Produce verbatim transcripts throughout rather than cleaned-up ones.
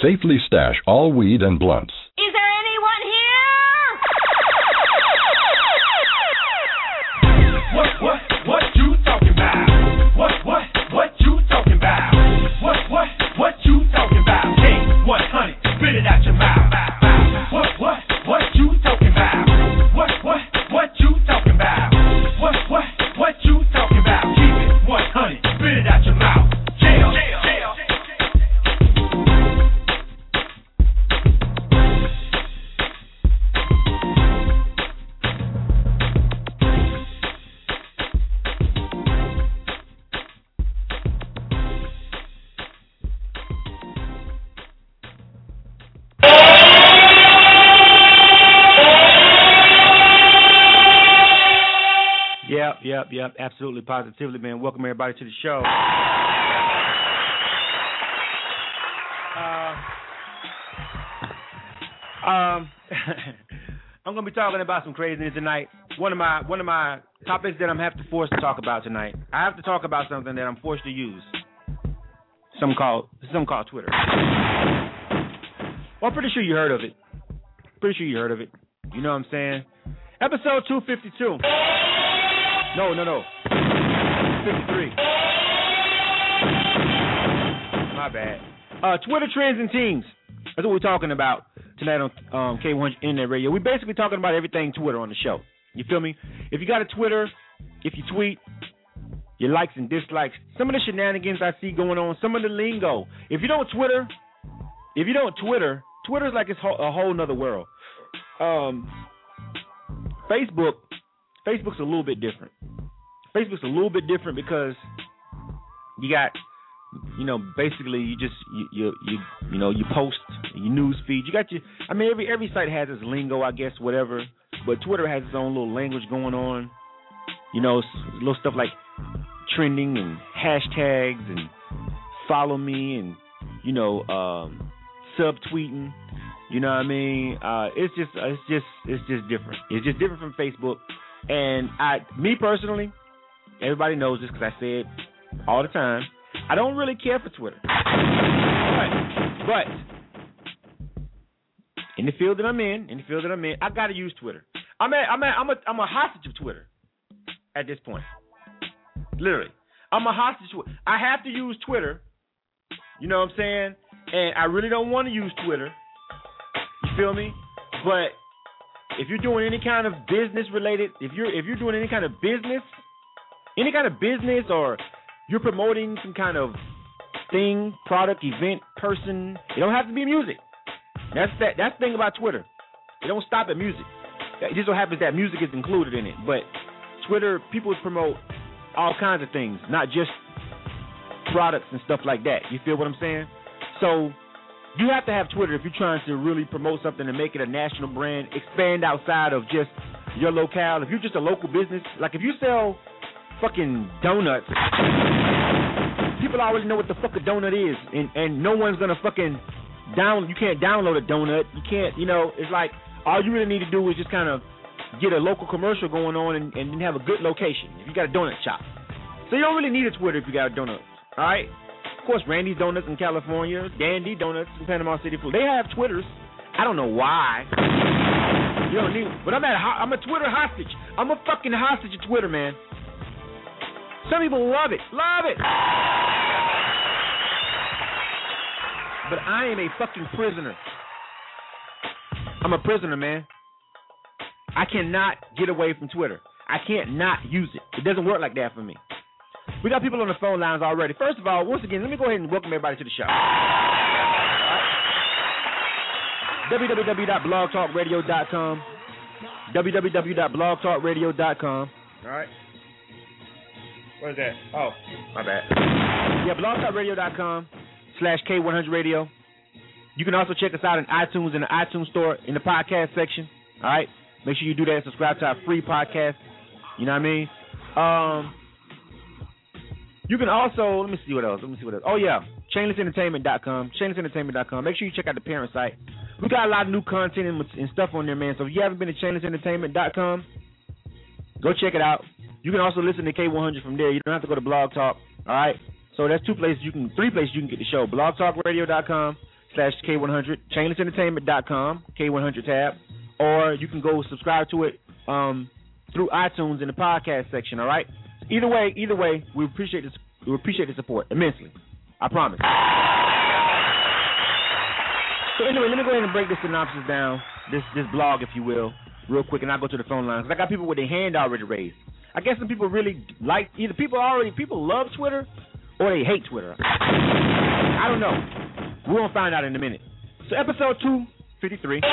Safely stash all weed and blunts. Is there anyone here? What, what, what you talking about? What, what, what you talking about? What, what, what you talking about? K one hundred, spit it out your mouth. What, what, what you talking about? What, what, what you talking about? What, what, what you talking about? Keep it one hundred, spit it out your mouth. Jail, jail, jail. Yep, yep, yep, absolutely, positively, man. Welcome everybody to the show. Uh, um, I'm gonna be talking about some craziness tonight. One of my one of my topics that I'm have to force to talk about tonight. I have to talk about something that I'm forced to use. Some call some call Twitter. Well, I'm pretty sure you heard of it. Pretty sure you heard of it. You know what I'm saying? Episode two fifty-two. No, no, no. fifty-three. My bad. Uh, Twitter trends and teams. That's what we're talking about tonight on um, K one hundred Internet Radio. We're basically talking about everything Twitter on the show. You feel me? If you got a Twitter, if you tweet, your likes and dislikes, some of the shenanigans I see going on, some of the lingo. If you don't Twitter, if you don't Twitter, Twitter's like it's a whole nother world. Um, Facebook. Facebook's a little bit different. Facebook's a little bit different because you got, you know, basically you just you you you, you know you post your news feed. You got your, I mean every every site has its lingo, I guess, whatever. But Twitter has its own little language going on. You know, little stuff like trending and hashtags and follow me and you know um, subtweeting. You know what I mean? Uh, it's just it's just it's just different. It's just different from Facebook. And I, me personally, everybody knows this because I say it all the time. I don't really care for Twitter, but, but in the field that I'm in, in the field that I'm in, I gotta use Twitter. I'm at, I'm at, I'm a, I'm a hostage of Twitter at this point. Literally, I'm a hostage to it. I have to use Twitter. You know what I'm saying? And I really don't want to use Twitter. You feel me? But if you're doing any kind of business related, if you're if you're doing any kind of business, any kind of business, or you're promoting some kind of thing, product, event, person, it don't have to be music. That's that. That's the thing about Twitter. It don't stop at music. It just so happens that music is included in it. But Twitter, people promote all kinds of things, not just products and stuff like that. You feel what I'm saying? So you have to have Twitter if you're trying to really promote something and make it a national brand, expand outside of just your locale. If you're just a local business, like if you sell fucking donuts, people already know what the fuck a donut is, and, and no one's gonna fucking down. You can't download a donut. You can't, you know. It's like all you really need to do is just kind of get a local commercial going on and, and then have a good location. If you got a donut shop, so you don't really need a Twitter if you got a donut. All right. Of course, Randy's Donuts in California, Dandy Donuts in Panama City, Florida. They have Twitters. I don't know why. You don't need, but I'm at. I'm a Twitter hostage. I'm a fucking hostage of Twitter, man. Some people love it, love it. But I am a fucking prisoner. I'm a prisoner, man. I cannot get away from Twitter. I can't not use it. It doesn't work like that for me. We got people on the phone lines already. First of all, once again, let me go ahead and welcome everybody to the show. Right. w w w dot blog talk radio dot com w w w dot blog talk radio dot com All right. What is that? Oh, my bad. Yeah, blog talk radio dot com slash K one hundred radio. You can also check us out in iTunes in the iTunes store in the podcast section. All right. Make sure you do that and subscribe to our free podcast. You know what I mean? Um... You can also, let me see what else. Let me see what else. Oh, yeah. Chainless Entertainment dot com. Chainless Entertainment dot com. Make sure you check out the parent site. We got a lot of new content and, and stuff on there, man. So if you haven't been to Chainless Entertainment dot com, go check it out. You can also listen to K one hundred from there. You don't have to go to Blog Talk. All right? So that's two places you can, three places you can get the show. blog talk radio dot com slash K one hundred, chainless entertainment dot com, K one hundred tab, or you can go subscribe to it um, through iTunes in the podcast section, all right? Either way, either way, we appreciate this, we appreciate the support immensely. I promise. So anyway, let me go ahead and break this synopsis down, this this blog, if you will, real quick, and I'll go to the phone lines. I got people with their hand already raised. I guess some people really like, either people already, people love Twitter, or they hate Twitter. I don't know. We're going to find out in a minute. So episode two fifty-three.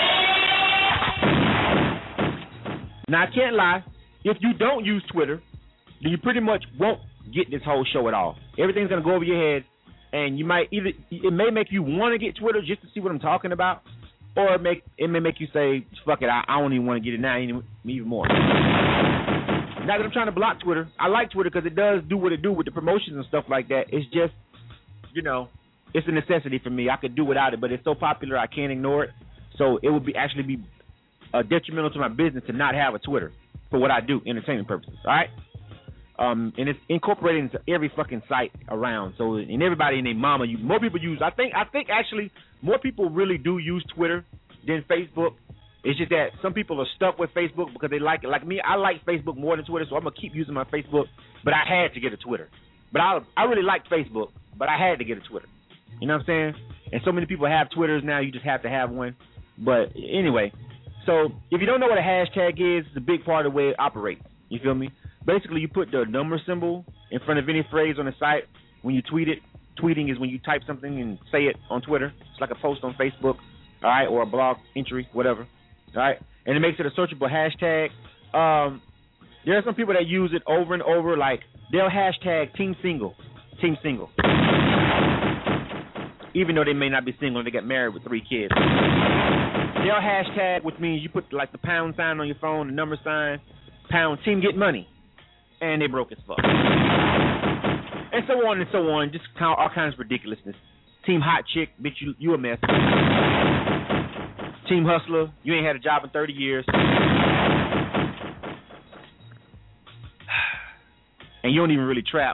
Now, I can't lie. If you don't use Twitter, then you pretty much won't get this whole show at all. Everything's going to go over your head, and you might either, it may make you want to get Twitter just to see what I'm talking about, or it, make, it may make you say, fuck it, I, I don't even want to get it now even, even more. Now that I'm trying to block Twitter, I like Twitter because it does do what it do with the promotions and stuff like that. It's just, you know, it's a necessity for me. I could do without it, but it's so popular I can't ignore it. So it would be actually be uh, detrimental to my business to not have a Twitter for what I do, entertainment purposes. All right, um, and it's incorporated into every fucking site around. So and everybody and their mama, you more people use. I think I think actually more people really do use Twitter than Facebook. It's just that some people are stuck with Facebook because they like it. Like me, I like Facebook more than Twitter, so I'm gonna keep using my Facebook. But I had to get a Twitter. But I I really like Facebook, but I had to get a Twitter. You know what I'm saying? And so many people have Twitters now, you just have to have one. But anyway, so if you don't know what a hashtag is, it's a big part of the way it operates. You feel me? Basically, you put the number symbol in front of any phrase on the site when you tweet it. Tweeting is when you type something and say it on Twitter. It's like a post on Facebook, all right, or a blog entry, whatever, all right? And it makes it a searchable hashtag. Um, there are some people that use it over and over, like they'll hashtag team single, team single. Even though they may not be single and they got married with three kids. They'll hashtag, which means you put like the pound sign on your phone, the number sign, pound team get money. And they broke as fuck. And so on and so on, just all kinds of ridiculousness. Team hot chick, bitch, you, you a mess. Team hustler, you ain't had a job in thirty years. And you don't even really trap.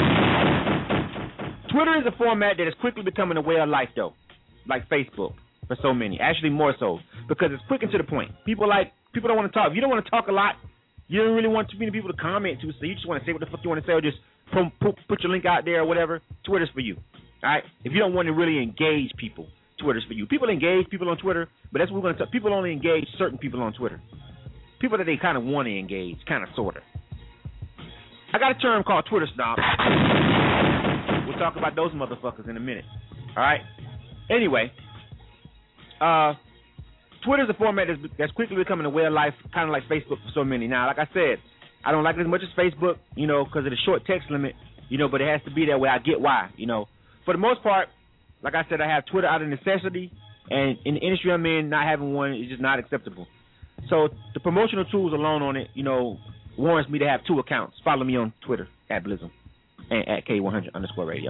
Twitter is a format that is quickly becoming a way of life, though, like Facebook for so many. Actually, more so because it's quick and to the point. People like people don't want to talk. If you don't want to talk a lot, you don't really want too many people to comment to, so you just want to say what the fuck you want to say, or just put, put, put your link out there or whatever. Twitter's for you, all right? If you don't want to really engage people, Twitter's for you. People engage people on Twitter, but that's what we're going to talk. People only engage certain people on Twitter. People that they kind of want to engage, kind of, sort of. I got a term called Twitter snob. We'll talk about those motherfuckers in a minute. All right? Anyway, uh, Twitter's a format that's, that's quickly becoming a way of life, kind of like Facebook for so many. Now, like I said, I don't like it as much as Facebook, you know, because of the short text limit, you know, but it has to be that way. I get why, you know. For the most part, like I said, I have Twitter out of necessity, and in the industry I'm in, not having one is just not acceptable. So the promotional tools alone on it, you know, warrants me to have two accounts. Follow me on Twitter, at Blizzum, and at K one hundred underscore radio.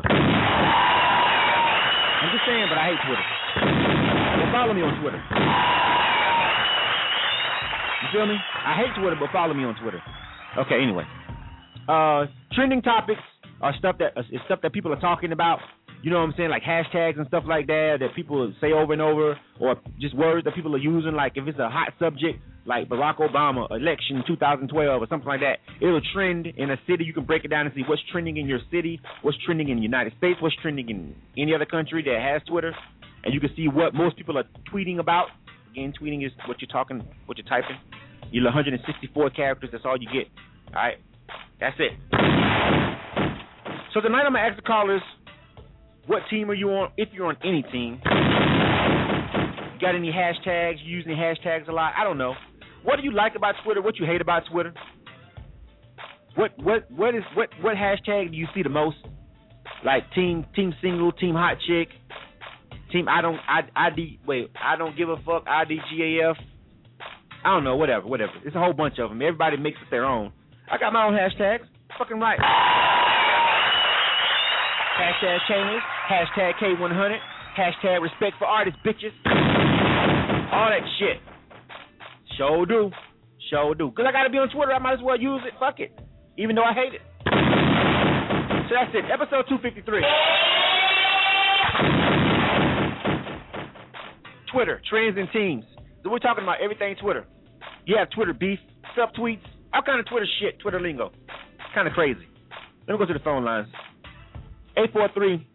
I'm just saying, but I hate Twitter. But follow me on Twitter. You feel me? I hate Twitter, but follow me on Twitter. Okay, anyway. Uh, trending topics are stuff that is stuff that people are talking about. You know what I'm saying? Like hashtags and stuff like that that people say over and over, or just words that people are using. Like if it's a hot subject, like Barack Obama, election two thousand twelve or something like that, it'll trend in a city. You can break it down and see what's trending in your city, what's trending in the United States, what's trending in any other country that has Twitter, and you can see what most people are tweeting about. Again, tweeting is what you're talking, what you're typing. You're one hundred sixty-four characters. That's all you get. All right, that's it. So tonight I'm gonna ask the callers, what team are you on? If you're on any team, you got any hashtags? You use any hashtags a lot? I don't know. What do you like about Twitter? What you hate about Twitter? What what what is what what hashtag do you see the most? Like team team single, team hot chick, team I don't I I D wait I don't give a fuck I D G A F. I don't know, whatever, whatever. It's a whole bunch of them. Everybody makes it their own. I got my own hashtags. Fucking right. Hashtag Chainless, hashtag K one hundred, hashtag respect for artists, bitches. All that shit. Sure do. Sure do. Because I got to be on Twitter, I might as well use it. Fuck it. Even though I hate it. So that's it. Episode two fifty-three. Twitter, trends and teams. So we're talking about everything Twitter. You have Twitter beef, sub-tweets, all kind of Twitter shit, Twitter lingo. Kind of crazy. Let me go to the phone lines. eight four three.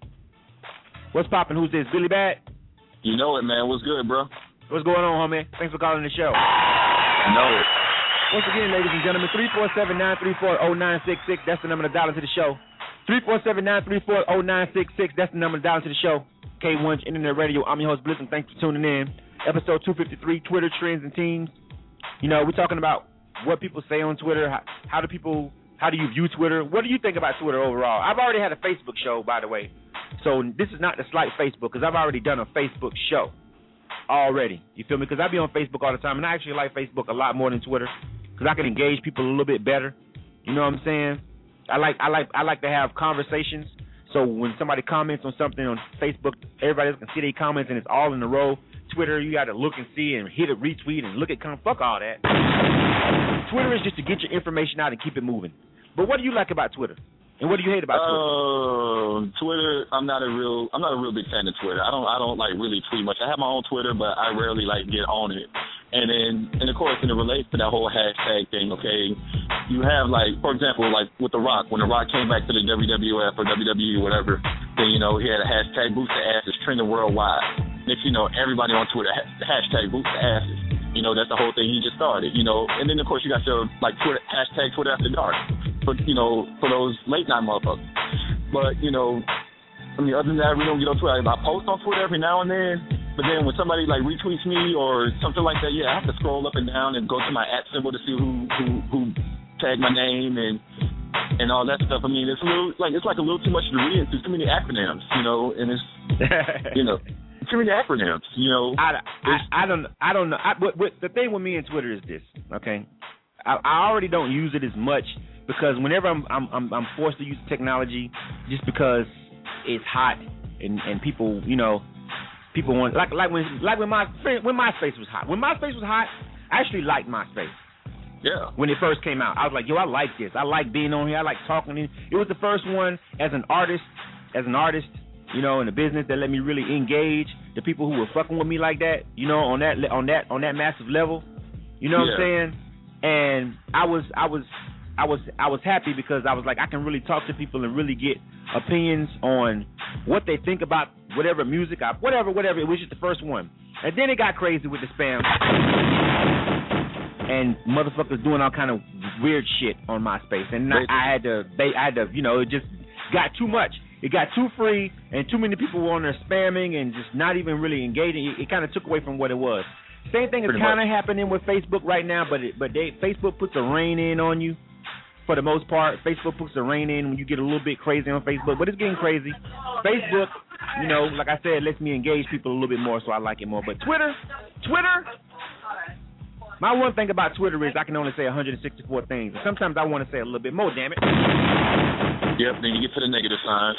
What's poppin'? Who's this? Billy Bad? You know it, man. What's good, bro? What's going on, homie? Thanks for calling the show. You know it. Once again, ladies and gentlemen, three four seven, nine three four, zero nine six six. That's the number to dial into the show. three four seven, nine three four, zero nine six six. That's the number to dial into the show. K one Internet Radio. I'm your host, Bliss, and thanks for tuning in. Episode two fifty-three, Twitter Trends and Teams. You know, we're talking about what people say on Twitter. How, how do people, how do you view Twitter? What do you think about Twitter overall? I've already had a Facebook show, by the way. So this is not to slight Facebook, because I've already done a Facebook show already. You feel me? Because I be on Facebook all the time, and I actually like Facebook a lot more than Twitter, because I can engage people a little bit better. You know what I'm saying? I like I like I like to have conversations. So when somebody comments on something on Facebook, everybody else can see their comments, and it's all in a row. Twitter, you got to look and see and hit a retweet and look at comment. Fuck all that. Twitter is just to get your information out and keep it moving. But what do you like about Twitter? And what do you hate about Twitter? Uh, Twitter, I'm not a real, I'm not a real big fan of Twitter. I don't, I don't like really tweet much. I have my own Twitter, but I rarely like get on it. And then, and of course, and it relates to that whole hashtag thing. Okay, you have like, for example, like with The Rock, when The Rock came back to the W W F or W W E or whatever, then you know he had a hashtag boost the asses trending worldwide. Next, you know, everybody on Twitter ha- hashtag boost the asses. You know, that's the whole thing he just started. You know, and then of course you got your like Twitter hashtag Twitter After Dark. For, you know, for those late night motherfuckers. But, you know, I mean, other than that, I really don't get on Twitter. I post on Twitter every now and then, but then when somebody, like, retweets me or something like that, yeah, I have to scroll up and down and go to my at symbol to see who who, who tagged my name and and all that stuff. I mean, it's a little, like, it's like a little too much to read. There's too many acronyms, you know, and it's, you know, too many acronyms, you know. I, I, I don't, I don't know. I, but, but the thing with me and Twitter is this, okay? I, I already don't use it as much, because whenever I'm I'm I'm, I'm forced to use technology, just because it's hot and, and people, you know, people want like like when like when my when MySpace was hot. When MySpace was hot, I actually liked MySpace. Yeah. When it first came out, I was like, yo, I like this. I like being on here. I like talking. It was the first one as an artist, as an artist, you know, in the business that let me really engage the people who were fucking with me like that, you know, on that on that on that massive level. You know yeah. what I'm saying? And I was I was I was I was happy, because I was like, I can really talk to people and really get opinions on what they think about whatever music, I, whatever, whatever. It was just the first one. And then it got crazy with the spam and motherfuckers doing all kind of weird shit on MySpace. And I, I had to, they, I had to, you know, it just got too much. It got too free, and too many people were on there spamming and just not even really engaging. It, it kind of took away from what it was. Same thing is kind of happening with Facebook right now, but it, but they Facebook puts a rein in on you. For the most part, Facebook puts a rein in when you get a little bit crazy on Facebook, but it's getting crazy. Facebook, you know, like I said, lets me engage people a little bit more, so I like it more. But Twitter, Twitter, my one thing about Twitter is I can only say one hundred sixty-four things. And sometimes I want to say a little bit more, damn it. Yep, then you get to the negative signs.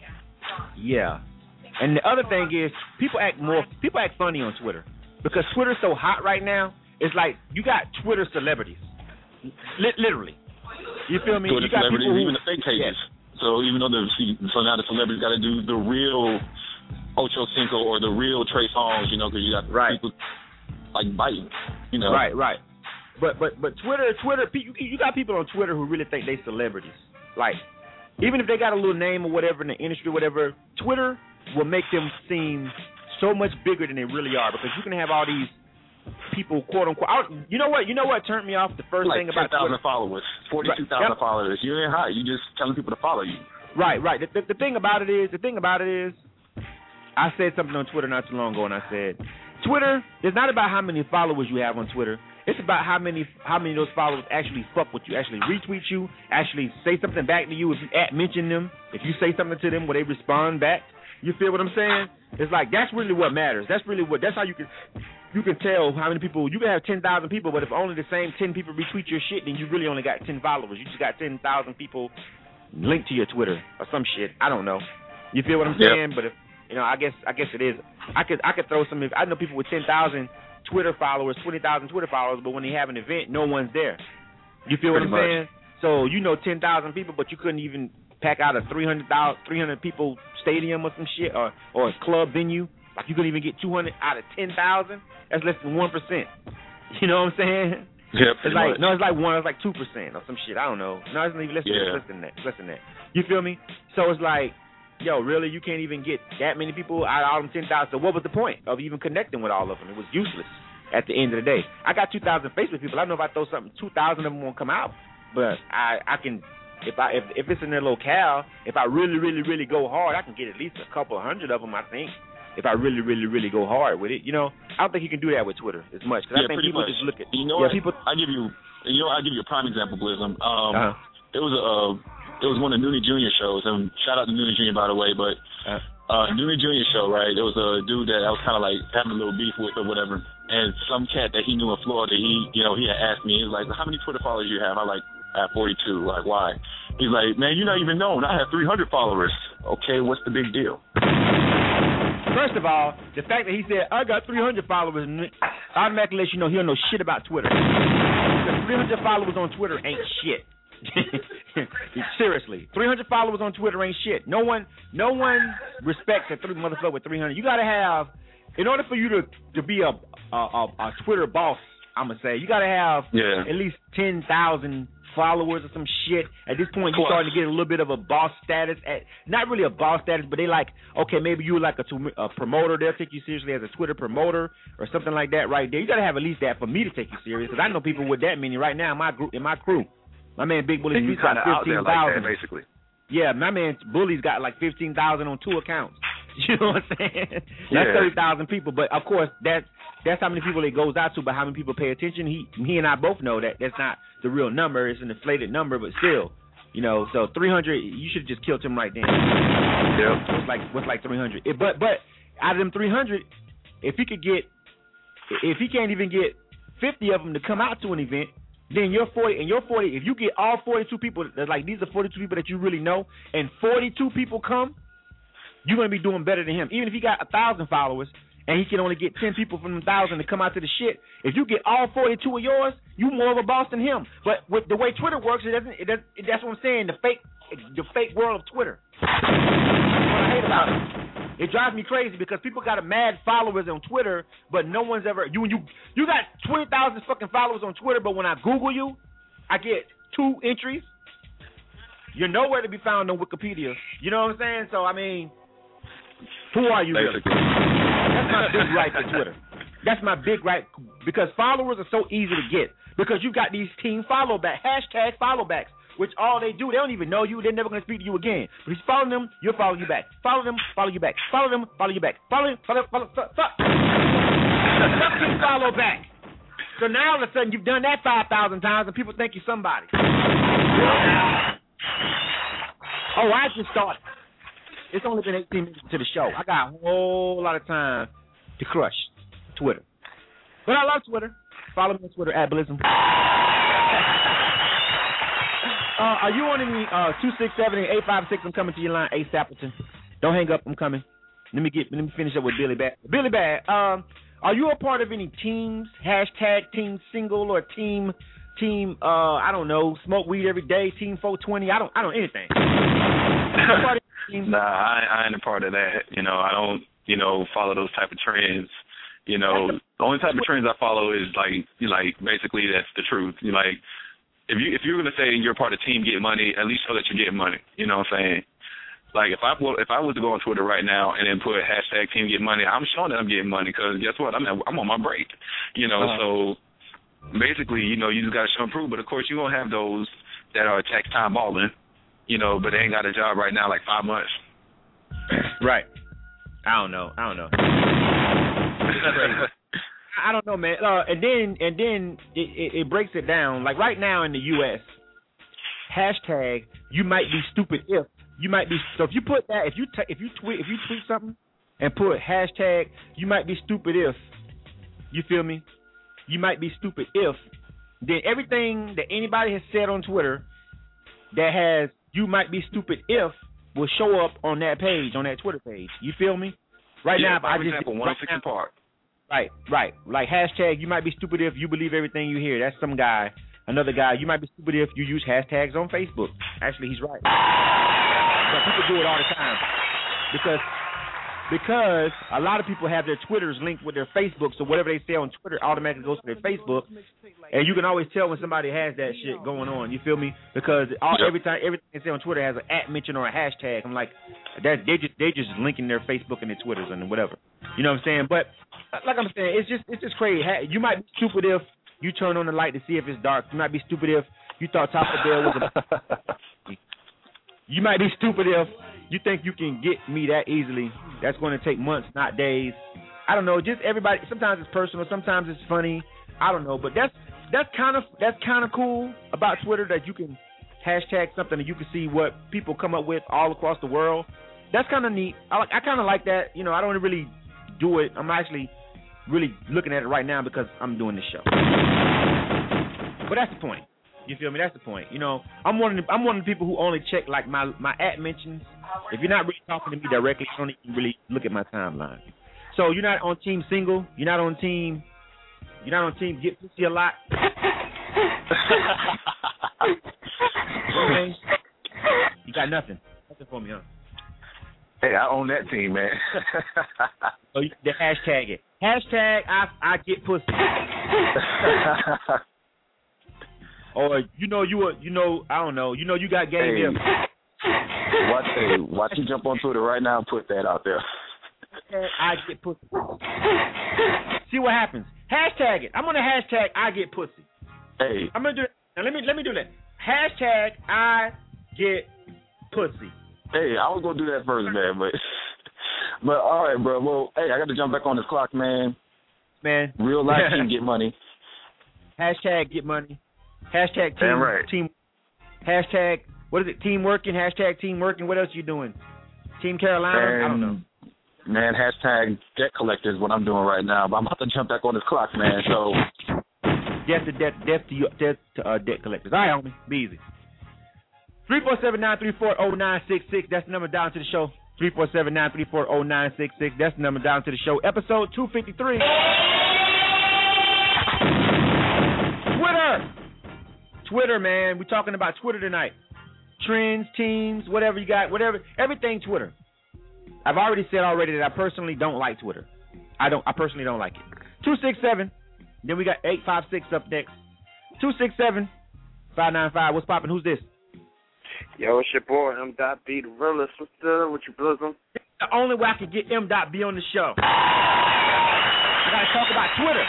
Yeah. And the other thing is people act more, people act funny on Twitter. Because Twitter's so hot right now, it's like you got Twitter celebrities. Li- literally. You feel me? Twitter you got celebrities, who, even the fake pages. Yes. So even though the so now the celebrities got to do the real Ocho Cinco or the real Trey Songz, you know, because you got right. people like biting, you know. Right, right. But but but Twitter, Twitter, you, you got people on Twitter who really think they celebrities. Like, even if they got a little name or whatever in the industry, whatever, Twitter will make them seem so much bigger than they really are, because you can have all these people, quote unquote. I, you know what? You know what turned me off? The first like thing about ten thousand Twitter. followers, forty-two thousand right. yep. followers. You ain't hot. You just telling people to follow you. Right, right. The, the, the thing about it is, the thing about it is, I said something on Twitter not too long ago, and I said, Twitter is not about how many followers you have on Twitter. It's about how many how many of those followers actually fuck with you, actually retweet you, actually say something back to you if you at mention them, if you say something to them where they respond back. You feel what I'm saying? It's like that's really what matters. That's really what. That's how you can you can tell how many people. You can have ten thousand people, but if only the same ten people retweet your shit, then you really only got ten followers. You just got ten thousand people linked to your Twitter or some shit. I don't know. You feel what I'm yep. saying? But if you know, I guess I guess it is. I could I could throw some. I know people with ten thousand Twitter followers, twenty thousand Twitter followers, but when they have an event, no one's there. You feel Pretty what I'm much. saying? So you know, ten thousand people, but you couldn't even pack out a three hundred people stadium or some shit, or, or a club venue Like you couldn't even get two hundred out of ten thousand. That's less than one percent. You know what I'm saying? Yeah, it's like much. No, it's like one. It's like two percent or some shit. I don't know. No, it's even less, yeah. less than that. It's less than that. You feel me? So it's like, yo, really, you can't even get that many people out of all them ten thousand. So what was the point of even connecting with all of them? It was useless. At the end of the day, I got two thousand Facebook people. I don't know if I throw something, two thousand of them won't come out, but I, I can. If I if, if it's in their locale, if I really really really go hard, I can get at least a couple hundred of them. I think if I really really really go hard with it, you know, I don't think you can do that with Twitter as much. Cause yeah, I think pretty people much. just look at. You know yeah, what? People, I give you. You know, I give you a prime example, Blizzum. Um, uh-huh. It was a. Uh, it was one of Noonie Junior shows, and shout out to Noonie Junior by the way. But uh, uh, Noonie Junior show, right? There was a dude that I was kind of like having a little beef with or whatever. And some cat that he knew in Florida, he, you know, he had asked me, he was like, how many Twitter followers you have? I like, I have forty-two. Like, why? He's like, man, you're not even known. I have three hundred followers. Okay, what's the big deal? First of all, the fact that he said, I got three hundred followers, automatically lets you know he don't know shit about Twitter. Because three hundred followers on Twitter ain't shit. Seriously, three hundred followers on Twitter ain't shit. No one, no one respects a three motherfucker with three hundred. You gotta have, in order for you to to be a a, a, a Twitter boss, I'm gonna say you gotta have yeah. at least ten thousand followers or some shit. At this point, you're starting to get a little bit of a boss status. At not really a boss status, but they like, okay, maybe you're like a, a promoter. They'll take you seriously as a Twitter promoter or something like that. Right there, you gotta have at least that for me to take you serious. Because I know people with that many right now in my group, in my crew. My man Big Bully, he's got fifteen thousand. Like basically. Yeah, my man Bully's got like fifteen thousand on two accounts. You know what I'm saying? That's yeah. thirty thousand people. But of course, that's that's how many people it goes out to. But how many people pay attention? He he and I both know that that's not the real number. It's an inflated number, but still, you know. So three hundred, you should have just killed him right then. Yeah. What's like what's like three hundred? It, but but out of them three hundred, if he could get, if he can't even get fifty of them to come out to an event. Then you're forty, and you're forty. If you get all forty-two people, like these are forty-two people that you really know, and forty-two people come, you're gonna be doing better than him. Even if he got a thousand followers, and he can only get ten people from the thousand to come out to the shit. If you get all forty-two of yours, you more of a boss than him. But with the way Twitter works, it doesn't. It doesn't. That's what I'm saying. The fake, the fake world of Twitter. That's what I hate about it. It drives me crazy because people got a mad followers on Twitter, but no one's ever you you you got twenty thousand fucking followers on Twitter, but when I Google you, I get two entries. You're nowhere to be found on Wikipedia. You know what I'm saying? So I mean, who are you really? That's my big gripe to Twitter. That's my big gripe because followers are so easy to get because you got these team follow back hashtag follow backs. Which all they do, they don't even know you. They're never going to speak to you again. But if you follow them, you'll follow you back. Follow them, follow you back. Follow them, follow you back. Follow them, follow, follow, follow, follow. Fucking follow back. So now all of a sudden you've done that five thousand times and people think you're somebody. Oh, I just started. It's only been eighteen minutes to the show. I got a whole lot of time to crush Twitter. But I love Twitter. Follow me on Twitter at Blizzum. Uh, are you on any uh, two six seven eight five six? I'm coming to your line, Ace Appleton. Don't hang up. I'm coming. Let me get. Let me finish up with Billy Bad. Billy Bad. Um, are you a part of any teams? Hashtag Team Single or Team Team. Uh, I don't know. Smoke weed every day. Team four twenty. I don't. I don't anything. Nah, I, I ain't a part of that. You know, I don't. You know, follow those type of trends. You know, the only type of trends I follow is like, like basically that's the truth. You like. If you if you're gonna say you're part of Team Get Money, at least show that you're getting money. You know what I'm saying? Like if I if I was to go on Twitter right now and then put hashtag Team Get Money, I'm showing that I'm getting money because guess what? I'm I'm on my break. You know, uh-huh. So basically, you know, you just gotta show and prove. But of course, you're gonna have those that are tax time balling. You know, but they ain't got a job right now like five months. Right. I don't know. I don't know. I don't know, man. Uh, and then and then it, it, it breaks it down. Like right now in the U S, hashtag you might be stupid if you might be. So if you put that, if you t- if you tweet if you tweet something and put hashtag you might be stupid if, you feel me? You might be stupid if. Then everything that anybody has said on Twitter that has you might be stupid if will show up on that page, on that Twitter page. You feel me? Right yeah, now, for I example, just one oh six and Park. Right, right. Like hashtag you might be stupid if you believe everything you hear. That's some guy. Another guy, you might be stupid if you use hashtags on Facebook. Actually, he's right. But people do it all the time. Because because a lot of people have their Twitters linked with their Facebook, so whatever they say on Twitter automatically goes to their Facebook, and you can always tell when somebody has that shit going on. You feel me? Because all, yep. every time everything they say on Twitter has an at mention or a hashtag. I'm like, that they just they just linking their Facebook and their Twitters and whatever. You know what I'm saying? But like I'm saying, it's just it's just crazy. You might be stupid if you turn on the light to see if it's dark. You might be stupid if you thought Taco Bell was a. You might be stupid if you think you can get me that easily. That's going to take months, not days. I don't know. Just everybody. Sometimes it's personal. Sometimes it's funny. I don't know. But that's that's kind of that's kind of cool about Twitter, that you can hashtag something and you can see what people come up with all across the world. That's kind of neat. I like. I kind of like that. You know, I don't really do it. I'm actually really looking at it right now because I'm doing this show. But that's the point. You feel me? That's the point. You know, I'm one of the, I'm one of the people who only check like my my at mentions. If you're not really talking to me directly, you don't even really look at my timeline. So you're not on team single. You're not on team. You're not on team get pussy a lot. Okay. You got nothing. Nothing for me, huh? Hey, I own that team, man. So you the hashtag it. Hashtag I I get pussy. Or you know you were, you know I don't know you know you got game here. Hey, watch, hey, watch you jump on Twitter right now and put that out there. I get pussy. See what happens. Hashtag it. I'm gonna hashtag I get pussy. Hey, I'm gonna do it. Now let me let me do that. Hashtag I get pussy. Hey, I was gonna do that first, man, but but all right, bro. Well, hey, I got to jump back on this clock, man. Man, real life team get money. Hashtag get money. Hashtag team, Damn right. team. Hashtag what is it? Team working. Hashtag team working. What else are you doing? Team Carolina. And, I don't know. Man, hashtag debt collector is what I'm doing right now. But I'm about to jump back on this clock, man. So death to death, death to your, death to uh, debt collectors. All right, homie, be easy. Three four seven nine three four zero nine six six. That's the number down to the show. Three four seven nine three four zero nine six six. That's the number down to the show. Episode two fifty three. Twitter. Twitter, man. We're talking about Twitter tonight. Trends, teams, whatever you got, whatever, everything Twitter. I've already said already that I personally don't like Twitter. I don't. I personally don't like it. two six seven. Then we got eight five six up next. two six seven, five nine five. What's poppin'? Who's this? Yo, it's your boy, M. B, the realest. What's up with your bosom? The only way I can get M. B on the show. I got to talk about Twitter.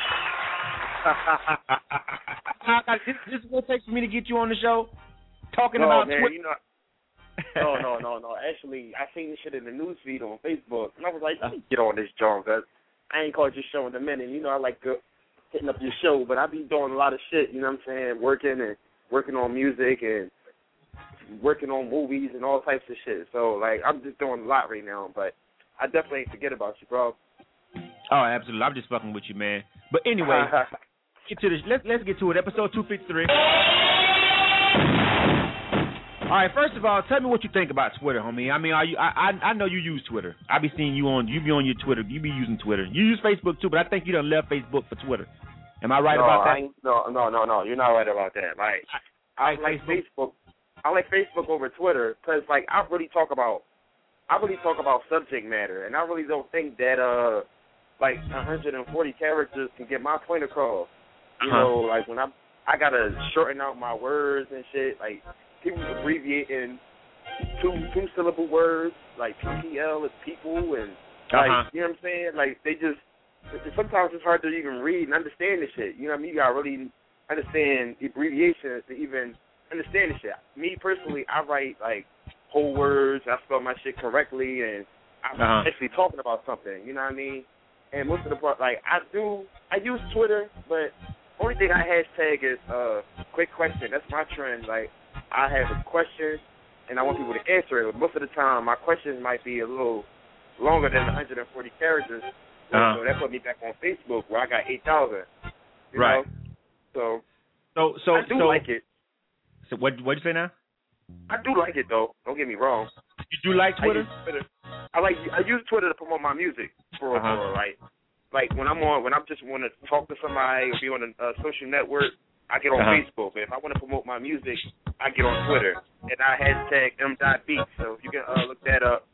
this, this is what it takes for me to get you on the show. Talking no, about man, Twitter. You know, no, no, no, no. Actually, I seen this shit in the news feed on Facebook, and I was like, let me get on this joint, because I ain't called your show in a minute. You know, I like uh, hitting up your show, but I be doing a lot of shit, you know what I'm saying, working and working on music and working on movies and all types of shit. So, like, I'm just doing a lot right now, but I definitely ain't forget about you, bro. Oh, absolutely. I'm just fucking with you, man. But anyway, get to this. Let's let's get to it. Episode two fifty-three. All right. First of all, tell me what you think about Twitter, homie. I mean, are you? I I, I know you use Twitter. I be seeing you on. You be on your Twitter. You be using Twitter. You use Facebook too, but I think you done left Facebook for Twitter. Am I right no, about that? I ain't, no, no, no, no. You're not right about that. Like, I, I like Facebook. Facebook. I like Facebook over Twitter because, like, I really talk about, I really talk about subject matter, and I really don't think that, uh, like, one hundred forty characters can get my point across. You uh-huh. know, like when I, I gotta shorten out my words and shit. Like, people abbreviating two two syllable words, like P P L is people, and like, uh-huh. you know what I'm saying? Like, they just sometimes it's hard to even read and understand this shit. You know what I mean? You gotta really understand abbreviations to even understand this shit. Me personally, I write like whole words. I spell my shit correctly, and I'm uh-huh. actually talking about something. You know what I mean? And most of the part, like I do, I use Twitter, but only thing I hashtag is uh, quick question. That's my trend. Like I have a question, and I want people to answer it. But most of the time, my questions might be a little longer than one hundred forty characters. Uh-huh. So that put me back on Facebook where I got eight thousand. Right. Know? So, so, so, I do so, like it. So what? What'd you say now? I do like it though. Don't get me wrong. You do like Twitter? I use Twitter. I like. I use Twitter to promote my music for, uh-huh. for like, like when I'm on, when I just want to talk to somebody or be on a uh, social network, I get on uh-huh. Facebook. But if I want to promote my music, I get on Twitter and I hashtag M. Beats. So you can uh, look that up.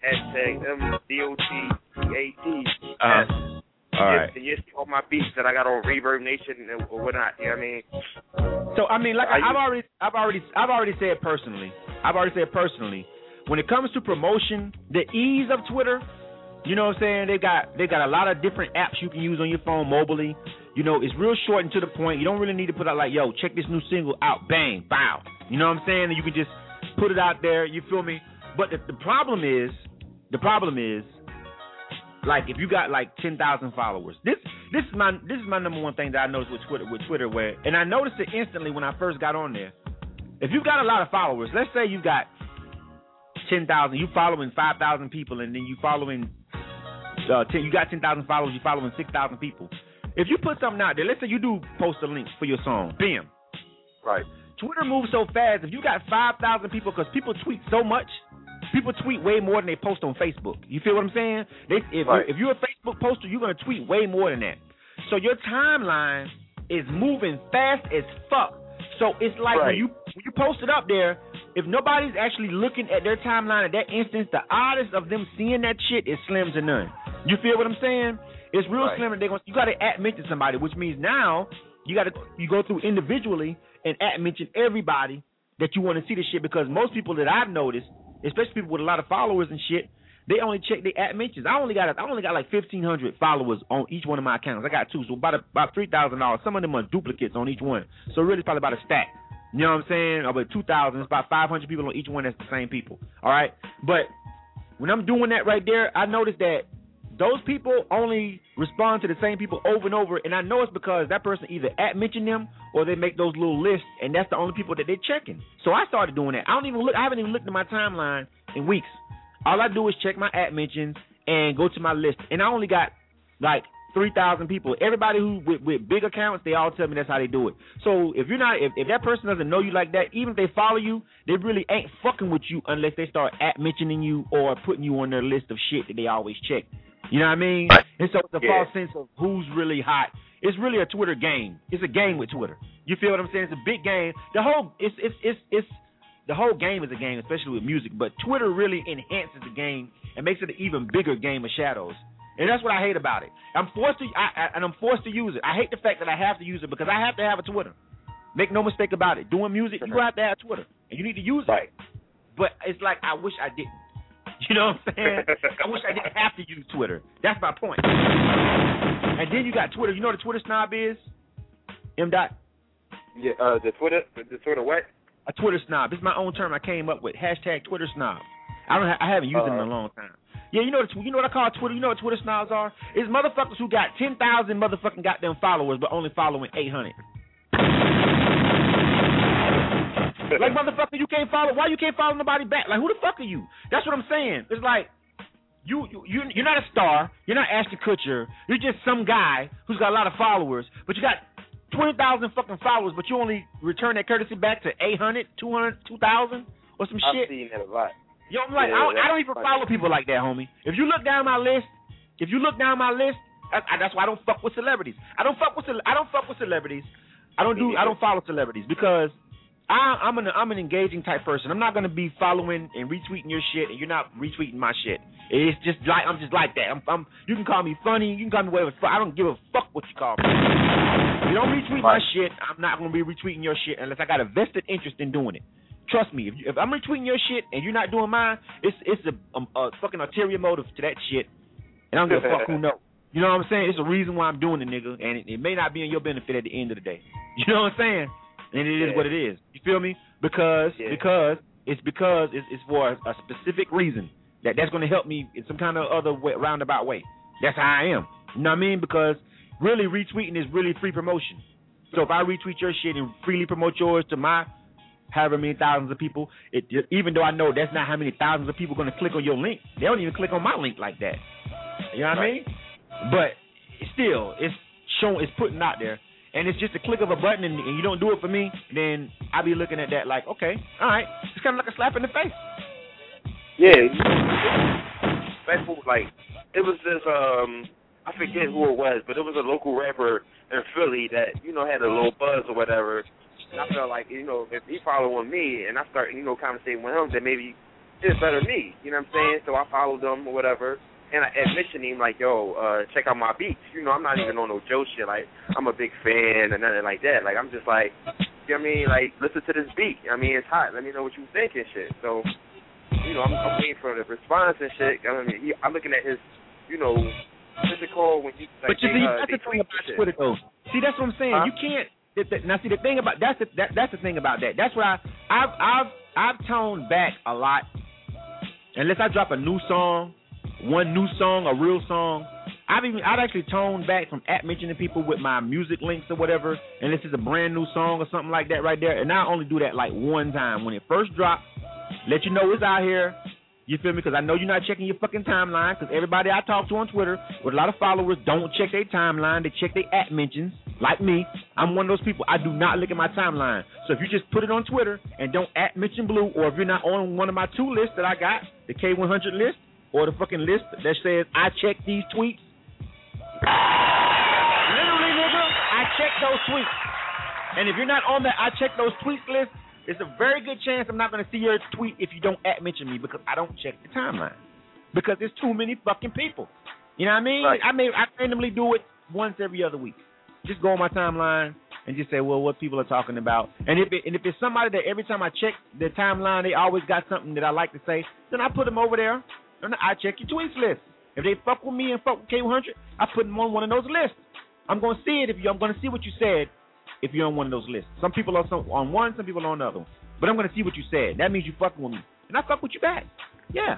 hashtag M D O T A T. Uh-huh. All right. And just all my beats that I got on Reverb Nation and or whatnot. You know what I mean? So I mean, like I, I've already, I've already, I've already said personally. I've already said personally. When it comes to promotion, the ease of Twitter, you know what I'm saying? They got, they got a lot of different apps you can use on your phone mobily. You know, it's real short and to the point. You don't really need to put out like, yo, check this new single out, bang, bow. You know what I'm saying? And you can just put it out there. You feel me? But the, the problem is, the problem is, like if you got like ten thousand followers, this this is my this is my number one thing that I noticed with Twitter with Twitter where, and I noticed it instantly when I first got on there. If you got a lot of followers, let's say you got ten thousand, you following five thousand people, and then you following uh, ten, you got ten thousand followers, you following six thousand people. If you put something out there, let's say you do post a link for your song, bam. Right. Twitter moves so fast. If you got five thousand people, because people tweet so much. People tweet way more than they post on Facebook. You feel what I'm saying? They, if, right. you're, if you're a Facebook poster, you're going to tweet way more than that. So your timeline is moving fast as fuck. So it's like right. when you when you post it up there, if nobody's actually looking at their timeline at that instance, the odds of them seeing that shit is slim to none. You feel what I'm saying? It's real right. slim. They're gonna, you got to at mention somebody, which means now you got to you go through individually and at mention everybody that you want to see the shit, because most people that I've noticed, especially people with a lot of followers and shit, they only check their at mentions. I only got I only got like fifteen hundred followers on each one of my accounts. I got two, so about a, about three thousand dollars. Some of them are duplicates on each one, so really it's probably about a stack. You know what I'm saying? About two thousand. It's about five hundred people on each one. That's the same people. All right, but when I'm doing that right there, I notice that those people only respond to the same people over and over, and I know it's because that person either at mention them or they make those little lists, and that's the only people that they're checking. So I started doing that. I don't even look. I haven't even looked at my timeline in weeks. All I do is check my at mentions and go to my list, and I only got like three thousand people. Everybody who with, with big accounts, they all tell me that's how they do it. So if you're not, if, if that person doesn't know you like that, even if they follow you, they really ain't fucking with you unless they start at mentioning you or putting you on their list of shit that they always check. You know what I mean? And so it's a yeah. false sense of who's really hot. It's really a Twitter game. It's a game with Twitter. You feel what I'm saying? It's a big game. The whole it's it's it's it's the whole game is a game, especially with music. But Twitter really enhances the game and makes it an even bigger game of shadows. And that's what I hate about it. I'm forced to I, I, and I'm forced to use it. I hate the fact that I have to use it because I have to have a Twitter. Make no mistake about it. Doing music, you have to have Twitter, and you need to use it. Right. But it's like I wish I didn't. You know what I'm saying? I wish I didn't have to use Twitter. That's my point. And then you got Twitter. You know what a Twitter snob is? M. Dot. Yeah. Uh, the Twitter. The Twitter what? A Twitter snob. This is my own term I came up with. Hashtag Twitter snob. I don't. Ha- I haven't used uh, it in a long time. Yeah, you know what? You know what I call Twitter? You know what Twitter snobs are? It's motherfuckers who got ten thousand motherfucking goddamn followers, but only following eight hundred. Like, motherfucker, you can't follow. Why you can't follow nobody back? Like, who the fuck are you? That's what I'm saying. It's like, you, you, you're not a star. You're not Ashton Kutcher. You're just some guy who's got a lot of followers, but you got twenty thousand fucking followers, but you only return that courtesy back to eight hundred, two hundred, two thousand, or some shit. I've seen that a lot. Yo, I'm like, yeah, I, don't, I don't even funny. follow people like that, homie. If you look down my list, if you look down my list, I, I, that's why I don't fuck with celebrities. I don't fuck with I don't fuck with celebrities. I don't do. I don't follow celebrities because I, I'm an I'm an engaging type person. I'm not gonna be following and retweeting your shit, and you're not retweeting my shit. It's just like I'm just like that. I'm, I'm you can call me funny, you can call me whatever. I don't give a fuck what you call me. If you don't retweet my shit, I'm not gonna be retweeting your shit unless I got a vested interest in doing it. Trust me, if, you, if I'm retweeting your shit and you're not doing mine, it's it's a, a, a fucking ulterior motive to that shit, and I don't give a fuck who knows. You know what I'm saying? It's a reason why I'm doing it, nigga, and it, it may not be in your benefit at the end of the day. You know what I'm saying? And it is yeah. what it is. You feel me? Because yeah. because it's because it's, it's for a, a specific reason that that's going to help me in some kind of other way, roundabout way. That's how I am. You know what I mean? Because really retweeting is really free promotion. So if I retweet your shit and freely promote yours to my however many thousands of people, it, even though I know that's not how many thousands of people are going to click on your link, they don't even click on my link like that. You know what right. I mean? But still, it's showing, it's putting out there, and it's just a click of a button, and, and you don't do it for me, then I be looking at that like, okay, all right, it's kind of like a slap in the face. Yeah, respectful. Like it was this, um, I forget who it was, but it was a local rapper in Philly that you know had a little buzz or whatever. And I felt like, you know, if he following me and I start, you know, conversating with him, then maybe it's better than me. You know what I'm saying? So I followed them or whatever. And I mentioned him like, yo, uh, check out my beats. You know, I'm not even on no Joe shit. Like, I'm a big fan and nothing like that. Like, I'm just like, you know what I mean? Like, listen to this beat. I mean, it's hot. Let me know what you think and shit. So, you know, I'm, I'm waiting for the response and shit. I mean, he, I'm looking at his, you know, what's it called when you, like, but you they, see, uh, that's they the thing tweet about shit. Twitter, though. See, that's what I'm saying. Huh? You can't. That, that, now, see, the thing about that's the that, that's the thing about that. That's what I I've I've I've toned back a lot. Unless I drop a new song, one new song, a real song, I've even I've actually toned back from at mentioning people with my music links or whatever. And this is a brand new song or something like that right there. And I only do that like one time when it first dropped. Let you know it's out here. You feel me? Because I know you're not checking your fucking timeline. Because everybody I talk to on Twitter with a lot of followers don't check their timeline. They check their at mentions. Like me, I'm one of those people. I do not look at my timeline. So if you just put it on Twitter and don't at mention Blue, or if you're not on one of my two lists that I got, the K one hundred list, or the fucking list that says I check these tweets. Literally, nigga, I check those tweets. And if you're not on that I check those tweets list, it's a very good chance I'm not going to see your tweet if you don't at mention me, because I don't check the timeline. Because there's too many fucking people. You know what I mean? Right. I may I randomly do it once every other week. Just go on my timeline and just say, well, what people are talking about. And if it, and if it's somebody that every time I check their timeline, they always got something that I like to say, then I put them over there and I check your tweets list. If they fuck with me and fuck with K one hundred, I put them on one of those lists. I'm going to see it if you. I'm going to see what you said if you're on one of those lists. Some people are some, on one, some people are on the other one. But I'm going to see what you said. That means you fucking with me, and I fuck with you back. Yeah.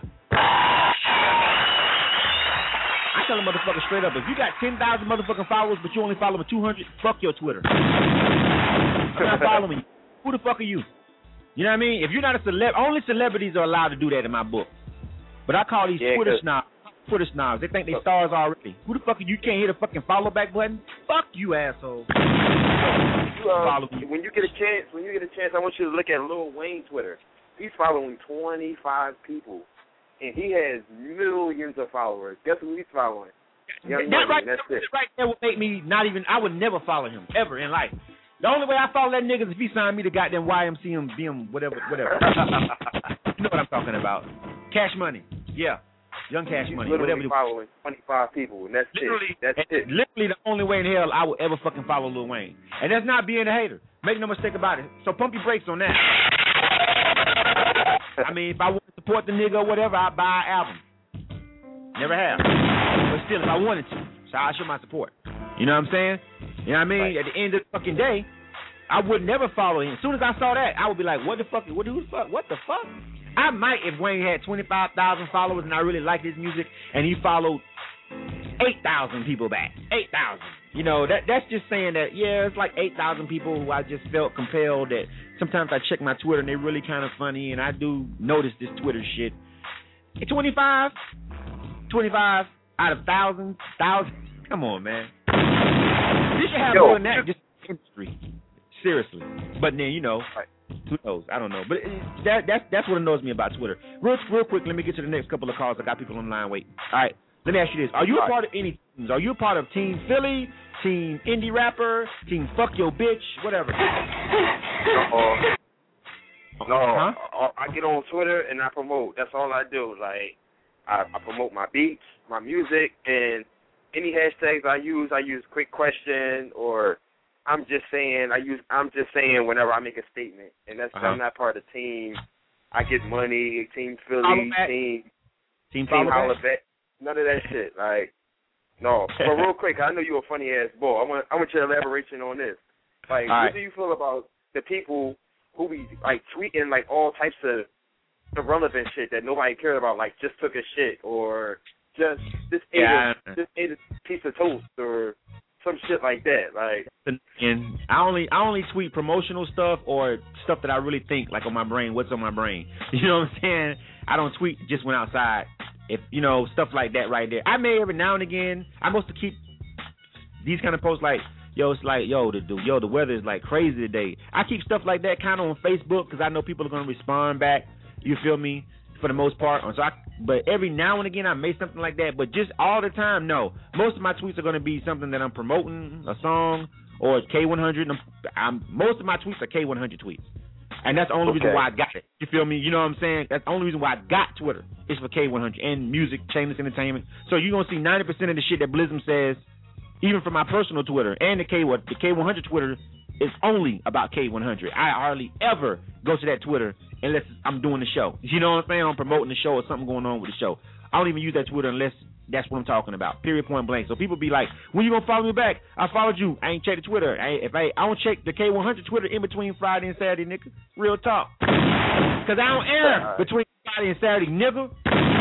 I tell a motherfucker straight up, if you got ten thousand motherfucking followers, but you only follow me two hundred, fuck your Twitter. I'm not following you. Who the fuck are you? You know what I mean? If you're not a celeb, only celebrities are allowed to do that in my book. But I call these Yeah, Twitter snobs, Twitter snobs. They think they stars already. Who the fuck are you? You can't hit a fucking follow back button? Fuck you, asshole. You, um, Follow me. when you get a chance, when you get a chance, I want you to look at Lil Wayne Twitter. He's following twenty-five people, and he has millions of followers. Guess who he's following? Young That Money. right, That's that it. right there would make me not even. I would never follow him ever in life. The only way I follow that nigga is if he signed me to goddamn Y M C M, B M, whatever, whatever. You know what I'm talking about? Cash Money, yeah, Young Cash He's Money, literally whatever. following twenty-five people, and that's Literally, it. That's it. literally the only way in hell I would ever fucking follow Lil Wayne, and that's not being a hater. Make no mistake about it. So pump your brakes on that. I mean, if I want to support the nigga or whatever, I buy an album. Never have, but still, if I wanted to, so I show my support. You know what I'm saying? You know what I mean? Right. At the end of the fucking day, I would never follow him. As soon as I saw that, I would be like, what the fuck? What the fuck? What the fuck? I might if Wayne had twenty-five thousand followers and I really liked his music and he followed eight thousand people back. eight thousand. You know, that that's just saying that, yeah, it's like eight thousand people who I just felt compelled that sometimes I check my Twitter and they're really kind of funny and I do notice this Twitter shit. At twenty-five, twenty-five out of thousands, thousands. Come on, man. You should have Yo, more than that, just industry. Seriously. But then, you know, Right. who knows? I don't know. But it, that that's that's what annoys me about Twitter. Real real quick, let me get to the next couple of calls. I got people on the line. Wait. All right. Let me ask you this. Are you a Right. part of any teams? Are you a part of Team Philly, Team Indie Rapper, Team Fuck Your Bitch, whatever? Uh-oh. No, Huh? I, I get on Twitter and I promote. That's all I do. Like, I, I promote my beats, my music, and any hashtags I use, I use quick question or I'm just saying. I use. I'm just saying whenever I make a statement, and that's Uh-huh. I'm not part of the team. I get money. Team Philly, Follow back. team Team team Follow holla Back? back. None of that shit. Like, no. But real quick, I know you're a funny ass boy. I want I want your elaboration on this. Like, All what right. do you feel about the people who be like tweeting like all types of irrelevant shit that nobody cared about, like just took a shit or just just ate Yeah. a, just ate a piece of toast or some shit like that. Like, And I only I only tweet promotional stuff or stuff that I really think, like on my brain, what's on my brain. You know what I'm saying? I don't tweet just when outside. If you know, stuff like that right there. I may every now and again. I'm supposed to keep these kind of posts like, yo, it's like, yo, the, the yo, the weather is like crazy today. I keep stuff like that kind of on Facebook because I know people are gonna respond back. You feel me? For the most part. So I, but every now and again I make something like that. But just all the time, no. Most of my tweets are gonna be something that I'm promoting, a song or K one hundred. I'm, I'm most of my tweets are K one hundred tweets. And that's the only okay. reason why I got it. You feel me? You know what I'm saying? That's the only reason why I got Twitter. It's for K one hundred and music, Shameless Entertainment. So you're going to see ninety percent of the shit that Blizzum says, even from my personal Twitter and the K the K one hundred Twitter, is only about K one hundred. I hardly ever go to that Twitter unless I'm doing the show. You know what I'm saying? I'm promoting the show or something going on with the show. I don't even use that Twitter unless that's what I'm talking about. Period, point blank. So people be like, when you gonna follow me back? I followed you. I ain't checked the Twitter. I ain't, if I, I don't check the K one hundred Twitter in between Friday and Saturday, nigga. Real talk. Because I don't air between Friday and Saturday, nigga.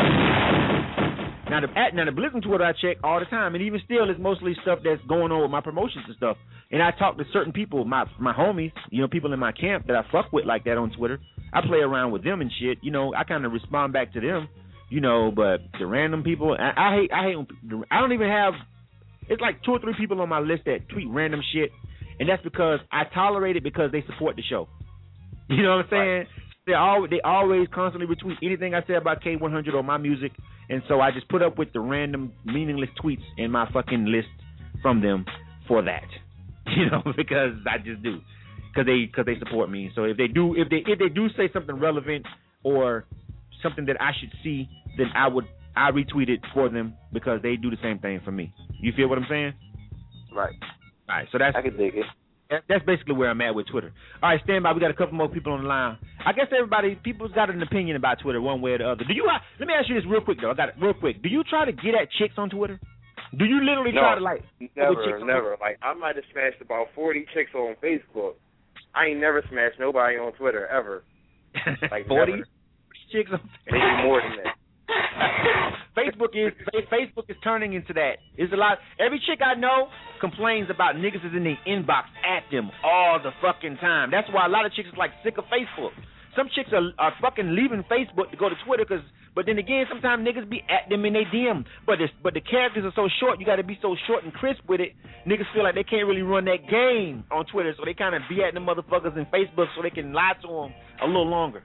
Now the at now the Blizzum Twitter I check all the time, and even still it's mostly stuff that's going on with my promotions and stuff. And I talk to certain people, my my homies, you know, people in my camp that I fuck with like that on Twitter. I play around with them and shit. You know, I kind of respond back to them. You know, but the random people, I, I hate, I hate. I don't even have. It's like two or three people on my list that tweet random shit, and that's because I tolerate it because they support the show. You know what I'm saying? Right. They always, they always constantly retweet anything I say about K one hundred or my music, and so I just put up with the random meaningless tweets in my fucking list from them for that. You know, because I just do, because they because they support me. So if they do if they if they do say something relevant or something that I should see, then I would I retweet it for them because they do the same thing for me. You feel what I'm saying? Right. All right. So that's I can dig it. That, that's basically where I'm at with Twitter. All right, stand by. We got a couple more people on the line. I guess everybody, people's got an opinion about Twitter one way or the other. Do you? Let me ask you this real quick though. I got it real quick. Do you try to get at chicks on Twitter? Do you literally no, try to like? Never, never. Like I might have smashed about forty chicks on Facebook. I ain't never smashed nobody on Twitter ever. Like forty never. Chicks on maybe more than that. Facebook is Facebook is turning into that. It's a lot. Every chick I know complains about niggas is in the inbox at them all the fucking time. That's why a lot of chicks is like sick of Facebook. Some chicks are, are fucking leaving Facebook to go to Twitter, cause. But then again, sometimes niggas be at them in their D M. But it's, but the characters are so short, you got to be so short and crisp with it. Niggas feel like they can't really run that game on Twitter, so they kind of be at them motherfuckers in Facebook so they can lie to them a little longer.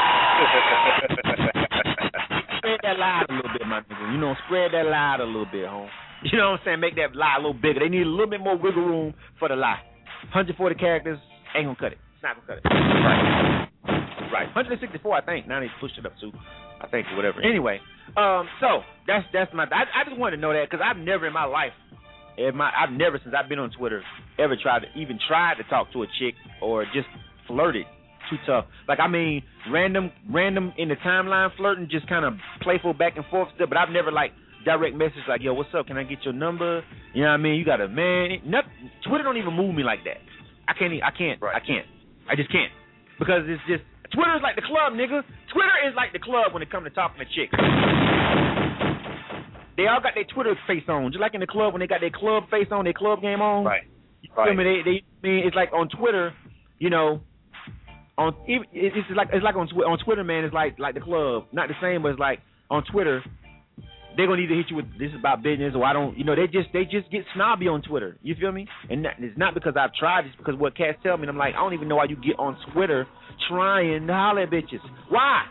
Spread that lie a little bit, my nigga. You know, spread that lie a little bit, home. You know what I'm saying? Make that lie a little bigger. They need a little bit more wiggle room for the lie. one hundred forty characters ain't gonna cut it. It's not gonna cut it. Right. Right. one hundred sixty-four, I think. Now they pushed it up too. I think or whatever. Anyway, um, so that's that's my. I, I just wanted to know that because I've never in my life, in my I've never since I've been on Twitter ever tried to even tried to talk to a chick or just flirted. Too tough. Like I mean, random, random in the timeline flirting, just kind of playful back and forth stuff. But I've never like direct message like, yo, what's up? Can I get your number? You know what I mean? You got a man. Nothing, Twitter don't even move me like that. I can't. I can't. Right. I can't. I just can't because it's just. Twitter is like the club, nigga. Twitter is like the club when it comes to talking to chicks. They all got their Twitter face on, just like in the club when they got their club face on, their club game on. Right. You feel me? They, they, I mean, it's like on Twitter, you know, on it's like it's like on on Twitter, man. It's like like the club, not the same, but it's like on Twitter. They're gonna either hit you with this is about business or I don't, you know. They just they just get snobby on Twitter. You feel me? And that, it's not because I've tried. It's because what cats tell me. And I'm like, I don't even know why you get on Twitter trying to holler at bitches. Why?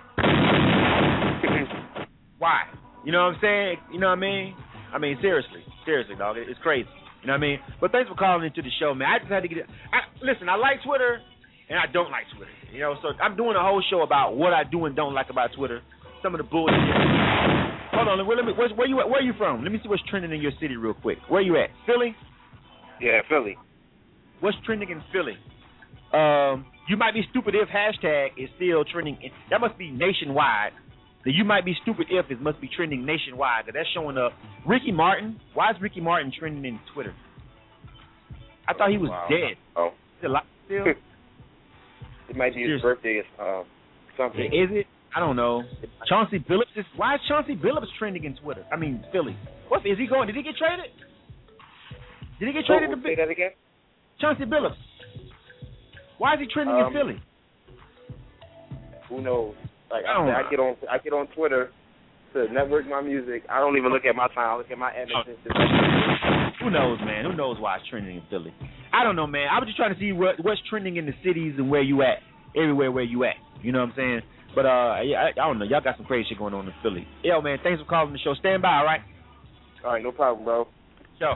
Why? You know what I'm saying? You know what I mean? I mean seriously, seriously, dog. It's crazy. You know what I mean? But thanks for calling into the show, man. I just had to get it. I, listen, I like Twitter and I don't like Twitter. You know, so I'm doing a whole show about what I do and don't like about Twitter. Some of the bullshit. Hold on, where, let me, where, where you at? Where are you from? Let me see what's trending in your city real quick. Where you at? Philly? Yeah, Philly. What's trending in Philly? Um, you might be stupid if hashtag is still trending. In, that must be nationwide. The you might be stupid if it must be trending nationwide. Cause that's showing up. Ricky Martin. Why is Ricky Martin trending in Twitter? I thought he was wow. dead. Oh, still alive still? It might be his birthday or um, something. Is it? I don't know. Chauncey Billups is. Why is Chauncey Billups trending in Twitter? I mean Philly. What is he going? Did he get traded? Did he get traded? Oh, to say that again. Chauncey Billups. Why is he trending um, in Philly? Who knows? Like I, I, don't I get on, I get on Twitter to network my music. I don't even look at my time. I look at my images. Who knows, man? Who knows why it's trending in Philly? I don't know, man. I was just trying to see what, what's trending in the cities and where you at, everywhere where you at. You know what I'm saying? But uh, yeah, I, I don't know. Y'all got some crazy shit going on in Philly. Yo, man, thanks for calling the show. Stand by, all right? All right, no problem, bro. Yo.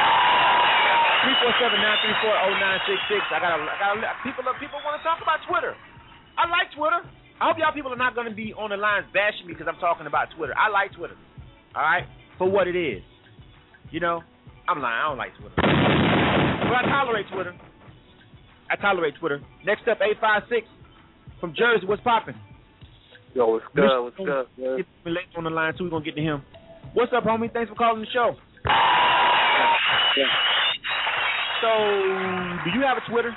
three four seven, nine three four, zero nine six six. I got a, I got a, people people want to talk about Twitter. I like Twitter. I hope y'all people are not going to be on the lines bashing me because I'm talking about Twitter. I like Twitter. All right? For what it is. You know? I'm lying. I don't like Twitter. But I tolerate Twitter. I tolerate Twitter. Next up, eight five six from Jersey. What's popping? Yo, what's good? What's good? Get late on the line, too. We're going to get to him. What's up, homie? Thanks for calling the show. Yeah. So, do you have a Twitter?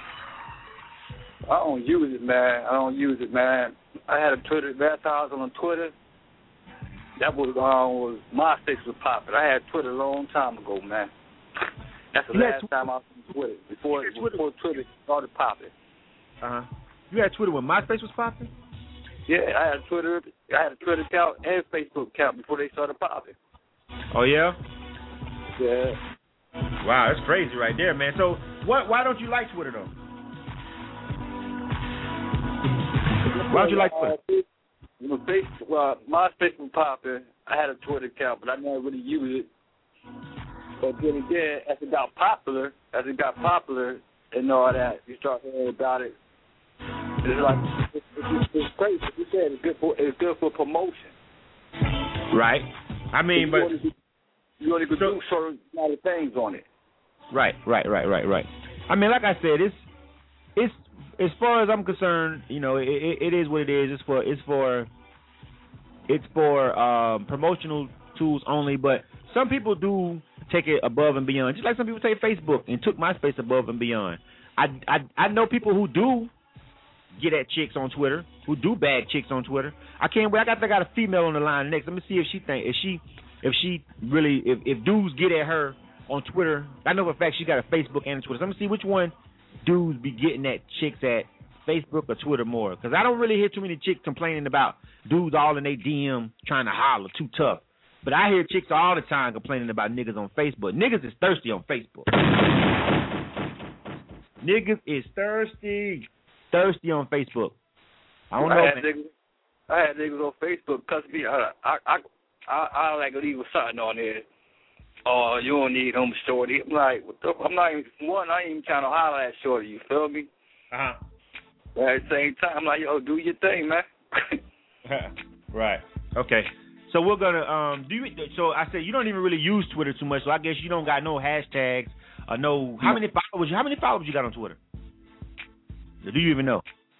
I don't use it, man. I don't use it, man. I had a Twitter. Last time I was on Twitter, that was, uh, was MySpace was popular. I had Twitter a long time ago, man. That's the you last time I was on Twitter. Before, Twitter. before Twitter started popping. Uh-huh. You had Twitter when MySpace was popping? Yeah, I had a Twitter. I had a Twitter account and Facebook account before they started popping. Oh, yeah? Yeah. Wow, that's crazy right there, man. So, what? Why don't you like Twitter, though? Why don't you like Twitter? You know, Facebook, well, MySpace was popping. I had a Twitter account, but I never really used it. But then again, as it got popular, as it got popular and all that, you start hearing about it. It's like it's, it's, it's crazy. You said it's good for it's good for promotion. Right. I mean, but you only could so, do certain kind of things on it. Right, right, right, right, right. I mean, like I said, it's it's as far as I'm concerned, you know, it, it, it is what it is. It's for it's for it's for um, promotional tools only. But some people do take it above and beyond. Just like some people take Facebook and took MySpace above and beyond. I I I know people who do get at chicks on Twitter, who do bad chicks on Twitter. I can't wait. I got I got a female on the line next. Let me see if she think if she if she really if, if dudes get at her on Twitter. I know for a fact she got a Facebook and a Twitter. So let me see which one dudes be getting at chicks at Facebook or Twitter more. Because I don't really hear too many chicks complaining about dudes all in their D M trying to holler too tough. But I hear chicks all the time complaining about niggas on Facebook. Niggas is thirsty on Facebook. Niggas is thirsty. Thirsty on Facebook. I don't I know. Had niggas, I had niggas on Facebook cuss me. I, I, I, I, I like to leave something on there. Oh, you don't need him, shorty. I'm like, what the, I'm not even, one, I ain't even trying to holler at shorty, you feel me? Uh-huh. But at the same time, I'm like, yo, do your thing, man. Right. Okay. So we're gonna um do you so I said you don't even really use Twitter too much, so I guess you don't got no hashtags or no how many followers how many followers you got on Twitter? Do you even know?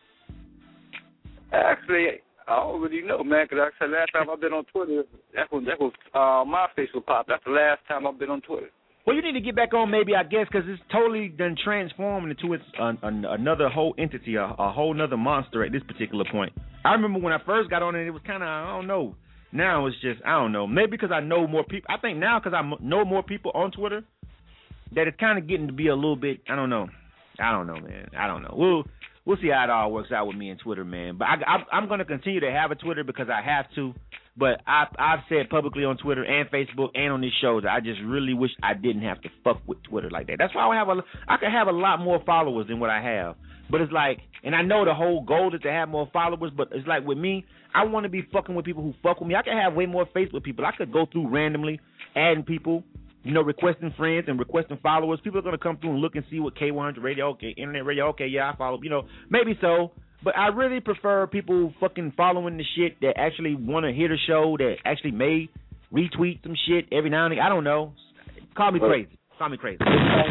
Actually, I don't really know, man, because I said last time I've been on Twitter, that was, that was uh, my Facebook pop. That's the last time I've been on Twitter. Well, you need to get back on maybe, I guess, because it's totally done transformed into its uh, an, another whole entity, a, a whole nother monster at this particular point. I remember when I first got on it, it was kind of, I don't know. Now it's just, I don't know. Maybe because I know more people. I think now because I m- know more people on Twitter, that it's kind of getting to be a little bit, I don't know. I don't know, man. I don't know. We'll we'll see how it all works out with me and Twitter, man. But I, I, I'm going to continue to have a Twitter because I have to. But I, I've said publicly on Twitter and Facebook and on this show that I just really wish I didn't have to fuck with Twitter like that. That's why I have a, I could have a lot more followers than what I have. But it's like, and I know the whole goal is to have more followers, but it's like with me, I want to be fucking with people who fuck with me. I could have way more Facebook people. I could go through randomly, adding people, you know, requesting friends and requesting followers. People are going to come through and look and see what K one hundred Radio, okay, Internet Radio, okay, yeah, I follow, you know, maybe so. But I really prefer people fucking following the shit that actually want to hear the show, that actually may retweet some shit every now and then. I don't know. Call me crazy. Call me crazy.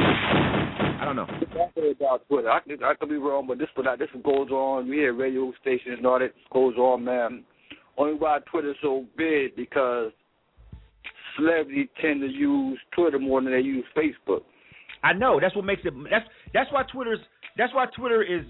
I don't know. About Twitter. I could, I could be wrong, but this this goes on. We hear radio stations and all that goes on, man. Only why Twitter's so big because celebrities tend to use Twitter more than they use Facebook. I know. That's what makes it. That's that's why Twitter's. That's why Twitter is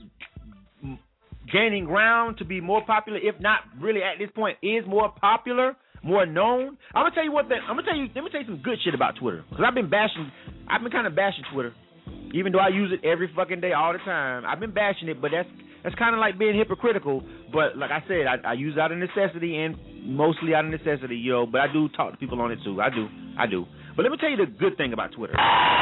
gaining ground to be more popular. If not really at this point, is more popular, more known. I'm gonna tell you what. Thing, I'm gonna tell you. Let me tell you some good shit about Twitter because I've been bashing. I've been kind of bashing Twitter. Even though I use it every fucking day, all the time. I've been bashing it, but that's that's kind of like being hypocritical. But like I said, I, I use it out of necessity and mostly out of necessity, yo. But I do talk to people on it too. I do, I do. But let me tell you the good thing about Twitter.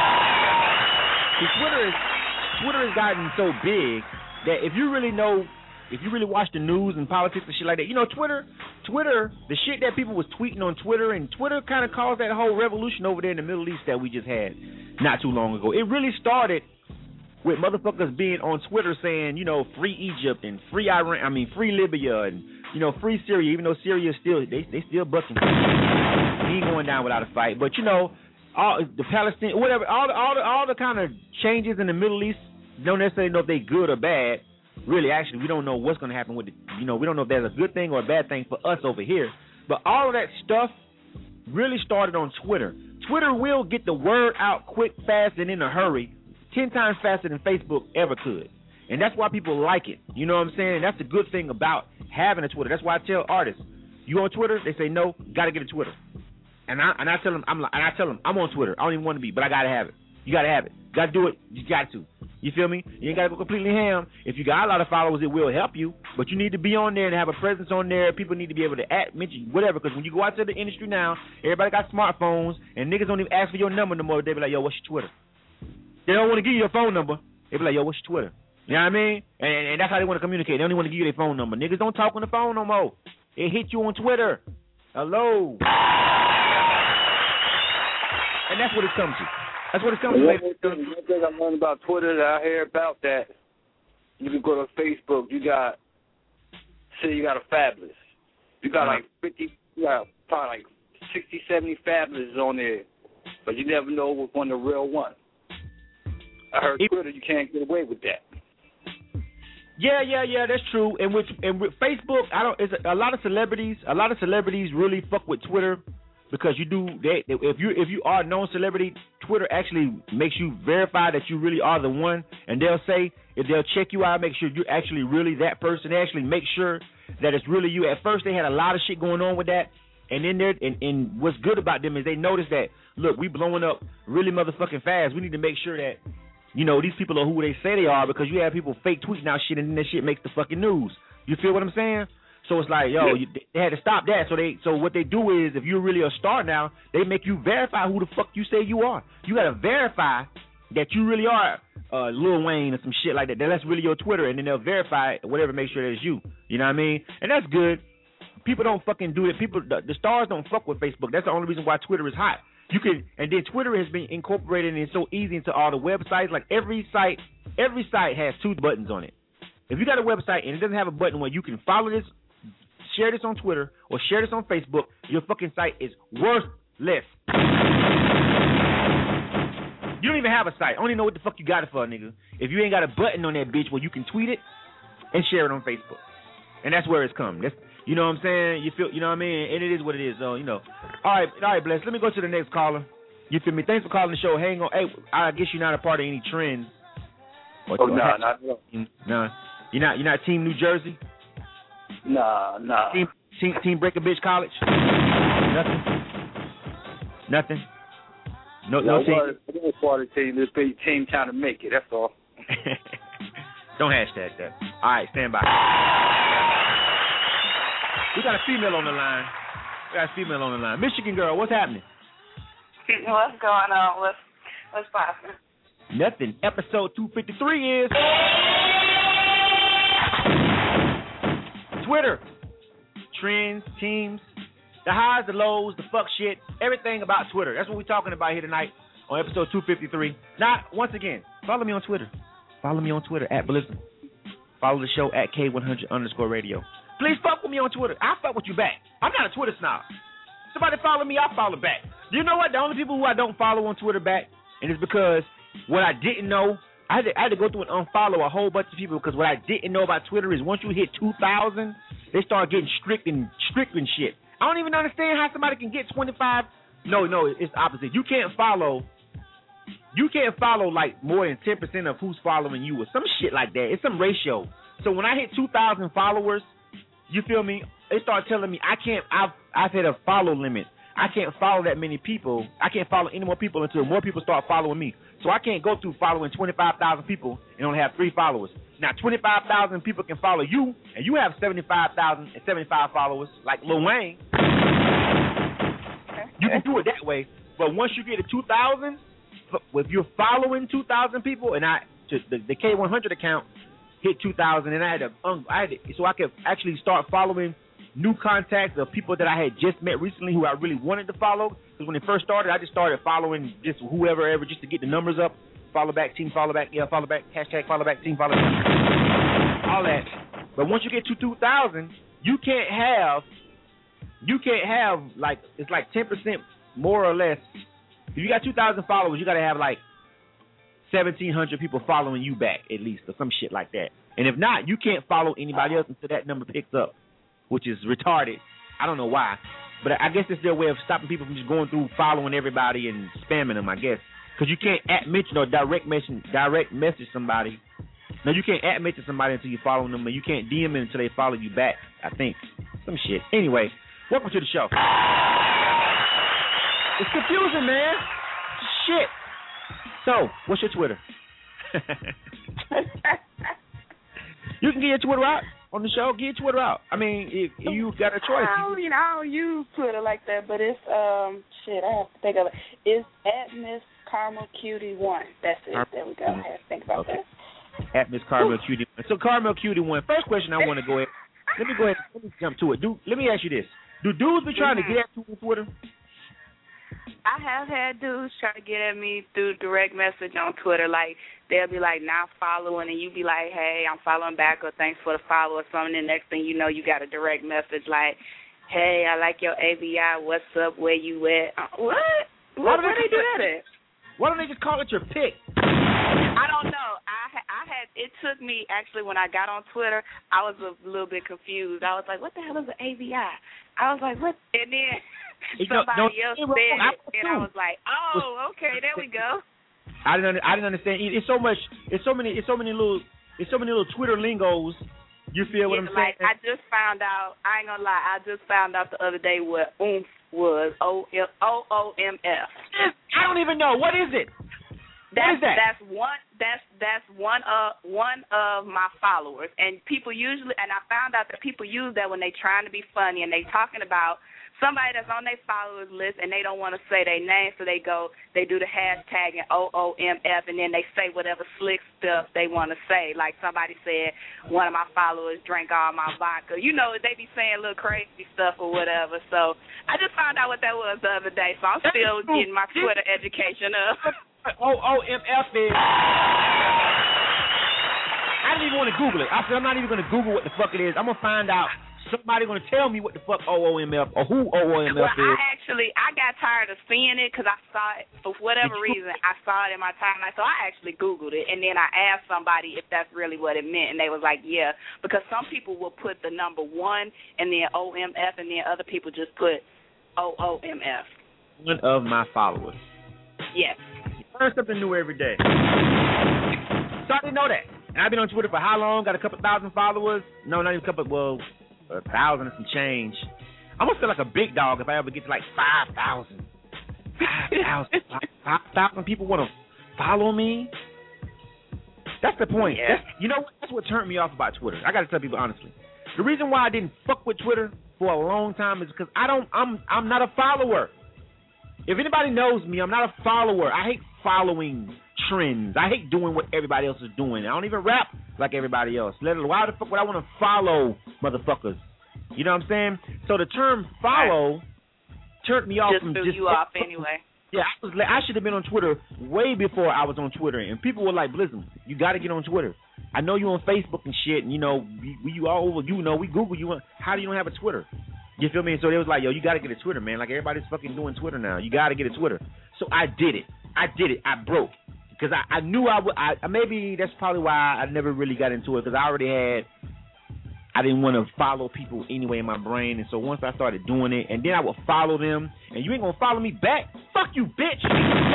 See, Twitter is Twitter has gotten so big that if you really know, if you really watch the news and politics and shit like that, you know, Twitter, Twitter, the shit that people was tweeting on Twitter, and Twitter kind of caused that whole revolution over there in the Middle East that we just had not too long ago. It really started with motherfuckers being on Twitter saying, you know, free Egypt and free Iran, I mean, free Libya and, you know, free Syria, even though Syria is still, they they still bucking. He ain't going down without a fight. But, you know, all the Palestinian, whatever, all the, all the, all the kind of changes in the Middle East, don't necessarily know if they good or bad. Really, actually, we don't know what's going to happen with it. You know, we don't know if there's a good thing or a bad thing for us over here. But all of that stuff really started on Twitter. Twitter will get the word out quick, fast, and in a hurry, ten times faster than Facebook ever could. And that's why people like it. You know what I'm saying? That's the good thing about having a Twitter. That's why I tell artists, you on Twitter? They say no, got to get a Twitter. And I and I tell them I'm like, and I tell them I'm on Twitter. I don't even want to be, but I got to have it. You got to have it. Got to do it. You got to. You feel me? You ain't got to go completely ham. If you got a lot of followers, it will help you. But you need to be on there and have a presence on there. People need to be able to add, mention whatever. Because when you go out to the industry now, everybody got smartphones, and niggas don't even ask for your number no more. They be like, yo, what's your Twitter? They don't want to give you your phone number. They be like, yo, what's your Twitter? You know what I mean? And, and that's how they want to communicate. They don't even want to give you their phone number. Niggas don't talk on the phone no more. They hit you on Twitter. Hello. And that's what it's come to. That's what it's coming One to. thing, one thing I learned about Twitter that I hear about that, you can go to Facebook, you got, say you got a Fabulous. You got like fifty, you got probably like sixty, seventy Fabulous on there, but you never know which one the real one. I heard Twitter, you can't get away with that. Yeah, yeah, yeah, that's true. And with and with Facebook, I don't. It's a, a lot of celebrities. A lot of celebrities really fuck with Twitter because you do. They, if you if you are a known celebrity, Twitter actually makes you verify that you really are the one. And they'll say if they'll check you out, make sure you're actually really that person. They actually make sure that it's really you. At first, they had a lot of shit going on with that, and then there. And, and what's good about them is they noticed that look, we blowing up really motherfucking fast. We need to make sure that, you know, these people are who they say they are, because you have people fake tweeting out shit and then that shit makes the fucking news. You feel what I'm saying? So it's like, yo, you, they had to stop that. So they, so what they do is, if you're really a star now, they make you verify who the fuck you say you are. You got to verify that you really are uh, Lil Wayne or some shit like that. That that's really your Twitter, and then they'll verify it, whatever, make sure that it's you. You know what I mean? And that's good. People don't fucking do it. People, the, the stars don't fuck with Facebook. That's the only reason why Twitter is hot. You can, and then Twitter has been incorporated and it's so easy into all the websites. Like every site, every site has two buttons on it. If you got a website and it doesn't have a button where you can follow this, share this on Twitter, or share this on Facebook, your fucking site is worthless. You don't even have a site. I don't even know what the fuck you got it for, nigga. If you ain't got a button on that bitch where you can tweet it and share it on Facebook. And that's where it's come. That's, you know what I'm saying? You feel, you know what I mean? And it is what it is. So, you know. All right, all right, Bless. Let me go to the next caller. You feel me? Thanks for calling the show. Hang on. Hey, I guess you're not a part of any trends. Or oh, no, nah, not at all. Nah. You're not, you're not Team New Jersey? Nah, nah. Team, team, team Break a Bitch College? Nothing? Nothing? No, no, no team? I'm not part of the team. This big team trying to make it. That's all. Don't hashtag that. All right, stand by. We got a female on the line. We got a female on the line. Michigan girl, what's happening? What's going on? What's, what's popping? Nothing. Episode two fifty-three is Twitter. Trends, teams, the highs, the lows, the fuck shit, everything about Twitter. That's what we're talking about here tonight on episode two fifty-three. Now, once again, follow me on Twitter. Follow me on Twitter at Blizm. Follow the show at K one hundred underscore radio. Please fuck with me on Twitter. I fuck with you back. I'm not a Twitter snob. Somebody follow me, I follow back. You know what? The only people who I don't follow on Twitter back, and it's because what I didn't know, I had, to, I had to go through and unfollow a whole bunch of people, because what I didn't know about Twitter is once you hit two thousand, they start getting strict and strict and shit. I don't even understand how somebody can get twenty-five. No, no, it's the opposite. You can't follow. You can't follow like more than ten percent of who's following you or some shit like that. It's some ratio. So when I hit two thousand followers, you feel me? They start telling me I can't. I've I've hit a follow limit. I can't follow that many people. I can't follow any more people until more people start following me. So I can't go through following twenty-five thousand people and only have three followers. Now twenty-five thousand people can follow you, and you have seventy-five thousand and seventy-five followers, like Lil Wayne. You can do it that way. But once you get to two thousand, if you're following two thousand people, and I to the, the K one hundred account hit two thousand, and I had to, um, I had to, so I could actually start following new contacts of people that I had just met recently who I really wanted to follow. Because when it first started, I just started following just whoever ever just to get the numbers up. follow back, team follow back, yeah, follow back, hashtag follow back, team follow back, all that. But once you get to two thousand, you can't have, you can't have like it's like ten percent more or less. If you got two thousand followers, you got to have like seventeen hundred people following you back at least, or some shit like that. And if not, you can't follow anybody else until that number picks up, which is retarded. I don't know why, but I guess it's their way of stopping people from just going through following everybody and spamming them, I guess. Because you can't at mention or direct message, direct message somebody. No, you can't at mention somebody until you follow them, and you can't D M them until they follow you back, I think. Some shit. Anyway, welcome to the show. It's confusing, man. Shit. So, what's your Twitter? You can get your Twitter out on the show. Get your Twitter out. I mean, if you got a choice. I don't, you know, I don't use Twitter like that, but it's um shit. I have to think of it. It's at Miss Carmel Cutie One. That's it. There we go. I have to think about okay. that. At Miss Carmel Cutie One. So Carmel Cutie One. First question I want to go ahead. Let me go ahead. Let me jump to it. Do let me ask you this. Do dudes be trying mm-hmm. to get at you on Twitter? I have had dudes try to get at me through direct message on Twitter. Like, they'll be like, not following, and you be like, hey, I'm following back, or thanks for the follow, or something. And next thing you know, you got a direct message like, hey, I like your A B I. What's up? Where you at? Uh, what? Why do they do that at? Why don't they just call it your pick? I don't know. I I had it took me actually when I got on Twitter, I was a little bit confused. I was like, what the hell is an A B I? I was like, what? And then somebody else said it, and I was like, oh, okay, there we go. I didn't I didn't understand. It's so much. It's so many. It's so many little. It's so many little Twitter lingos. You feel what yeah, I'm like, saying? I just found out. I ain't gonna lie. I just found out the other day what oomph was. O O M F. I don't even know. What is it? That's, what is that? That's one. That's that's one of one of my followers, and people usually. And I found out that people use that when they trying to be funny and they talking about somebody that's on their followers list and they don't want to say their name, so they go, they do the hashtag and O O M F, and then they say whatever slick stuff they want to say. Like somebody said, one of my followers drank all my vodka. You know, they be saying little crazy stuff or whatever. So I just found out what that was the other day, so I'm still getting my Twitter education up. O O M F is... I didn't even want to Google it. I said, I'm not even going to Google what the fuck it is. I'm going to find out. Somebody going to tell me what the fuck O O M F or who O O M F well, is. Well, I actually, I got tired of seeing it because I saw it, for whatever reason, I saw it in my timeline. So I actually Googled it, and then I asked somebody if that's really what it meant, and they was like, yeah, because some people will put the number one and then O M F, and then other people just put O O M F. One of my followers. Yes. You learn something new every day. So I didn't know that. And I've been on Twitter for how long? Got a couple thousand followers? No, not even a couple, well... a thousand and some change. I'm gonna feel like a big dog if I ever get to like five thousand. Five thousand. Five thousand people want to follow me. That's the point. Yeah. That's, you know, that's what turned me off about Twitter. I gotta tell people honestly. The reason why I didn't fuck with Twitter for a long time is because I don't. I'm. I'm not a follower. If anybody knows me, I'm not a follower. I hate following trends. I hate doing what everybody else is doing. I don't even rap like everybody else. Let it, why the fuck would I want to follow motherfuckers? You know what I'm saying? So the term follow turned me off just from threw just you off anyway. Yeah, I was. I should have been on Twitter way before I was on Twitter, and people were like, "Blizzum, you got to get on Twitter. I know you on Facebook and shit, and you know, we, you all over. You know, we Google you. How do you don't have a Twitter? You feel me? So they was like, yo, you got to get a Twitter, man. Like everybody's fucking doing Twitter now. You got to get a Twitter. So I did it. I did it. I broke. Because I, I knew I would, I, maybe that's probably why I never really got into it, because I already had, I didn't want to follow people anyway in my brain, and so once I started doing it, and then I would follow them, and you ain't going to follow me back? Fuck you, bitch!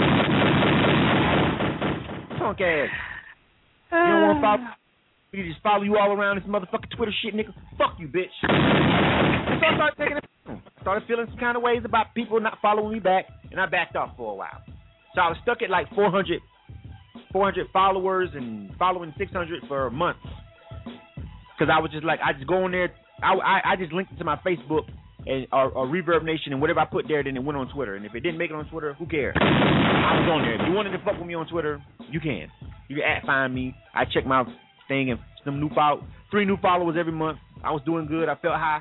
Punk ass. You don't want to follow me? We just follow you all around this motherfucking Twitter shit, nigga. Fuck you, bitch. And so I started taking it. I started feeling some kind of ways about people not following me back, and I backed off for a while. So I was stuck at like four hundred followers and following six hundred for months. Because I was just like, I just go on there. I, I, I just linked it to my Facebook and or, or Reverb Nation, and whatever I put there, then it went on Twitter. And if it didn't make it on Twitter, who cares? I was on there. If you wanted to fuck with me on Twitter, you can. You can at find me. I check my thing and some new follow, three new followers every month. I was doing good. I felt high.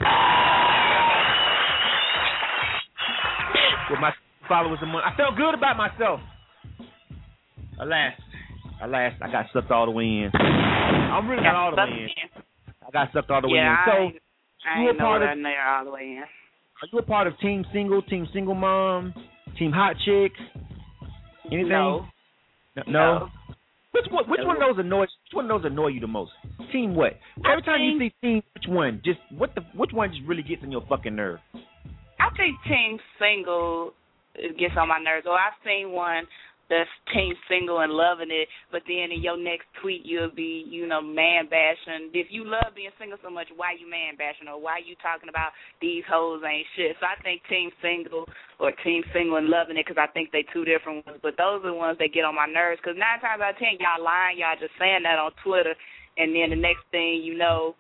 With my followers a month, I felt good about myself. Alas, I last I got sucked all the way in. I'm really not all the way in. I got sucked all the way yeah, in. So I ain't, I you ain't a part know of, that there all the way in. Are you a part of Team Single, Team Single Mom, Team Hot Chick? Anything? No. No. no? no. Which one? Which one of those annoys? Which one of those annoy you the most? Team what? Every I time think, you see team, which one? Just what the? Which one just really gets on your fucking nerve? I think Team Single gets on my nerves. Or I've seen one that's Team Single and loving it, but then in your next tweet you'll be, you know, man bashing. If you love being single so much, why you man bashing, or why you talking about these hoes ain't shit? So I think Team Single or Team Single and loving it, because I think they two different ones. But those are the ones that get on my nerves, because nine times out of ten y'all lying, y'all just saying that on Twitter, and then the next thing you know,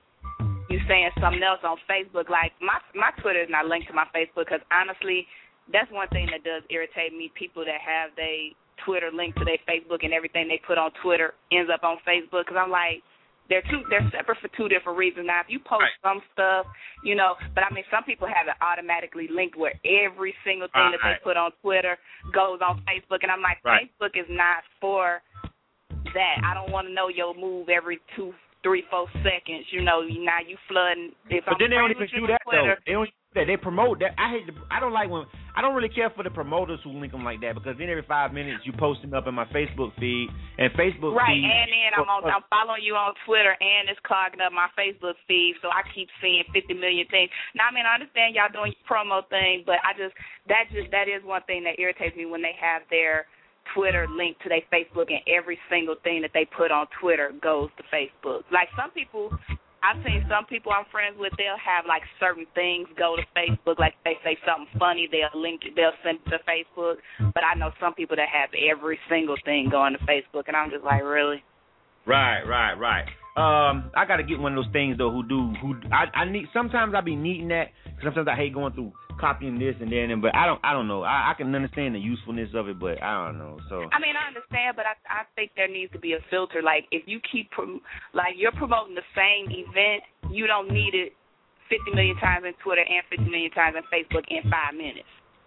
you saying something else on Facebook. Like my my Twitter is not linked to my Facebook, because honestly, that's one thing that does irritate me, people that have their Twitter linked to their Facebook and everything they put on Twitter ends up on Facebook, because I'm like, they're two, they're separate for two different reasons. Now, if you post right. some stuff, you know, but I mean, some people have it automatically linked where every single thing right. that they put on Twitter goes on Facebook, and I'm like, right. Facebook is not for that. I don't want to know your move every two, three, four seconds. You know, now you flooding. If but I'm then they don't even do that, Twitter, though. They don't that. They promote that. I hate. The, I don't like when. I don't really care for the promoters who link them like that, because then every five minutes you post them up in my Facebook feed, and Facebook right, feed. Right, and then I'm on, I'm following you on Twitter, and it's clogging up my Facebook feed, so I keep seeing fifty million things. Now, I mean, I understand y'all doing your promo thing, but I just that just that is one thing that irritates me, when they have their Twitter linked to their Facebook, and every single thing that they put on Twitter goes to Facebook. Like some people. I've seen some people I'm friends with, they'll have, like, certain things go to Facebook. Like, they say something funny, they'll link it, they'll send it to Facebook. But I know some people that have every single thing going to Facebook, and I'm just like, really? Right, right, right. Um, I got to get one of those things, though, who do, who, I, I need, sometimes I be needing that, because sometimes I hate going through copying this and then, but I don't, I don't know. I, I can understand the usefulness of it, but I don't know. So I mean, I understand, but I, I think there needs to be a filter. Like, if you keep, prom- like, you're promoting the same event, you don't need it fifty million times in Twitter and fifty million times in Facebook in five minutes.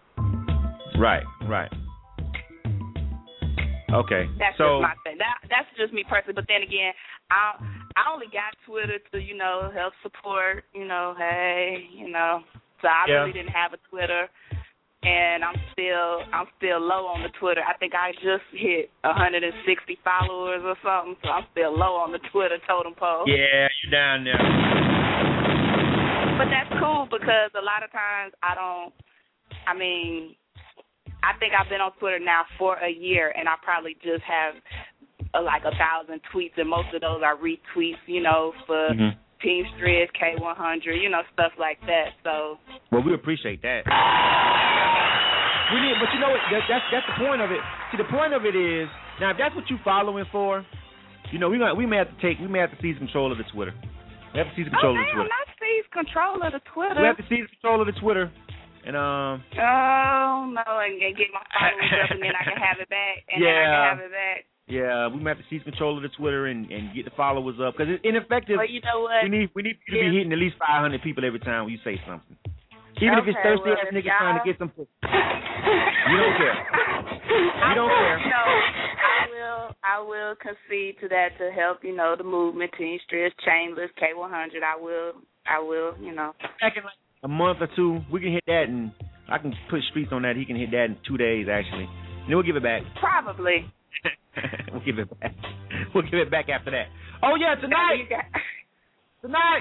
Right, right. Okay. That's so, just my thing. That, that's just me personally. But then again, I I only got Twitter to, you know, help support, you know, hey, you know. So I yeah. really didn't have a Twitter, and I'm still I'm still low on the Twitter. I think I just hit one hundred sixty followers or something, so I'm still low on the Twitter totem pole. Yeah, you're down there. But that's cool, because a lot of times I don't, I mean, I think I've been on Twitter now for a year, and I probably just have uh, like a thousand tweets, and most of those are retweets, you know, for mm-hmm. Team Stress, K one hundred, you know, stuff like that. So. Well, we appreciate that. We did, but you know what? That, that's that's the point of it. See, the point of it is, now if that's what you're following for, you know, we gonna, we may have to take, we may have to seize control of the Twitter. We have to seize control oh, of the Twitter. Oh, not seize control of the Twitter. We have to seize control of the Twitter, and um. Oh no, and, and get my followers up, and then I can have it back, and yeah. then I can have it back. Yeah, we might have to seize control of the Twitter and, and get the followers up, because it's ineffective. Well, you know what? We need we need you to yeah. be hitting at least five hundred people every time you say something. Even okay, if it's thirsty well, ass niggas y'all... trying to get some pussy. You don't care. You don't will, care. You know, I will I will concede to that to help, you know, the movement, Team Stress, Chainless, K one hundred. I will I will, you know. Back in like a month or two, we can hit that, and I can put Streets on that. He can hit that in two days actually. And then we'll give it back. Probably. We'll give it back. We'll give it back after that. Oh yeah, tonight. Tonight.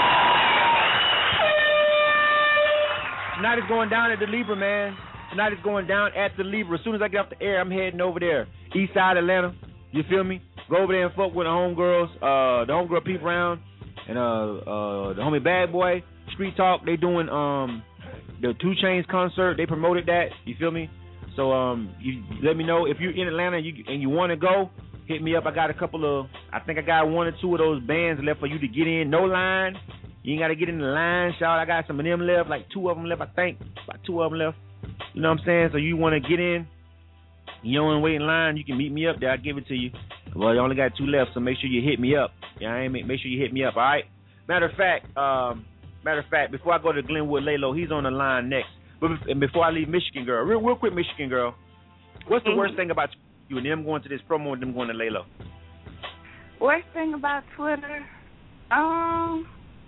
Tonight is going down at the Libra, man. Tonight is going down at the Libra. As soon as I get off the air, I'm heading over there, East Side Atlanta. You feel me? Go over there and fuck with the homegirls, uh, the homegirl Peep Round, and uh, uh, the homie Bad Boy. Street Talk. They doing um the two Chainz concert. They promoted that. You feel me? So um, you let me know if you're in Atlanta and you, and you want to go. Hit me up. I got a couple of, I think I got one or two of those bands left for you to get in. No line. You ain't got to get in the line, shout. I got some of them left, like two of them left, I think. About two of them left. You know what I'm saying? So you want to get in, you don't want to wait in line, you can meet me up there. I'll give it to you. Well, you only got two left, so make sure you hit me up. Yeah, I ain't make, make sure you hit me up, all right? Matter of fact, um, matter of fact, before I go to Glenwood Lalo, he's on the line next. But and before I leave Michigan Girl, real, real quick, Michigan Girl, what's the mm-hmm. worst thing about You and them going to this promo and them going to lay low. Worst thing about Twitter, um,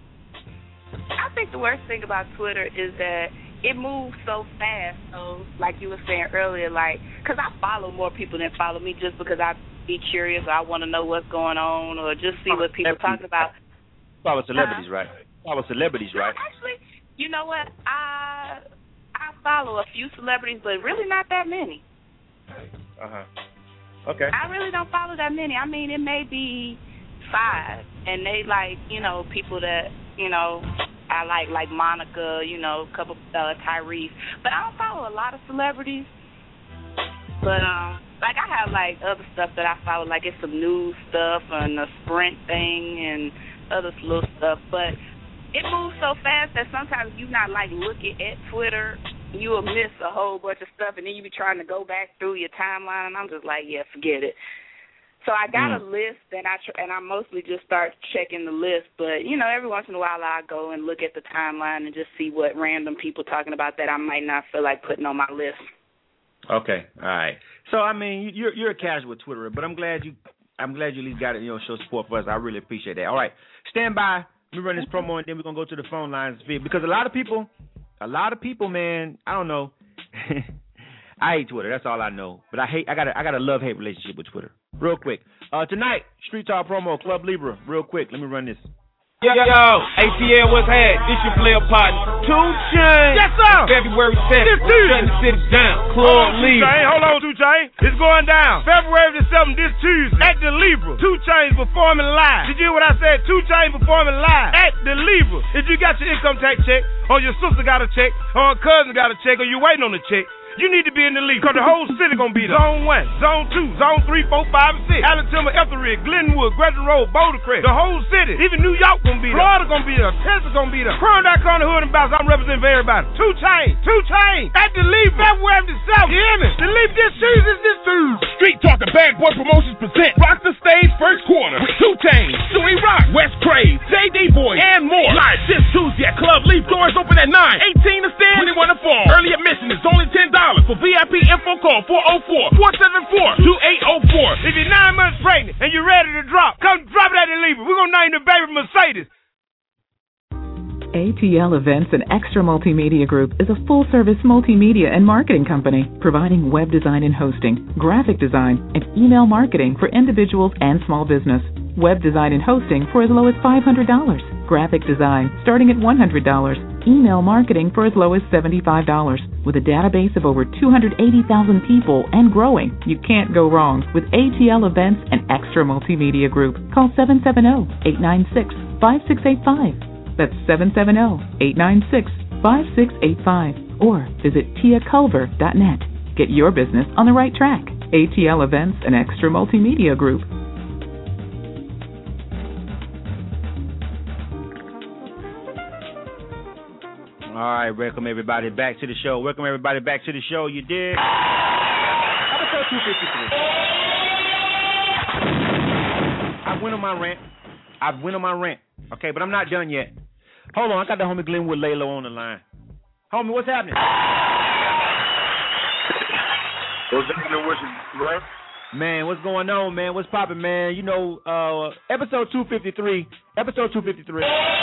I think the worst thing about Twitter is that it moves so fast. So, like you were saying earlier, like, because I follow more people than follow me just because I be curious or I want to know what's going on or just see what people are talking about. Follow celebrities, uh, right? Follow celebrities, no, right? Actually, you know what? I I follow a few celebrities, but really not that many. Uh-huh. Okay. I really don't follow that many. I mean, it may be five, and they like, you know, people that, you know, I like, like Monica, you know, a couple, uh, Tyrese. But I don't follow a lot of celebrities. But, um, like, I have, like, other stuff that I follow, like it's some news stuff and a Sprint thing and other little stuff. But it moves so fast that sometimes you not, like, looking at Twitter, you will miss a whole bunch of stuff, and then you be trying to go back through your timeline, and I'm just like, yeah, forget it. So I got mm. a list, and I tr- and I mostly just start checking the list. But, you know, every once in a while I go and look at the timeline and just see what random people talking about that I might not feel like putting on my list. Okay, all right. So, I mean, you're you're a casual Twitterer, but I'm glad you I'm glad you at least got it, you know, show support for us. I really appreciate that. All right, stand by. Let me run this promo, and then we're going to go to the phone lines. Because a lot of people, a lot of people, man, I don't know. I hate Twitter. That's all I know. But I hate. I got. A, I got a love-hate relationship with Twitter. Real quick. Uh, tonight, Street Talk promo, Club Libra. Real quick. Let me run this. Yo, yo, A T L, what's happening? This your player partner, two Chainz. Yes, sir. February seventh, shutting the city down. Club Libra. Hold on, two Chainz. It's going down. February the seventh, this Tuesday, at the Libra. two Chainz performing live. Did you hear what I said? two Chainz performing live at the Libra. If you got your income tax check, or your sister got a check, or a cousin got a check, or you waiting on a check, you need to be in the league, because the whole city going to be there. Zone one, Zone two, Zone three, four, five, and six. Allen Timber, Etheridge, Glenwood, Gresham Road, Boulder Crest. The whole city. Even New York going to be there. Florida going to be there. Texas going to be there. Crown dot com, the hood and bounce. I'm representing for everybody. two Chainz. two Chainz. At the league, February the seventh. You hear me? The league this Tuesday, this Tuesday. Street Talk and Bad Boy Promotions present Rock the Stage first quarter with two Chainz, Suey Rock, West Crave, J D Boy, and more. Live this Tuesday at Club Leaf. Doors open at nine. eighteen to stand, twenty-one to fall. Early admission is only ten dollars. For V I P info, call four oh four, four seven four, two eight oh four. If you're nine months pregnant and you're ready to drop, come drop it at the Libra. We're going to name the baby Mercedes. A T L Events and Extra Multimedia Group is a full-service multimedia and marketing company providing web design and hosting, graphic design, and email marketing for individuals and small business. Web design and hosting for as low as five hundred dollars. Graphic design starting at one hundred dollars. Email marketing for as low as seventy-five dollars. With a database of over two hundred eighty thousand people and growing, you can't go wrong with A T L Events and Extra Multimedia Group. Call seven seven zero, eight nine six, five six eight five. That's seven seven zero, eight nine six, five six eight five. Or visit tia culver dot net. Get your business on the right track. A T L Events and Extra Multimedia Group. All right, welcome everybody back to the show. Welcome everybody back to the show. You did. Episode two fifty-three. I went on my rant. I went on my rant. Okay, but I'm not done yet. Hold on, I got the homie Glenwood Laylo on the line. Homie, what's happening? What's happening with you, bro? Man, what's going on, man? What's popping, man? You know, uh, episode two fifty-three. Episode two fifty-three.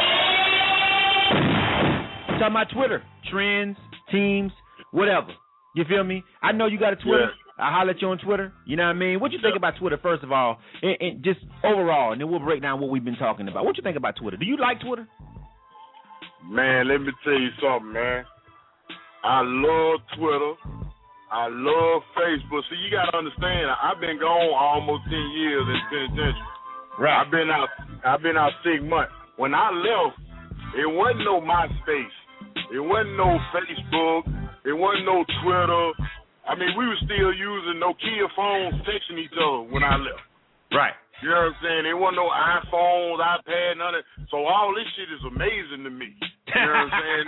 Talking about Twitter, trends, teams, whatever. You feel me? I know you got a Twitter. Yeah. I holler at you on Twitter. You know what I mean? What you think about Twitter, first of all, and, and just overall, and then we'll break down what we've been talking about. What you think about Twitter? Do you like Twitter? Man, let me tell you something, man. I love Twitter. I love Facebook. So you got to understand, I've been gone almost ten years in the penitentiary. Right. I've been out. I've been out six months. When I left, it wasn't no MySpace. It wasn't no Facebook. It wasn't no Twitter. I mean, we were still using Nokia phones, texting each other when I left. Right. You know what I'm saying? There wasn't no iPhones, iPad, none of it. So all this shit is amazing to me. You know what I'm saying?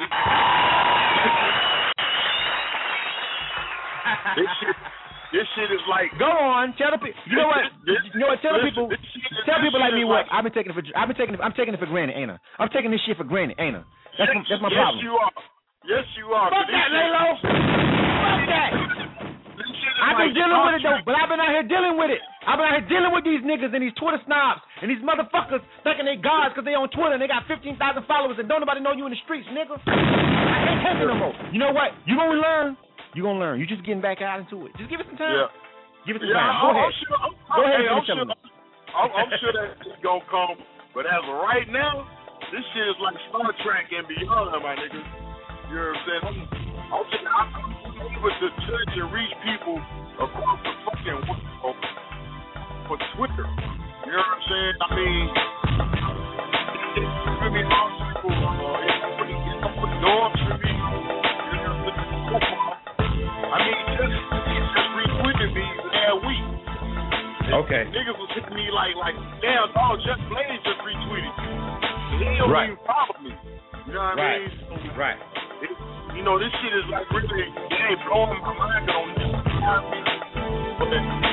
this shit, this shit is like. Go on, tell the people. You know what? This, you know what? Tell the people. Tell people like me what I've been taking it for. I've been taking it. I'm taking it for granted, ain't I? I'm taking this shit for granted, ain't I? That's yes, my, that's my yes, problem. Yes, you are. Yes, you are. Fuck that, Laylo. Fuck that. This shit is I've been dealing with it though, but I've been out here dealing with it. I've been out here dealing with these niggas and these Twitter snobs and these motherfuckers thinking they gods because they on Twitter and they got fifteen thousand followers and don't nobody know you in the streets, nigga. I can't take it no more. You know what? You gonna learn. You gonna learn. You just getting back out into it. Just give it some time. Yeah. Give it some yeah, time. Go I'm, ahead. I'm sure, I'm, Go ahead. Hey, and I'm, finish sure, up. I'm, I'm sure that it's gonna come, but as of right now, this shit is like Star Trek and beyond, my nigga. You know what I'm saying? I'm, I'm just, I'm able to touch and reach people across the fucking world for Twitter. You know what I'm saying? I mean, it's really possible. Uh, it's pretty, it's pretty doors for me. You know what I'm saying? I mean, just, just retweeted me that week. Okay. Niggas was hitting me like, like, damn, dog, Jeff Blaze just retweeted you. He don't Right. even follow me. You know what Right. I mean? Right. It, you know, this shit is like really, it ain't blowing my mind on this. You know what I mean? But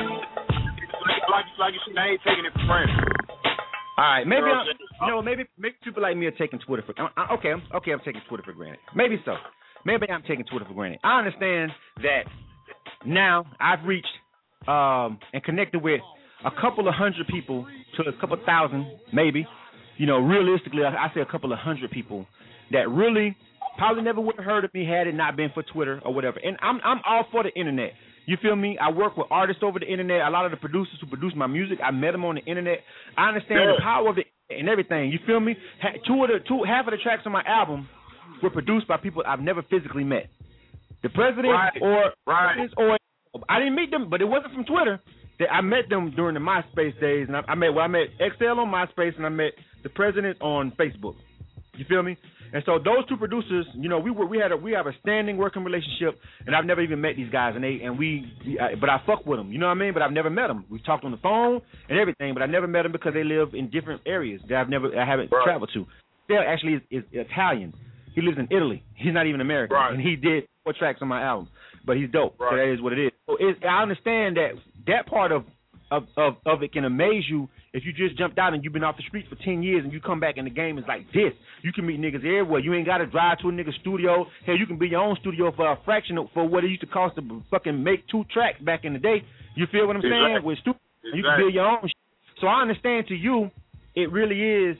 it's like, like, like you said, I ain't taking it for granted. All right, maybe You know I'm, what I'm saying? you know, maybe maybe people like me are taking Twitter for. Uh, okay, I'm, okay, I'm taking Twitter for granted. Maybe so. Maybe I'm taking Twitter for granted. I understand that now I've reached um, and connected with a couple of hundred people to a couple thousand, maybe. You know, realistically, I, I say a couple of hundred people that really probably never would have heard of me had it not been for Twitter or whatever. And I'm I'm all for the internet. You feel me? I work with artists over the internet. A lot of the producers who produce my music, I met them on the internet. I understand Yeah. the power of it and everything. You feel me? Ha- two of the two half of the tracks on my album were produced by people I've never physically met. The president Right. or Right. or I didn't meet them, but it wasn't from Twitter. I met them during the MySpace days, and I, I met well, I met X L on MySpace, and I met the president on Facebook. You feel me? And so those two producers, you know, we were we had a we have a standing working relationship, and I've never even met these guys, and they and we, I, but I fuck with them. You know what I mean? But I've never met them. We've talked on the phone and everything, but I never met them because they live in different areas that I've never I haven't Right. traveled to. Dale actually is, is Italian. He lives in Italy. He's not even American, Right. and he did four tracks on my album. But he's dope. Right. So that is what it is. So it, I understand that that part of Of, of of it can amaze you if you just jumped out and you've been off the streets for ten years and you come back and the game is like this. You can meet niggas everywhere. You ain't got to drive to a nigga studio. Hell, you can be your own studio for a fraction of for what it used to cost to fucking make two tracks back in the day. You feel what I'm saying? Exactly. With stu- Exactly. you can build your own shit. So I understand to you, it really is,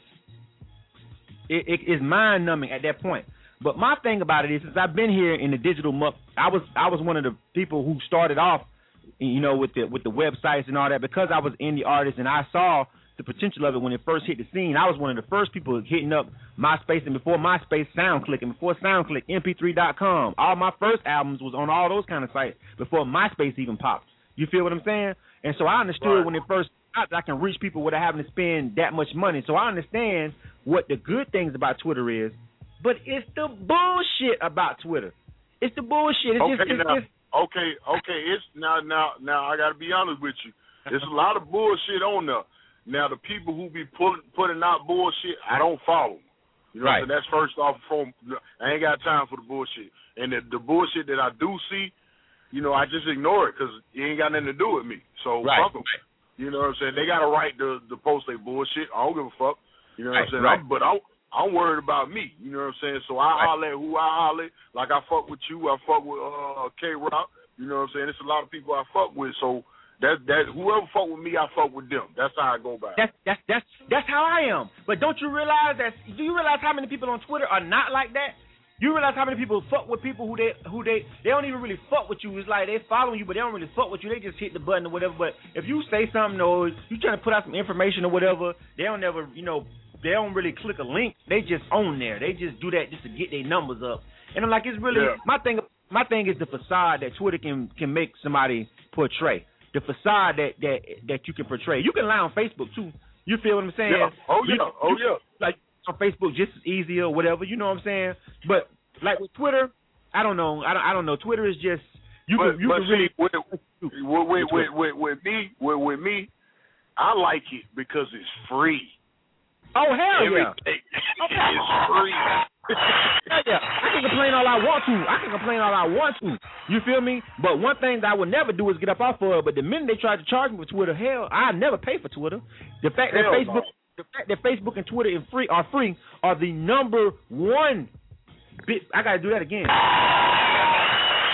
it, it is mind numbing at that point. But my thing about it is, since I've been here in the digital muck, I was I was one of the people who started off, you know, with the with the websites and all that, because I was indie artist and I saw the potential of it when it first hit the scene. I was one of the first people hitting up MySpace, and before MySpace, SoundClick, and before SoundClick, M P three dot com. All my first albums was on all those kind of sites before MySpace even popped. You feel what I'm saying? And so I understood Right. when it first out, I can reach people without having to spend that much money. So I understand what the good things about Twitter is, but it's the bullshit about Twitter. It's the bullshit. It's Okay, just, it's now, just, okay, okay. It's now, now, now. I gotta be honest with you. There's a lot of bullshit on there. Now, the people who be putting putting out bullshit, I don't follow. You know, Right. so that's first off. From I ain't got time for the bullshit. And the, the bullshit that I do see, you know, I just ignore it because it ain't got nothing to do with me. So Right. fuck 'em. You know what I'm saying? They got a right to, to post their bullshit. I don't give a fuck. You know what Right, I'm saying? right. I'm, but I'm, I'm worried about me. You know what I'm saying? So I Right. holler at who I holler. Like I fuck with you. I fuck with uh, K-Rock. You know what I'm saying? There's a lot of people I fuck with. So that that whoever fuck with me, I fuck with them. That's how I go about it. That's that's that's that's how I am. But don't you realize that? Do you realize how many people on Twitter are not like that? You realize how many people fuck with people who they who they they don't even really fuck with you. It's like they following you, but they don't really fuck with you. They just hit the button or whatever. But if you say something or you trying to put out some information or whatever, they don't never you know they don't really click a link. They just own there. They just do that just to get their numbers up. And I'm like, it's really Yeah. my thing. My thing is the facade that Twitter can can make somebody portray. The facade that that that you can portray. You can lie on Facebook too. You feel what I'm saying? Yeah. Oh You- yeah. Oh you- yeah. Like on Facebook, just as easy or whatever. You know what I'm saying? But like with Twitter, I don't know. I don't. I don't know. Twitter is just you but can you but can really see, with, with, with, with, with, with me, with, with me, I like it because it's free. Oh hell yeah! Everything is free. Hell yeah! I can complain all I want to. I can complain all I want to. You feel me? But one thing that I would never do is get up off of it. But the minute they tried to charge me for Twitter, hell, I never pay for Twitter. The fact that Hell Facebook, no. the fact that Facebook and Twitter are free are free are the number one. Bit, I gotta do that again.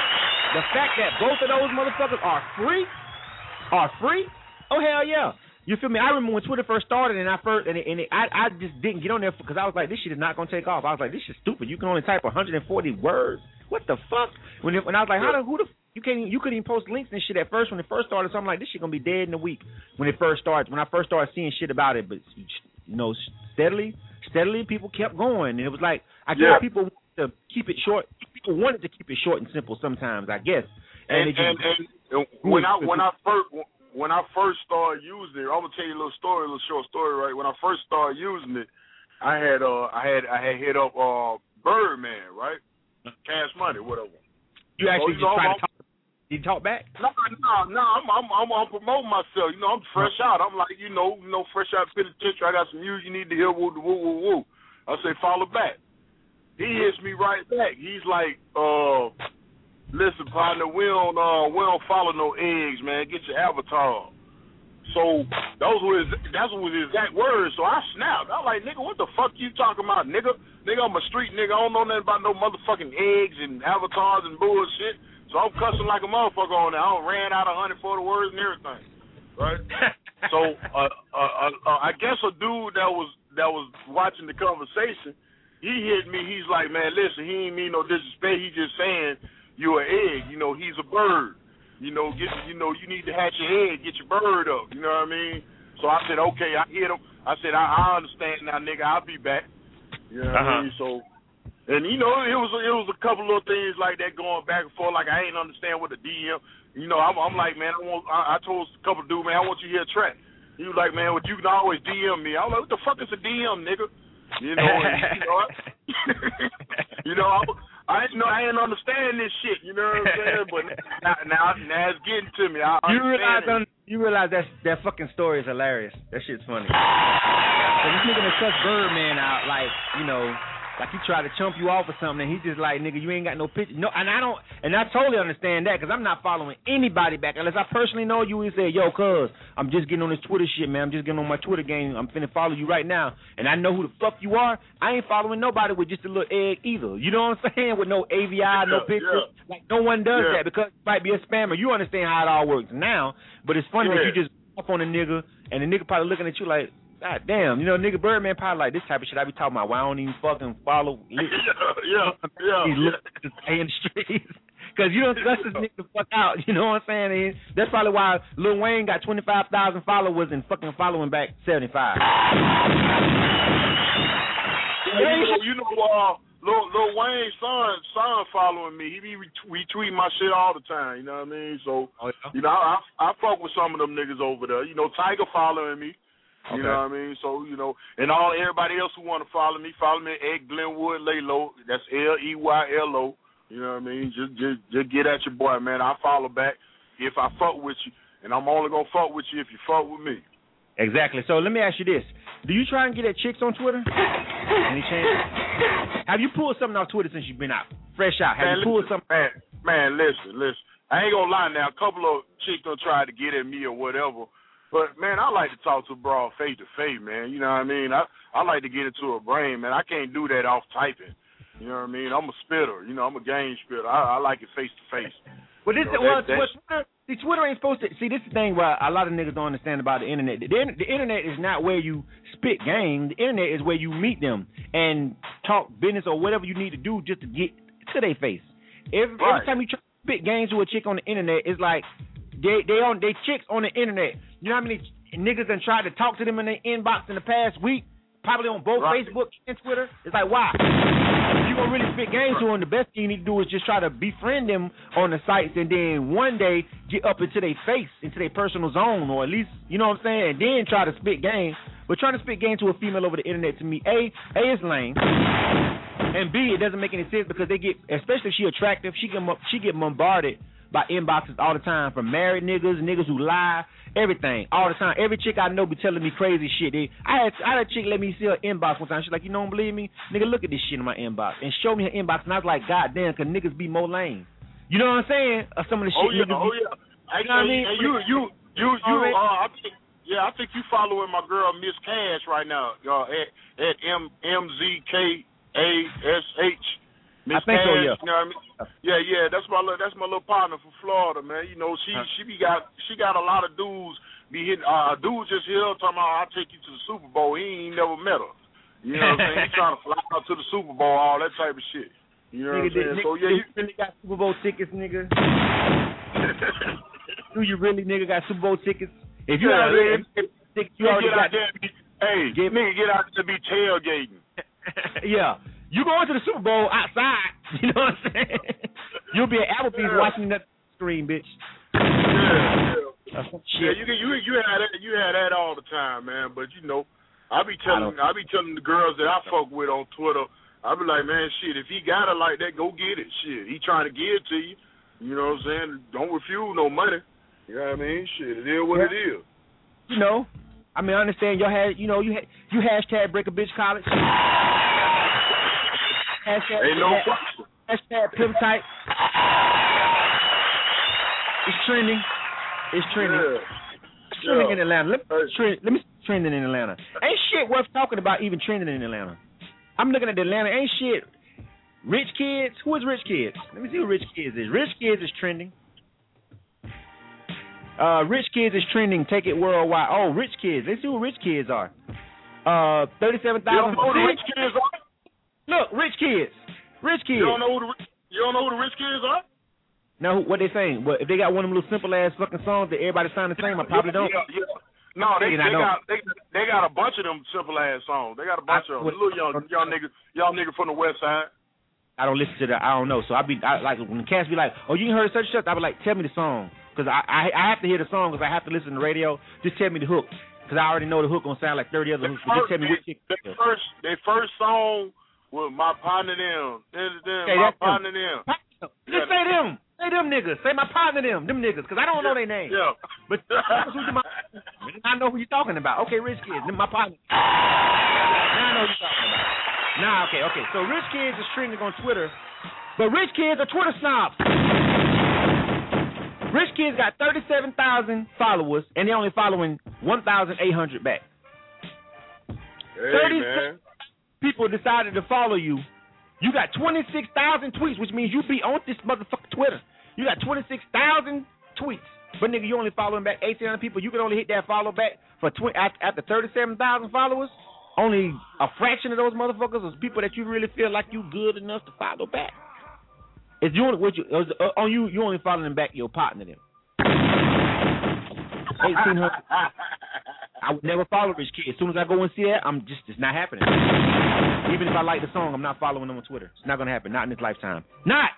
the fact that both of those motherfuckers are free, are free. Oh hell yeah. You feel me? I remember when Twitter first started, and I first and, it, and it, I I just didn't get on there because I was like, this shit is not gonna take off. I was like, this shit's stupid. You can only type one hundred forty words. What the fuck? When it, when I was like, how the who the you can't even, you couldn't even post links and shit at first when it first started. So I'm like, this shit gonna be dead in a week when it first started. When I first started seeing shit about it, but you know, steadily, steadily, people kept going, and it was like I guess yeah. people wanted to keep it short. People wanted to keep it short and simple sometimes, I guess. And, And, it just, and, and when I when I first when I first started using it, I'm gonna tell you a little story, a little short story, right? When I first started using it, I had uh I had I had hit up uh Birdman, right? Cash Money, whatever. You actually so, you just know, try I'm, to talk. Did you talk back? No, no, no. I'm I'm I'm, I'm promoting myself. You know, I'm fresh out. I'm like, you know, you know, fresh out of penitentiary. I got some music you need to hear. Woo, woo, woo, woo. I say follow back. He hits me right back. He's like, uh. Listen, partner, we don't uh, we don't follow no eggs, man. Get your avatar. So those were his, that's what was his exact words. So I snapped. I was like, nigga, what the fuck you talking about, nigga? Nigga, I'm a street nigga. I don't know nothing about no motherfucking eggs and avatars and bullshit. So I'm cussing like a motherfucker on there. I done ran out of one hundred forty words and everything, right? So uh, uh, uh, uh, I guess a dude that was that was watching the conversation, he hit me. He's like, man, listen, he ain't mean no disrespect. He just saying. You're an egg, you know, he's a bird. You know, get you know, you need to hatch your egg, get your bird up, you know what I mean? So I said, okay, I hit him. I said, I, I understand now, nigga, I'll be back. You know what uh-huh. I mean? So and you know, it was it was a couple little things like that going back and forth, like I ain't understand what the D M you know, I'm I'm like, man, I want I, I told a couple dudes, man, I want you to hear a track. He was like, man, well, you can always D M me. I was like, what the fuck is a D M, nigga? You know, and, you know, I, you know, I, I didn't know I didn't understand this shit. You know what I'm saying? But now, now, now it's getting to me. I you realize, it. on, you realize that that fucking story is hilarious. That shit's funny. So this nigga that cuss Birdman out, like you know, like he tried to chump you off or something, and he just like, nigga, you ain't got no picture. No, and I don't, and I totally understand that because I'm not following anybody back unless I personally know you and say, yo, cuz, I'm just getting on this Twitter shit, man. I'm just getting on my Twitter game. I'm finna follow you right now, and I know who the fuck you are. I ain't following nobody with just a little egg either. You know what I'm saying? With no A V I, yeah, no picture. Yeah. Like no one does yeah. that because it might be a spammer. You understand how it all works now, but it's funny yeah. that you just up on a nigga, and the nigga probably looking at you like, God damn, you know, nigga Birdman probably like this type of shit I be talking about. Why I don't even fucking follow. yeah, yeah, yeah. He's yeah. in the streets. Because you don't cuss this nigga the fuck out. You know what I'm saying? And that's probably why Lil Wayne got twenty-five thousand followers and fucking following back seventy-five. Yeah, you know, you know uh, Lil, Lil Wayne's son, son following me. He be retweeting my shit all the time. You know what I mean? So, oh, yeah. you know, I, I I fuck with some of them niggas over there. You know, Tiger following me. You okay. know what I mean? So, you know, and all everybody else who want to follow me, follow me at Glenwood Laylo. That's L E Y L O. You know what I mean? Just, just just get at your boy, man. I follow back if I fuck with you, and I'm only going to fuck with you if you fuck with me. Exactly. So let me ask you this. Do you try and get at chicks on Twitter? Any chance? Have you pulled something off Twitter since you've been out? Fresh out. Have man, you pulled listen, something? Man, man, listen, listen. I ain't going to lie now. A couple of chicks done tried to get at me or whatever. But, man, I like to talk to a broad face-to-face, man. You know what I mean? I, I like to get into her brain, man. I can't do that off typing. You know what I mean? I'm a spitter. You know, I'm a game spitter. I, I like it face-to-face. Well, this, you know, well, that, well Twitter, see, Twitter ain't supposed to – see, this is the thing where a lot of niggas don't understand about the Internet. The, the, the Internet is not where you spit game. The Internet is where you meet them and talk business or whatever you need to do just to get to their face. Every, right. every time you try to spit games to a chick on the Internet, it's like they they on they chicks on the Internet. You know how many niggas done tried to talk to them in their inbox in the past week? Probably on both right. Facebook and Twitter. It's like, why? If you gonna really spit games to them, the best thing you need to do is just try to befriend them on the sites and then one day get up into their face, into their personal zone, or at least, you know what I'm saying, and then try to spit game. But trying to spit game to a female over the Internet, to me, A, A is lame. And B, it doesn't make any sense because they get, especially if she attractive, she get, she get bombarded by inboxes all the time from married niggas, niggas who lie, everything, all the time. Every chick I know be telling me crazy shit. They, I had I had a chick let me see her inbox one time. She's like, you don't believe me? Nigga, look at this shit in my inbox. And show me her inbox. And I was like, God damn, because niggas be more lame. You know what I'm saying? Or some of the shit oh, yeah, niggas oh, be, yeah. You know what I mean? And you, you, you, you, uh, I think, yeah, I think you following my girl, Miss Cash, right now, uh, at, at M, M Z K A S H. I think Cash, so, yeah. You know what I mean? Yeah, yeah. That's my little, that's my little partner from Florida, man. You know, she huh. she be got she got a lot of dudes be hitting. Uh, dude just here talking about I'll take you to the Super Bowl. He ain't never met her. You know what I'm saying? He trying to fly out to the Super Bowl, all that type of shit. You know nigga, what I'm saying? Nigga, so yeah, you really got Super Bowl tickets, nigga. Do you really, nigga, got Super Bowl tickets? If you yeah, already, if, if you already get got, out there, be, hey, get, nigga, get out there to be tailgating. Yeah, you going to the Super Bowl outside? You know what I'm saying? You'll be at Applebee's yeah. watching that screen, bitch. Yeah, yeah. yeah you you you had that you had that all the time, man. But you know, I be telling I, I be telling the girls that I fuck with on Twitter. I be like, man, shit, if he got it like that, go get it. Shit, he trying to give it to you. You know what I'm saying? Don't refuse no money. You know what I mean? Shit, it is what yeah. it is. You know, I mean, I understand your had, you know, you ha- you hashtag break a bitch college. Hashtag, Ain't no hashtag, hashtag pimp tight. It's trending. It's trending. Yeah. It's trending yeah. in Atlanta. Let me, trend, let me trending in Atlanta. Ain't shit worth talking about even trending in Atlanta. I'm looking at Atlanta. Ain't shit. Rich Kids. Who is Rich Kids? Let me see who Rich Kids is. Rich Kids is trending. Uh, Rich Kids is trending. Take it worldwide. Oh, Rich Kids. Let's see who Rich Kids are. Uh, thirty-seven thousand. You don't know who the Rich Kids are? Look, Rich Kids. Rich Kids. You don't know who the You don't know who the Rich Kids are? No, what they saying? But if they got one of them little simple ass fucking songs that everybody sound the same, I probably don't. Yeah, yeah. No, they, they got they, they got a bunch of them simple ass songs. They got a bunch I, of them. Little young y'all niggas y'all niggas from the West Side. I don't listen to that. I don't know. So I be I, like when the cats be like, "Oh, you can hear such and such." I be like, "Tell me the song," because I, I I have to hear the song because I have to listen to the radio. Just tell me the hook because I already know the hook gonna sound like thirty other hooks. Just tell me which. Their first their first song was My Partner Them. Them, okay, My Partner Them. Just yeah. say them. Say them niggas. Say my partner them. Them niggas. Because I don't know their names. Yeah. But I know who you're talking about. Okay, Rich Kids. Them my partner. Now I know who you're talking about. Nah, okay, okay. So Rich Kids is trending on Twitter. But Rich Kids are Twitter snobs. Rich Kids got thirty-seven thousand followers, and they're only following one thousand eight hundred back. Hey, thirty-seven people decided to follow you. You got twenty-six thousand tweets, which means you be on this motherfucking Twitter. You got twenty-six thousand tweets. But, nigga, you only following back eighteen hundred people. You can only hit that follow back for tw- after thirty-seven thousand followers. Only a fraction of those motherfuckers is people that you really feel like you good enough to follow back. If you only, what you, uh, on you, you only following back your partner then. eighteen hundred. I would never follow Rich Kids. As soon as I go and see that, I'm just, it's not happening. Even if I like the song, I'm not following them on Twitter. It's not going to happen. Not in this lifetime. Not.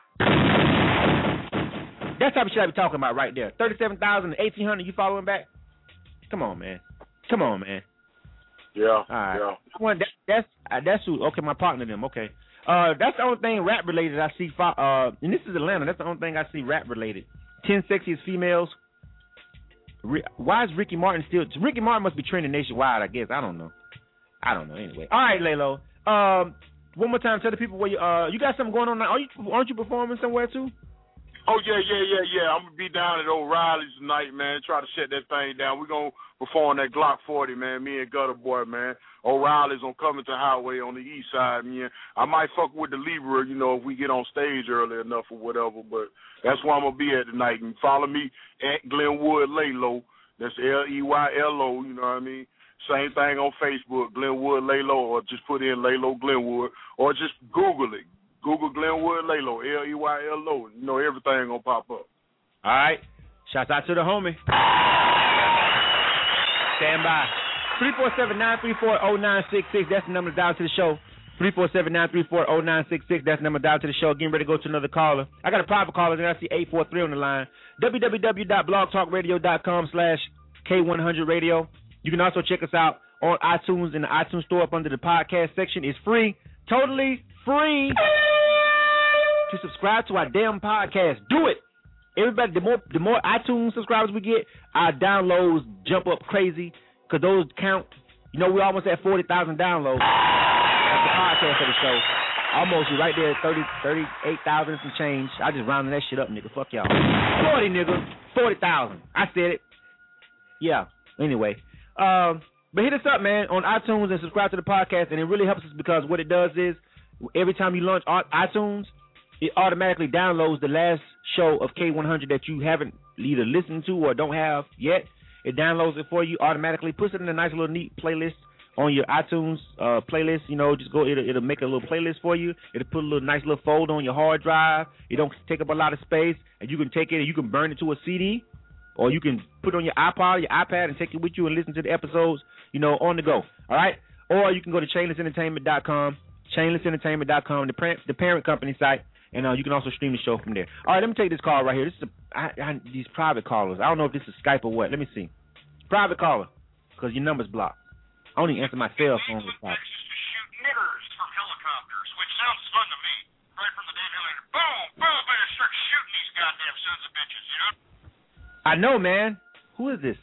That type of shit I be talking about right there. thirty-seven thousand, eighteen hundred, you following back? Come on, man. Come on, man. Yeah. All right. Yeah. One, that, that's, uh, that's who, okay, my partner them, okay. Uh, that's the only thing rap related I see, fo- uh, and this is Atlanta, that's the only thing I see rap related. ten sexiest females. Why is Ricky Martin still? Ricky Martin must be trending nationwide, I guess. I don't know. I don't know. Anyway, all right, Lalo. Um, one more time, tell the people where you. Uh, you got something going on now. Are you? Aren't you performing somewhere too? Oh yeah, yeah, yeah, yeah. I'm gonna be down at O'Reilly's tonight, man. Try to shut that thing down. We're gonna perform that Glock forty, man. Me and Gutter Boy, man. O'Reilly's on Covington Highway on the east side, man. I might fuck with the Libra, you know, if we get on stage early enough or whatever. But that's where I'm gonna be at tonight. And follow me at Glenwood Laylo. That's L E Y L O. You know what I mean? Same thing on Facebook, Glenwood Laylo, or just put in Laylo Glenwood, or just Google it. Google Glenwood Laylo, L E Y L O. You know, everything gonna pop up. All right. Shouts out to the homie. Stand by. three four seven, nine three four, zero nine six six. That's the number to dial to the show. three four seven, nine three four, zero nine six six. That's the number to dial to the show. Getting ready to go to another caller. I got a private caller, and I see eight four three on the line. w w w dot blog talk radio dot com slash K one hundred radio. You can also check us out on iTunes in the iTunes store up under the podcast section. It's free. Totally free to subscribe to our damn podcast. Do it. Everybody, the more the more iTunes subscribers we get, our downloads jump up crazy because those count. You know, we almost at forty thousand downloads. That's the podcast for the show. Almost right there, thirty, thirty-eight thousand some change. I just rounded that shit up, nigga. Fuck y'all. forty, nigga. forty thousand. I said it. Yeah. Anyway. Um, but hit us up, man, on iTunes and subscribe to the podcast, and it really helps us because what it does is every time you launch iTunes, it automatically downloads the last show of K one hundred that you haven't either listened to or don't have yet. It downloads it for you automatically, puts it in a nice little neat playlist on your iTunes uh, playlist. You know, just go. It'll, it'll make a little playlist for you. It'll put a little nice little folder on your hard drive. It don't take up a lot of space, and you can take it and you can burn it to a C D, or you can put it on your iPod, your iPad, and take it with you and listen to the episodes. You know, on the go. All right. Or you can go to chainless entertainment dot com, chainless entertainment dot com, the parent, the parent company site, and uh, you can also stream the show from there. All right, let me take this call right here. This is a, I, I, these private callers. I don't know if this is Skype or what. Let me see. Private caller, because your number's blocked. I only answer my cell phone with private. Niggers from helicopters, which sounds fun to me. Right from the day later, boom, boom, better start shooting these goddamn sons of bitches, you know? I know, man. Who is this?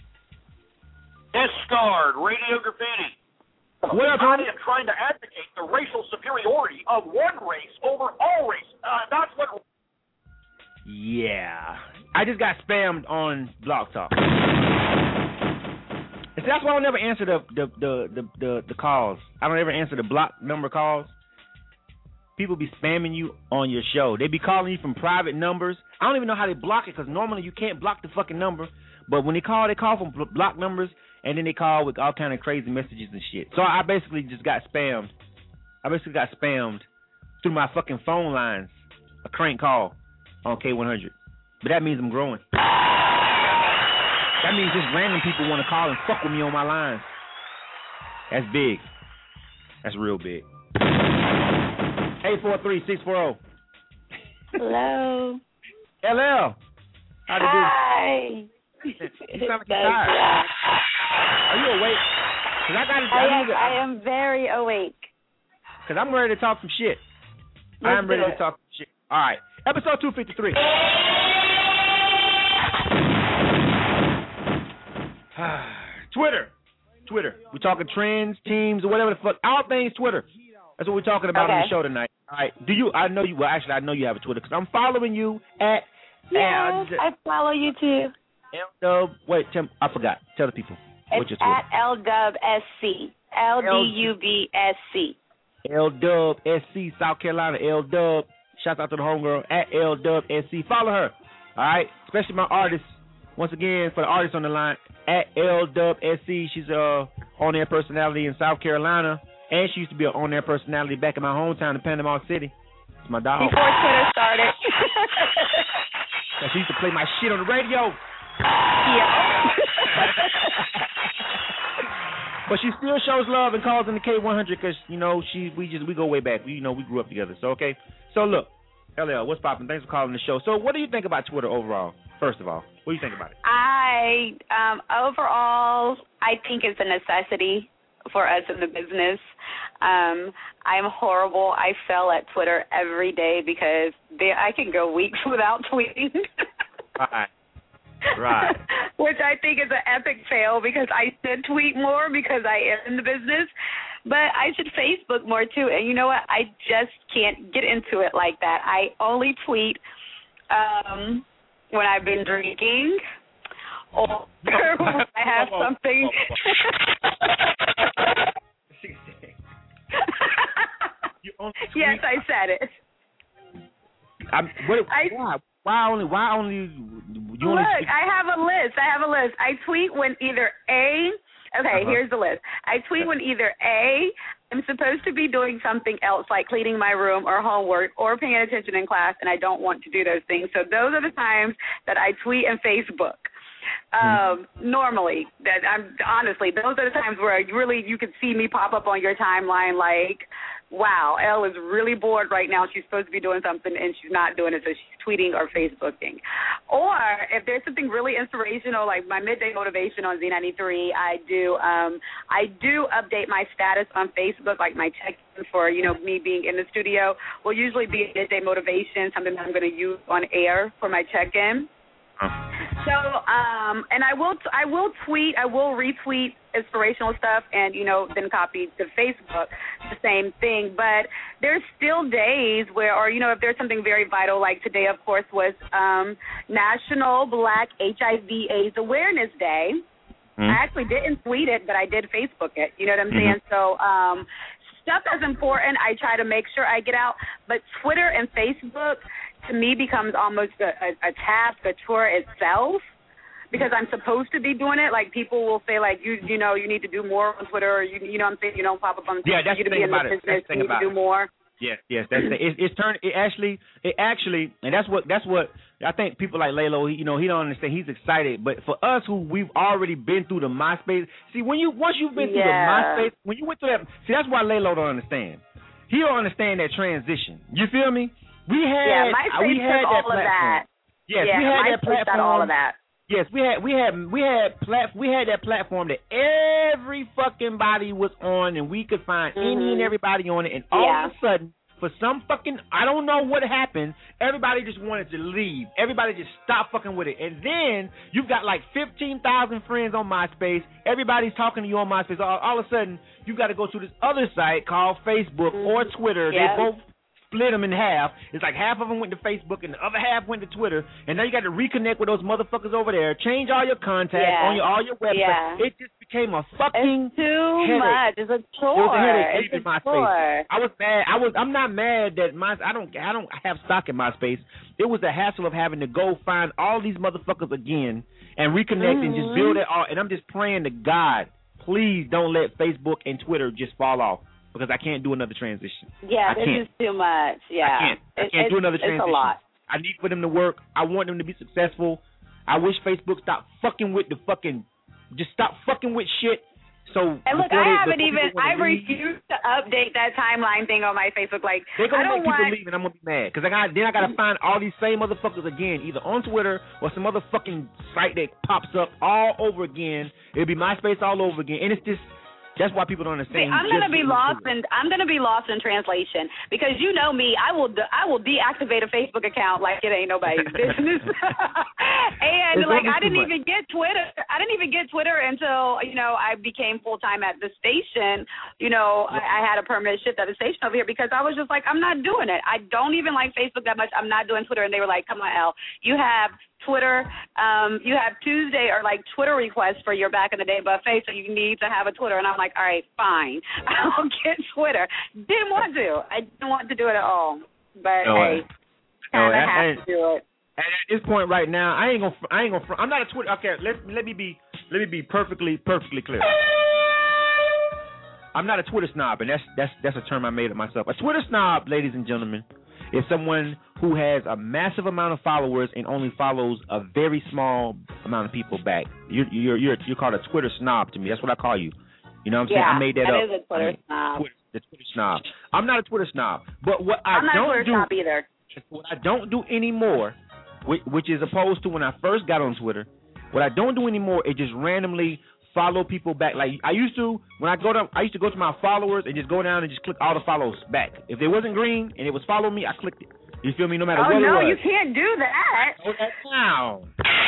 Discard, Radio Graffiti. What up, I am trying to advocate the racial superiority of one race over all race. Uh, that's what... Yeah. I just got spammed on Blog Talk. And see, that's why I don't ever answer the the, the, the, the the calls. I don't ever answer the block number calls. People be spamming you on your show. They be calling you from private numbers. I don't even know how they block it, because normally you can't block the fucking number. But when they call, they call from block numbers, and then they call with all kind of crazy messages and shit. So I basically just got spammed. I basically got spammed through my fucking phone lines. A crank call on K one hundred. But that means I'm growing. That means just random people want to call and fuck with me on my lines. That's big. That's real big. eight four three, six four zero. Hello. L L. How do you Hi. do? You sound like you're tired. Are you awake? Cause I, gotta, I, I, am, to, I am very awake. Because I'm ready to talk some shit. Let's I'm ready do to talk some shit. All right. Episode two fifty-three. Twitter. Twitter. We're talking trends, teams, or whatever the fuck. All things Twitter. That's what we're talking about okay. on the show tonight. All right. Do you, I know you, well, actually, I know you have a Twitter because I'm following you at. Yes, uh, I follow you too. L Dub, wait, Tim, I forgot. Tell the people. It's at L Dub S C. L D U B S C. L Dub S C, South Carolina. L Dub. Shout out to the homegirl at L Dub S C. Follow her. All right. Especially my artists. Once again, for the artists on the line, at L Dub S C. She's a on-air personality in South Carolina. And she used to be an on-air personality back in my hometown in Panama City. It's my dog. Before Twitter started. She used to play my shit on the radio. Yeah. But she still shows love and calls in the K one hundred because, you know, she we just we go way back. We, you know, we grew up together. So, okay. So, look, L L, what's poppin'? Thanks for calling the show. So, what do you think about Twitter overall, first of all? What do you think about it? I, um, overall, I think it's a necessity for us in the business. Um, I'm horrible. I fail at Twitter every day because they, I can go weeks without tweeting. Right. Right. Which I think is an epic fail because I should tweet more because I am in the business. But I should Facebook more too. And you know what? I just can't get into it like that. I only tweet um, when I've been drinking or when I have something. Yes, I said it. I'm, what, I, why? Why only? Why only? You look, only I have a list. I have a list. I tweet when either A. Okay, uh-huh. Here's the list. I tweet when either A, I'm supposed to be doing something else like cleaning my room or homework or paying attention in class, and I don't want to do those things. So those are the times that I tweet and Facebook. Um, normally, that I'm honestly, those are the times where really you can see me pop up on your timeline like, wow, Elle is really bored right now. She's supposed to be doing something and she's not doing it, so she's tweeting or Facebooking. Or if there's something really inspirational, like my midday motivation on Z ninety-three, I do um, I do update my status on Facebook, like my check-in for, you know, me being in the studio will usually be a midday motivation, something that I'm going to use on air for my check-in. So, um, and I will, t- I will tweet, I will retweet inspirational stuff, and you know, then copy to Facebook, the same thing. But there's still days where, or you know, if there's something very vital, like today, of course, was um, National Black H I V AIDS Awareness Day. Mm-hmm. I actually didn't tweet it, but I did Facebook it. You know what I'm mm-hmm. saying? So, um, stuff that's important, I try to make sure I get out. But Twitter and Facebook, to me, becomes almost a, a, a task, a chore itself, because I'm supposed to be doing it. Like, people will say, like, you you know, you need to do more on Twitter, or you you know what I'm saying, you don't pop up on yeah, that's you the to thing be in about the it. business, That's the thing you need about to do it. more. Yes, yes, that's the, it, it's turned. It actually, it actually, and that's what that's what I think people like Lalo. He, you know, he don't understand. He's excited, but for us who we've already been through the MySpace. See, when you once you've been through Yeah. the MySpace, when you went through that, see, that's why Lalo don't understand. He don't understand that transition. You feel me? We had, Yeah, MySpace we had took that all of platform. that. Yes, yeah, we had MySpace that platform. got all of that. Yes, we had we had we had plat we had that platform that every fucking body was on, and we could find Mm-hmm. any and everybody on it, and all Yeah. of a sudden, for some fucking I don't know what happened, everybody just wanted to leave. Everybody just stopped fucking with it, and then you've got like fifteen thousand friends on MySpace. Everybody's talking to you on MySpace. All, all of a sudden, you got to go to this other site called Facebook Mm-hmm. or Twitter. Yeah. They both split them in half. It's like half of them went to Facebook and the other half went to Twitter. And now you got to reconnect with those motherfuckers over there. Change all your contacts Yeah. on your all your websites. Yeah. It just became a fucking It's too headache. much. It's a chore. It was a headache It's leaving a MySpace. chore. I was mad. I was. I'm not mad that my. I don't. I don't have stock in MySpace. It was the hassle of having to go find all these motherfuckers again and reconnect Mm-hmm. and just build it all. And I'm just praying to God, please don't let Facebook and Twitter just fall off, because I can't do another transition. Yeah, I this can't. is too much. Yeah. I can't. I It- can't do it's- another It's transition. a lot. I need for them to work. I want them to be successful. I wish Facebook stopped fucking with the fucking, just stop fucking with shit. So And look, before I they- haven't before even, people wanna I leave, refuse to update that timeline thing on my Facebook. Like, they're gonna I don't make people want, leave, and I'm gonna be mad because I got then I gotta find all these same motherfuckers again, either on Twitter or some other fucking site that pops up all over again. It'll be MySpace all over again, and it's just that's why people don't See, understand. I'm You gonna just be get lost into it. in I'm gonna be lost in translation, because you know me, I will de- I will deactivate a Facebook account like it ain't nobody's business. And It's like gonna be I didn't too much. even get Twitter. I didn't even get Twitter until you know I became full time at the station. You know I, I had a permanent shift at the station over here because I was just like I'm not doing it. I don't even like Facebook that much. I'm not doing Twitter, and they were like, come on, Elle, you have Twitter, um, you have Tuesday or like Twitter requests for your back in the day buffet, so you need to have a Twitter. And I'm like, all right, fine, I'll get Twitter. Didn't want to. I didn't want to do it at all. But No, hey, no, kind of and- have and- to do it. And at this point right now, I ain't gonna, I ain't gonna, I'm not a Twitter. Okay, let let me be, let me be perfectly, perfectly clear. I'm not a Twitter snob, and that's that's that's a term I made up myself. A Twitter snob, ladies and gentlemen, is someone who has a massive amount of followers and only follows a very small amount of people back. You're you're you're, you're called a Twitter snob to me. That's what I call you. You know what I'm saying? Yeah, I made that, that up. is a Twitter I mean, snob. Twitter, the Twitter snob. I'm not a Twitter snob, but what I I'm not don't a Twitter do, snob either. what I don't do anymore, which, which is opposed to when I first got on Twitter, what I don't do anymore is just randomly follow people back. Like I used to when I go to, I used to go to my followers and just go down and just click all the follows back. If it wasn't green and it was follow me, I clicked it. You feel me? No matter Oh what no, it was. you can't do that. I know that now.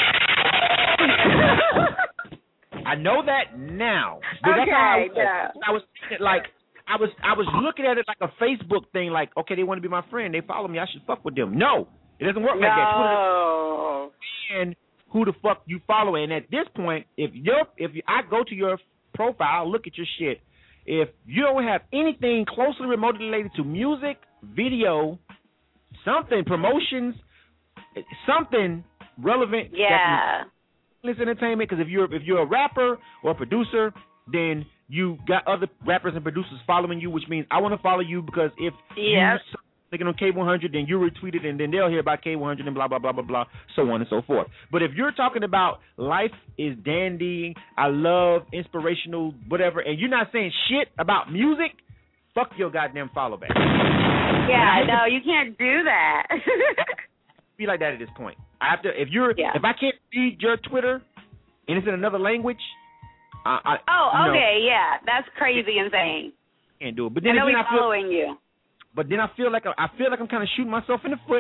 I know that now. But that's how I Okay, was. yeah. I was thinking like I was I was looking at it like a Facebook thing. Like okay, they want to be my friend. They follow me. I should fuck with them. No, it doesn't work like that. No. Twitter and who the fuck you follow. And at this point, if you're if you, I go to your profile, look at your shit. If you don't have anything closely remotely related to music, video, something, promotions, something relevant, Yeah. that's entertainment. Because if you're if you're a rapper or a producer, then you got other rappers and producers following you, which means I want to follow you because if Yes. you thinking on K one hundred, then you retweet it, and then they'll hear about K one hundred and blah, blah, blah, blah, blah, so on and so forth. But if you're talking about life is dandy, I love inspirational, whatever, and you're not saying shit about music, fuck your goddamn follow back. Yeah, no, you can't do that. Be like that at this point. I have to, if you're, Yeah. if I can't read your Twitter and it's in another language, I, I Oh, you know, okay, yeah, that's crazy insane. can't do it. But I then know again, he's I feel, following you. But then I feel like I, I feel like I'm kind of shooting myself in the foot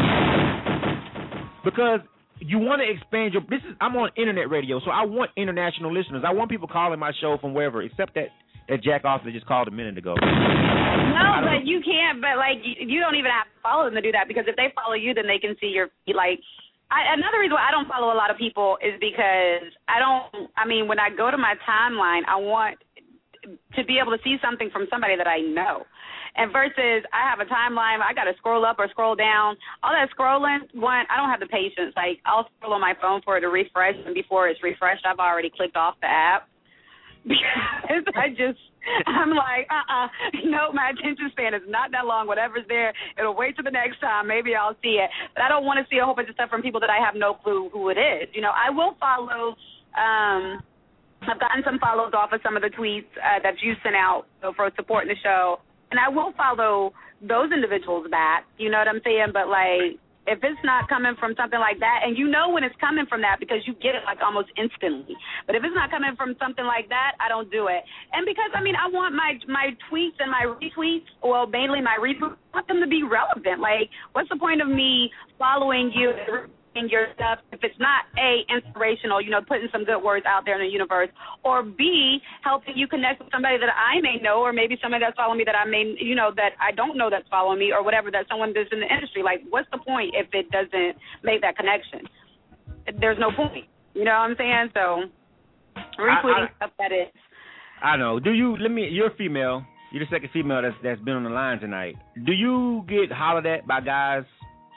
because you want to expand your. This is I'm on internet radio, so I want international listeners. I want people calling my show from wherever, except that that jack off that just called a minute ago. No, but you can't. But like, you, you don't even have to follow them to do that, because if they follow you, then they can see your like. I, another reason why I don't follow a lot of people is because I don't. I mean, when I go to my timeline, I want to be able to see something from somebody that I know. And versus I have a timeline, I got to scroll up or scroll down. All that scrolling, one, I don't have the patience. Like, I'll scroll on my phone for it to refresh, and before it's refreshed, I've already clicked off the app. Because I just, I'm like, uh-uh, no, my attention span is not that long. Whatever's there, it'll wait till the next time. Maybe I'll see it. But I don't want to see a whole bunch of stuff from people that I have no clue who it is. You know, I will follow, um, I've gotten some follows off of some of the tweets uh, that you sent out for supporting the show. And I will follow those individuals back. You know what I'm saying? But, like, if it's not coming from something like that, and you know when it's coming from that because you get it like almost instantly. But if it's not coming from something like that, I don't do it. And because, I mean, I want my my tweets and my retweets, well, mainly my retweets, I want them to be relevant. Like, what's the point of me following you and your stuff if it's not, A, inspirational, you know, putting some good words out there in the universe, or B, helping you connect with somebody that I may know, or maybe somebody that's following me that I may, you know, that I don't know that's following me, or whatever, that someone that's in the industry. Like, what's the point if it doesn't make that connection? There's no point. You know what I'm saying? So, retweeting I, I, stuff that is. I know. Do you, let me, you're female. You're the second female that's, that's been on the line tonight. Do you get hollered at by guys?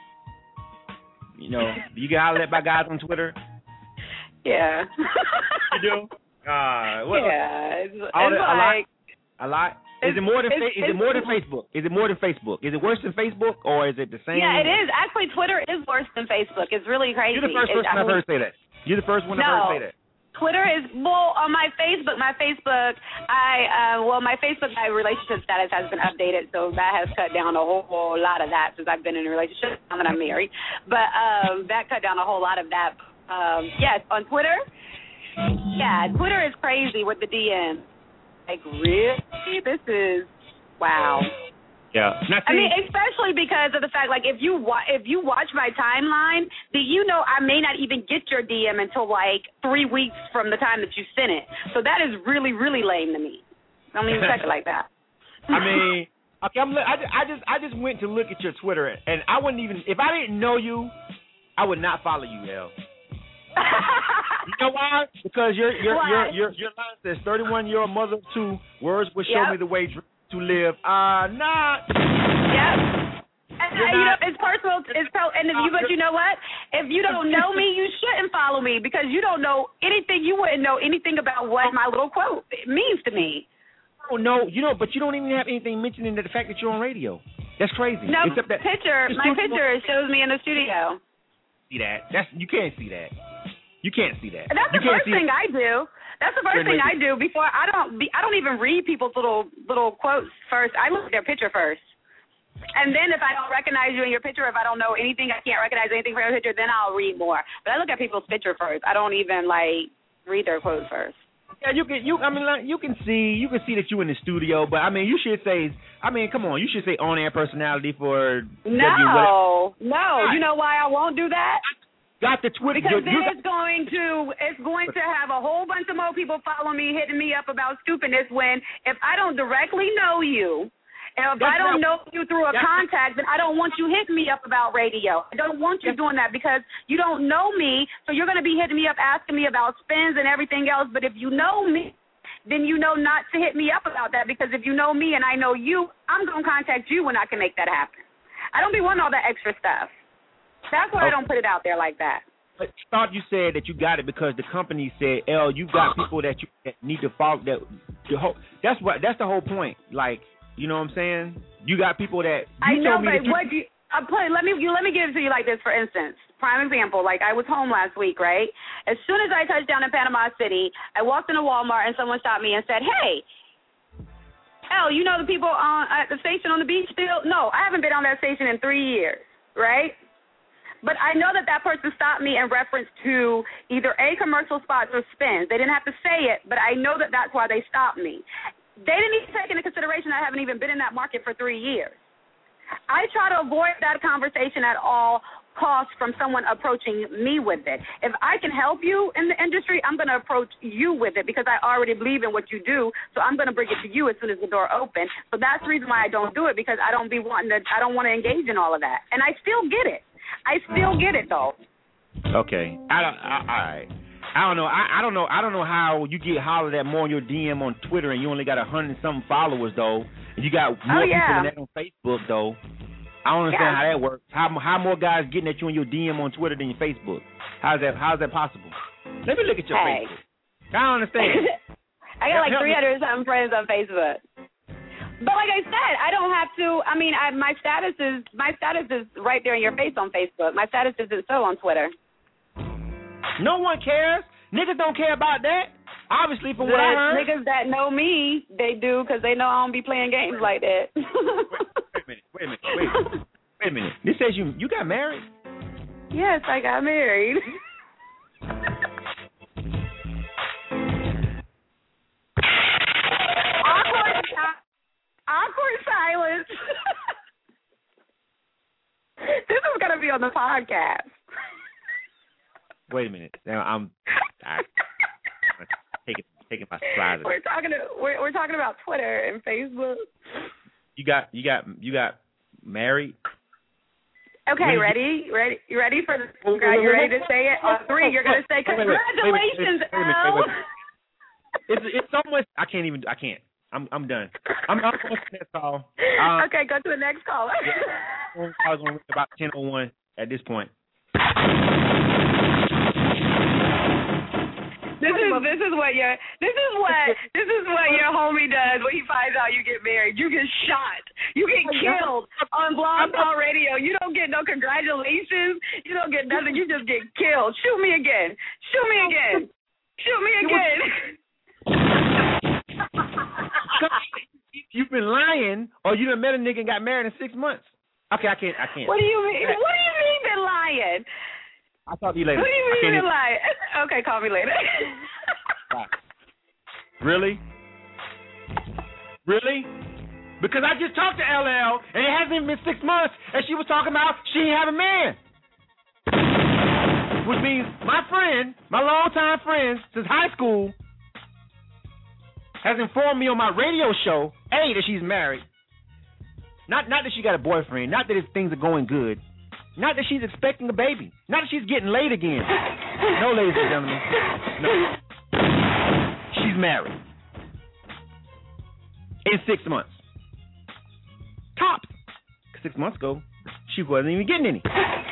You know, do you get hollered at by guys on Twitter? Yeah. You do? Uh, what, yeah. It's, it's the, like... A lot? A lot? Is it more than it's, Is it more than Facebook? Is it more than Facebook? Is it worse than Facebook, or is it the same? Yeah, it is. Actually, Twitter is worse than Facebook. It's really crazy. You're the first person it, I've heard say that. You're the first one no. I've heard say that. Twitter is, well, on my Facebook, my Facebook, I, uh, well, my Facebook, my relationship status has been updated, so that has cut down a whole, whole lot of that since I've been in a relationship, now that I'm married. But um, that cut down a whole lot of that. Um, yes, on Twitter, yeah, Twitter is crazy with the D Ms. Like, really? This is, wow. Yeah. I mean, especially because of the fact, like, if you wa- if you watch my timeline, then you know I may not even get your D M until, like, three weeks from the time that you sent it. So that is really, really lame to me. I don't even check it like that. I mean, okay, I'm, I, I just I just went to look at your Twitter, and I wouldn't even, if I didn't know you, I would not follow you, Elle. You know why? Because your your your your your line says thirty-one year old mother of two, words will show yep. me the way to live. Uh, nah. Yep. And, uh, you know, it's personal. It's pro. And if you, but you know what? If you don't know me, you shouldn't follow me because you don't know anything. You wouldn't know anything about what my little quote means to me. Oh no, you know, but you don't even have anything mentioning the fact that you're on radio. That's crazy. No, Except that picture. My picture shows me in the studio. See that? That's you can't see that. You can't see that. That's you the first thing I do. That's the first thing I do before I don't. Be, I don't even read people's little little quotes first. I look at their picture first, and then if I don't recognize you in your picture, if I don't know anything, I can't recognize anything from your picture, then I'll read more. But I look at people's picture first. I don't even like read their quotes first. Yeah, you can. You, I mean, like, you can see. You can see that you in the studio, but I mean, you should say. I mean, come on, you should say on-air personality for. No, w- no. You know why I won't do that? Got the Twitter because then got, it's going to it's going to have a whole bunch of more people following me, hitting me up about stupidness. When if I don't directly know you, and if I don't know you through a contact, then I don't want you hitting me up about radio. I don't want you doing that because you don't know me, so you're going to be hitting me up asking me about spins and everything else. But if you know me, then you know not to hit me up about that because if you know me and I know you, I'm going to contact you when I can make that happen. I don't be wanting all that extra stuff. That's why okay. I don't put it out there like that. But I thought you said that you got it because the company said, "Elle, you got people that you that need to follow." That the whole that's what that's the whole point. Like, you know what I'm saying? You got people that you I know, told me but that you, what you I play, let me you let me give it to you like this. For instance, prime example. Like I was home last week, right? As soon as I touched down in Panama City, I walked into Walmart and someone stopped me and said, "Hey, Elle, you know the people on at the station on the beach still?" No, I haven't been on that station in three years, right? But I know that that person stopped me in reference to either A, commercial spots or spins. They didn't have to say it, but I know that that's why they stopped me. They didn't even take into consideration I haven't even been in that market for three years. I try to avoid that conversation at all costs from someone approaching me with it. If I can help you in the industry, I'm going to approach you with it because I already believe in what you do, so I'm going to bring it to you as soon as the door opens. So that's the reason why I don't do it because I don't be wanting to, I don't want to engage in all of that. And I still get it. I still get it, though. Okay. I don't, I, all right. I don't know. I, I don't know. I don't know how you get hollered at more on your D M on Twitter and you only got a hundred and something followers though. And you got more oh, yeah. people than that on Facebook though. I don't understand yeah. how that works. How how more guys getting at you on your D M on Twitter than your Facebook? How's that? How's that possible? Let me look at your hey. Facebook. I don't understand. I got like three hundred something friends on Facebook. But like I said, I don't have to. I mean, I, my status is my status is right there in your face on Facebook. My status isn't so on Twitter. No one cares. Niggas don't care about that. Obviously, from what I heard. Niggas that know me, they do because they know I don't be playing games like that. wait, wait a minute. Wait a minute. Wait, wait a minute. This says you you got married. Yes, I got married. awkward, awkward silence. This is gonna be on the podcast. Wait a minute. Now I'm, I'm taking taking my stride. We're talking. We're, we're talking about Twitter and Facebook. You got you got you got married. Okay, ready? You, ready? You ready for the? You ready to say it? On three, you're gonna say congratulations, Al. It's it's almost. I can't even. I can't. I'm I'm done. I'm I'm going to the next call. Um, okay, go to the next caller. Yeah, I was going to about ten oh one at this point. This is this is what your this is what this is what your homie does when he finds out you get married. You get shot. You get killed on Blog Talk Radio. You don't get no congratulations. You don't get nothing. You just get killed. Shoot me again. Shoot me again. Shoot me again. You've been lying, or you done met a nigga and got married in six months. Okay, I can't. I can't. What do you mean? What do you mean been lying? I'll talk to you later. What do you mean been even... lying? Okay, call me later. Really? Really? Because I just talked to L L, and it hasn't even been six months, and she was talking about she didn't have a man. Which means my friend, my longtime friend since high school, has informed me on my radio show, A, that she's married. Not not that she got a boyfriend, not that things are going good, not that she's expecting a baby, not that she's getting laid again. No, ladies and gentlemen. No. She's married. In six months. Tops. Six months ago, she wasn't even getting any.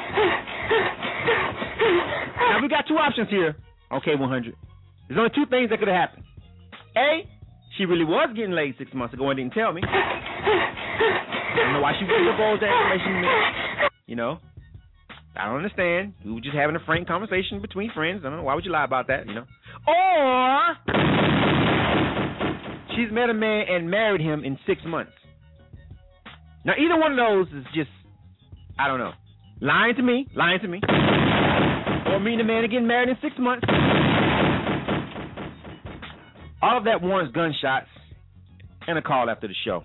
Now, we got two options here on K one hundred. There's only two things that could have happened. A, she really was getting laid six months ago and didn't tell me. I don't know why she wouldn't divulge that information to me. You know? I don't understand. We were just having a frank conversation between friends. I don't know. Why would you lie about that, you know? Or she's met a man and married him in six months. Now, either one of those is just, I don't know, lying to me, lying to me, or meeting a man and getting married in six months. All of that warrants gunshots and a call after the show.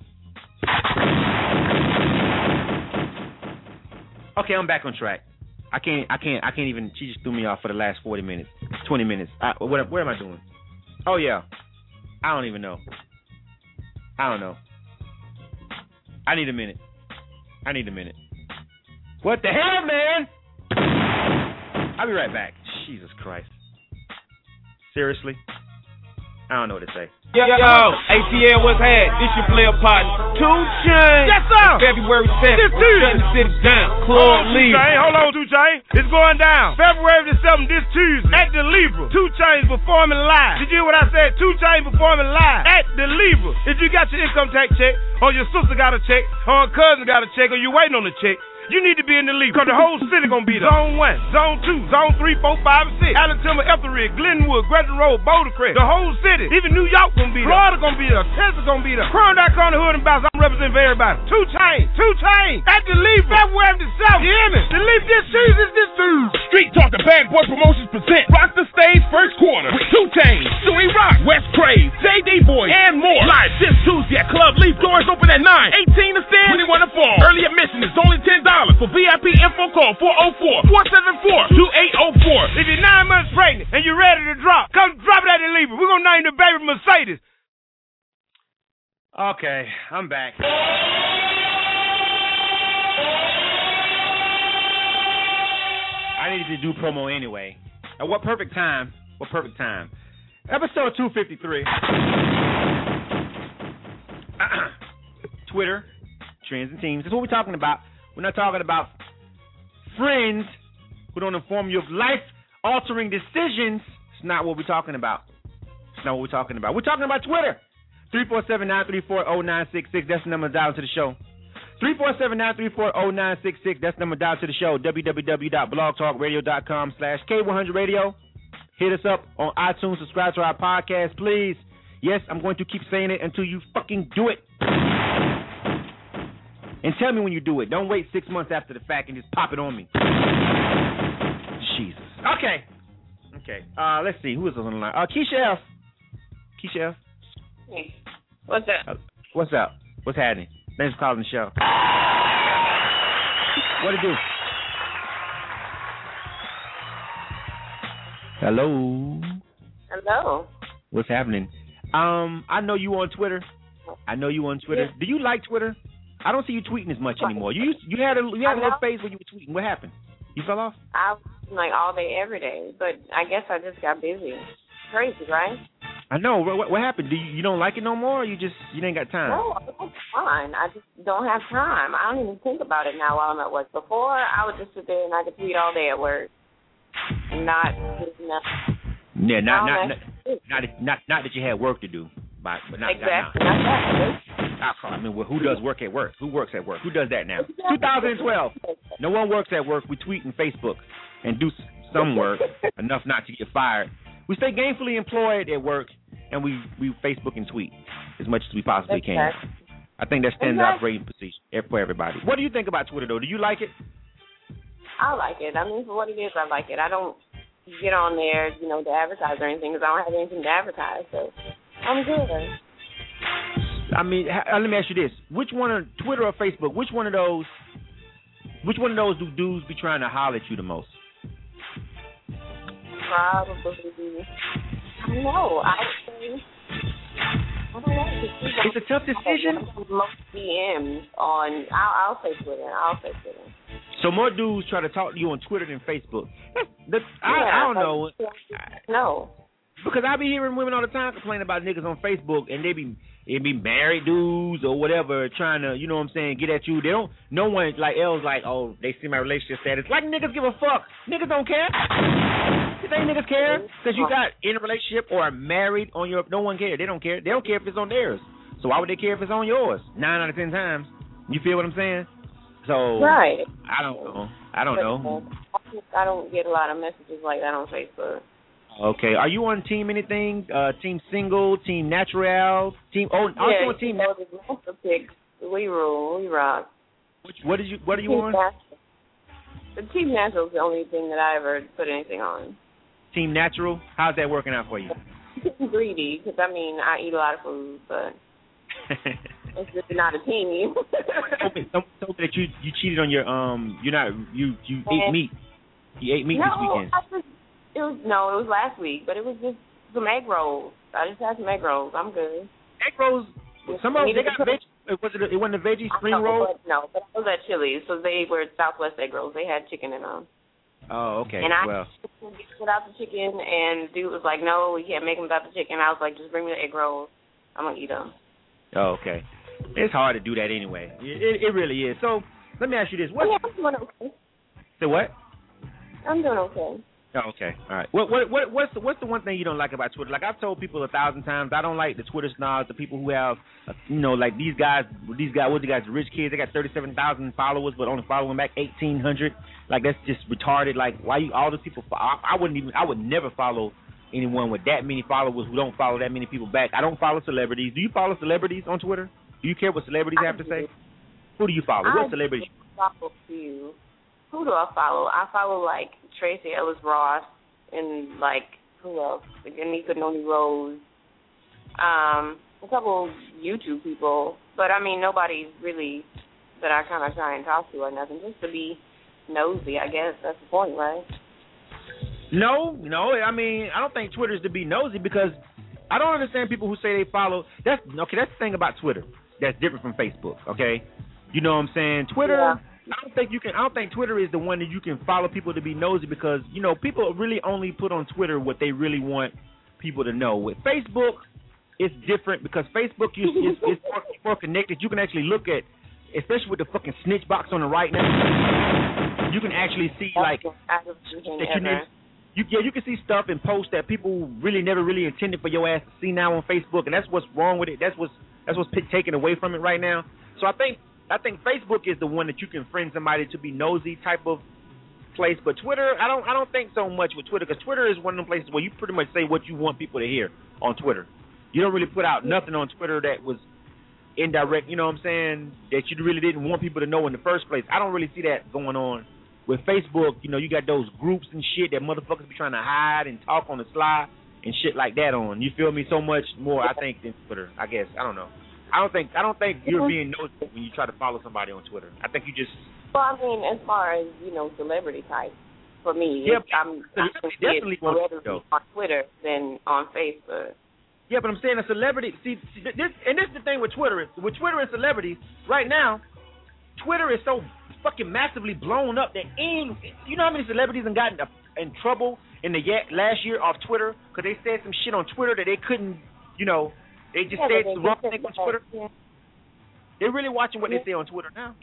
Okay, I'm back on track. I can't, I can't, I can't even. She just threw me off for the last forty minutes, twenty minutes. I, what, what am I doing? Oh yeah, I don't even know. I don't know. I need a minute. I need a minute. What the hell, man? I'll be right back. Jesus Christ. Seriously? I don't know what to say. Yo, yo, A T L, what's happening? This your player partner, two Chainz. Yes, sir. February seventh, shutting the city down. Club Libra. Hold on, two Chainz. It's going down. February the seventh, this Tuesday, at the Libra. two Chainz performing live. Did you hear what I said? two Chainz performing live at the Libra. If you got your income tax check, or your sister got a check, or a cousin got a check, or you waiting on a check, you need to be in the league, because the whole city going to be there. Zone one, Zone two, Zone three, four, five, and six. Allen Timber, Etheridge, Glenwood, Gresham Road, Boulder Crest. The whole city. Even New York going to be there. Florida going to be there. Texas going to be there. Klondike on the hood and bounce. I'm representing for everybody. two Chainz. two Chainz. At the league, February the seventh. You hear me? The league this Tuesday is this Tuesday. Street Talk and Bad Boy Promotions present Rock the Stage first quarter with two Chainz, Stewie Rock, West Crave, J D Boy, and more. Live this Tuesday at Club Leaf. Doors open at nine. eighteen to stand, twenty-one to fall. Early admission is only ten dollars. For V I P info, call four oh four, four seven four, two eight oh four. If you're nine months pregnant and you're ready to drop, come drop it at the Libra. We're going to name the baby Mercedes. Okay, I'm back. I needed to do promo anyway. At what perfect time What perfect time? Episode two fifty-three. Twitter, trends and teams. That's what we're talking about. We're not talking about friends who don't inform you of life-altering decisions. It's not what we're talking about. It's not what we're talking about. We're talking about Twitter. three four seven, nine three four, zero nine six six. That's the number to dial to the show. three four seven, nine three four, zero nine six six. That's the number to dial to the show. w w w dot blog talk radio dot com slash K one hundred radio. Hit us up on iTunes. Subscribe to our podcast, please. Yes, I'm going to keep saying it until you fucking do it. And tell me when you do it. Don't wait six months after the fact and just pop it on me. Jesus. Okay. Okay. Uh, let's see. Who is on the line? Uh, Keisha F. Keisha F. Hey. What's up? Uh, what's up? What's happening? Thanks for calling the show. What it do? Hello. Hello. What's happening? Um, I know you on Twitter. I know you on Twitter. Yeah. Do you like Twitter? I don't see you tweeting as much anymore. You used, you had a you had a little phase where you were tweeting. What happened? You fell off? I was like all day, every day, but I guess I just got busy. Crazy, right? I know. What, what happened? Do you, you don't like it no more, or you just you ain't got time? No, it's fine. I just don't have time. I don't even think about it now while I'm at work. Before, I would just sit there and I could tweet all day at work, and not do nothing. Yeah, not not not, not not not that you had work to do, but but not exactly. Not, not I mean, who does work at work? Who works at work? Who does that now? twenty twelve. No one works at work. We tweet and Facebook and do some work, enough not to get fired. We stay gainfully employed at work, and we, we Facebook and tweet as much as we possibly can. Exactly. I think that's standard Exactly. operating procedure for everybody. What do you think about Twitter, though? Do you like it? I like it. I mean, for what it is, I like it. I don't get on there, you know, to advertise or anything because I don't have anything to advertise, so I'm good. I mean, ha- let me ask you this: which one, of Twitter or Facebook? Which one of those? Which one of those do dudes be trying to holler at you the most? Probably. I don't know. I would say. I don't know. It's a tough decision. Most D Ms on. I'll, I'll say Twitter. I'll say Twitter. So more dudes try to talk to you on Twitter than Facebook. The, I, Yeah, I don't know. No. Because I be hearing women all the time complain about niggas on Facebook, and they be it be married dudes or whatever trying to, you know what I'm saying, get at you. They don't. No one like L's like, oh, they see my relationship status. Like niggas give a fuck. Niggas don't care. You think niggas care because you got in a relationship or are married on your? No one cares. They don't care. They don't care if it's on theirs. So why would they care if it's on yours? Nine out of ten times. You feel what I'm saying? So right. I don't know. I don't know. I don't get a lot of messages like that on Facebook. Okay. Are you on team anything? Uh, team single, team natural, team? Oh, also yeah, on team. Yeah, the picks. We rule. We rock. Which, what did you? What are you team on? Natural. The team natural is the only thing that I ever put anything on. Team natural. How's that working out for you? Team greedy, because I mean I eat a lot of food, but it's just not a team. told me, told me that you you cheated on your um. You're not you you and ate meat. You ate meat no, this weekend. I just, it was no, it was last week, but it was just some egg rolls. I just had some egg rolls. I'm good. Egg rolls. Some of them they got veg. Was it? It wasn't a veggie spring know, roll. But no, but I was at Chili's, so they were Southwest egg rolls. They had chicken in them. Oh, okay. And I well. without the chicken, and dude was like, "No, we can't make them without the chicken." I was like, "Just bring me the egg rolls. I'm gonna eat them." Oh, okay. It's hard to do that anyway. It, it, it really is. So let me ask you this: What? Yeah, I'm doing okay. Say what? I'm doing okay. Oh, okay. All right. What what what what's the, what's the one thing you don't like about Twitter? Like I've told people a thousand times, I don't like the Twitter snobs, the people who have, uh, you know, like these guys, these guys, what the guys, rich kids, they got thirty-seven thousand followers, but only following back eighteen hundred. Like that's just retarded. Like why you all those people? I, I wouldn't even, I would never follow anyone with that many followers who don't follow that many people back. I don't follow celebrities. Do you follow celebrities on Twitter? Do you care what celebrities I have to do. say? Who do you follow? I What celebrities? follow few. Who do I follow? I follow like Tracy Ellis Ross and like who else? Like Anika Noni Rose. Um, a couple YouTube people, but I mean nobody really that I kind of try and talk to or nothing, just to be nosy. I guess that's the point, right? No, no. I mean, I don't think Twitter is to be nosy because I don't understand people who say they follow. That's okay. That's the thing about Twitter that's different from Facebook. Okay, you know what I'm saying? Twitter, Yeah. I don't think you can. I don't think Twitter is the one that you can follow people to be nosy because you know people really only put on Twitter what they really want people to know. With Facebook, it's different because Facebook is, is, is more, more connected. You can actually look at, especially with the fucking snitch box on the right now. You can actually see like that you need. You, yeah, you can see stuff and posts that people really never really intended for your ass to see now on Facebook, and that's what's wrong with it. That's what's that's what's taken away from it right now. So I think I think Facebook is the one that you can friend somebody to be nosy type of place. But Twitter, I don't I don't think so much with Twitter because Twitter is one of them places where you pretty much say what you want people to hear on Twitter. You don't really put out nothing on Twitter that was indirect. You know what I'm saying? That you really didn't want people to know in the first place. I don't really see that going on. With Facebook, you know, you got those groups and shit that motherfuckers be trying to hide and talk on the sly and shit like that on. You feel me? So much more, I think, than Twitter. I guess I don't know. I don't think I don't think you're being nosy when you try to follow somebody on Twitter. I think you just. Well, I mean, as far as you know, celebrity type for me, yeah, I'm definitely celebrity on Twitter than on Facebook. Yeah, but I'm saying a celebrity. See, see this, and this is the thing with Twitter. With Twitter and celebrities, right now, Twitter is so fucking massively blown up that any, you know how many celebrities have gotten in trouble in the last year off Twitter because they said some shit on Twitter that they couldn't, you know, they just yeah, said they the wrong thing on that, Twitter. Yeah. They're really watching what yeah. they say on Twitter now.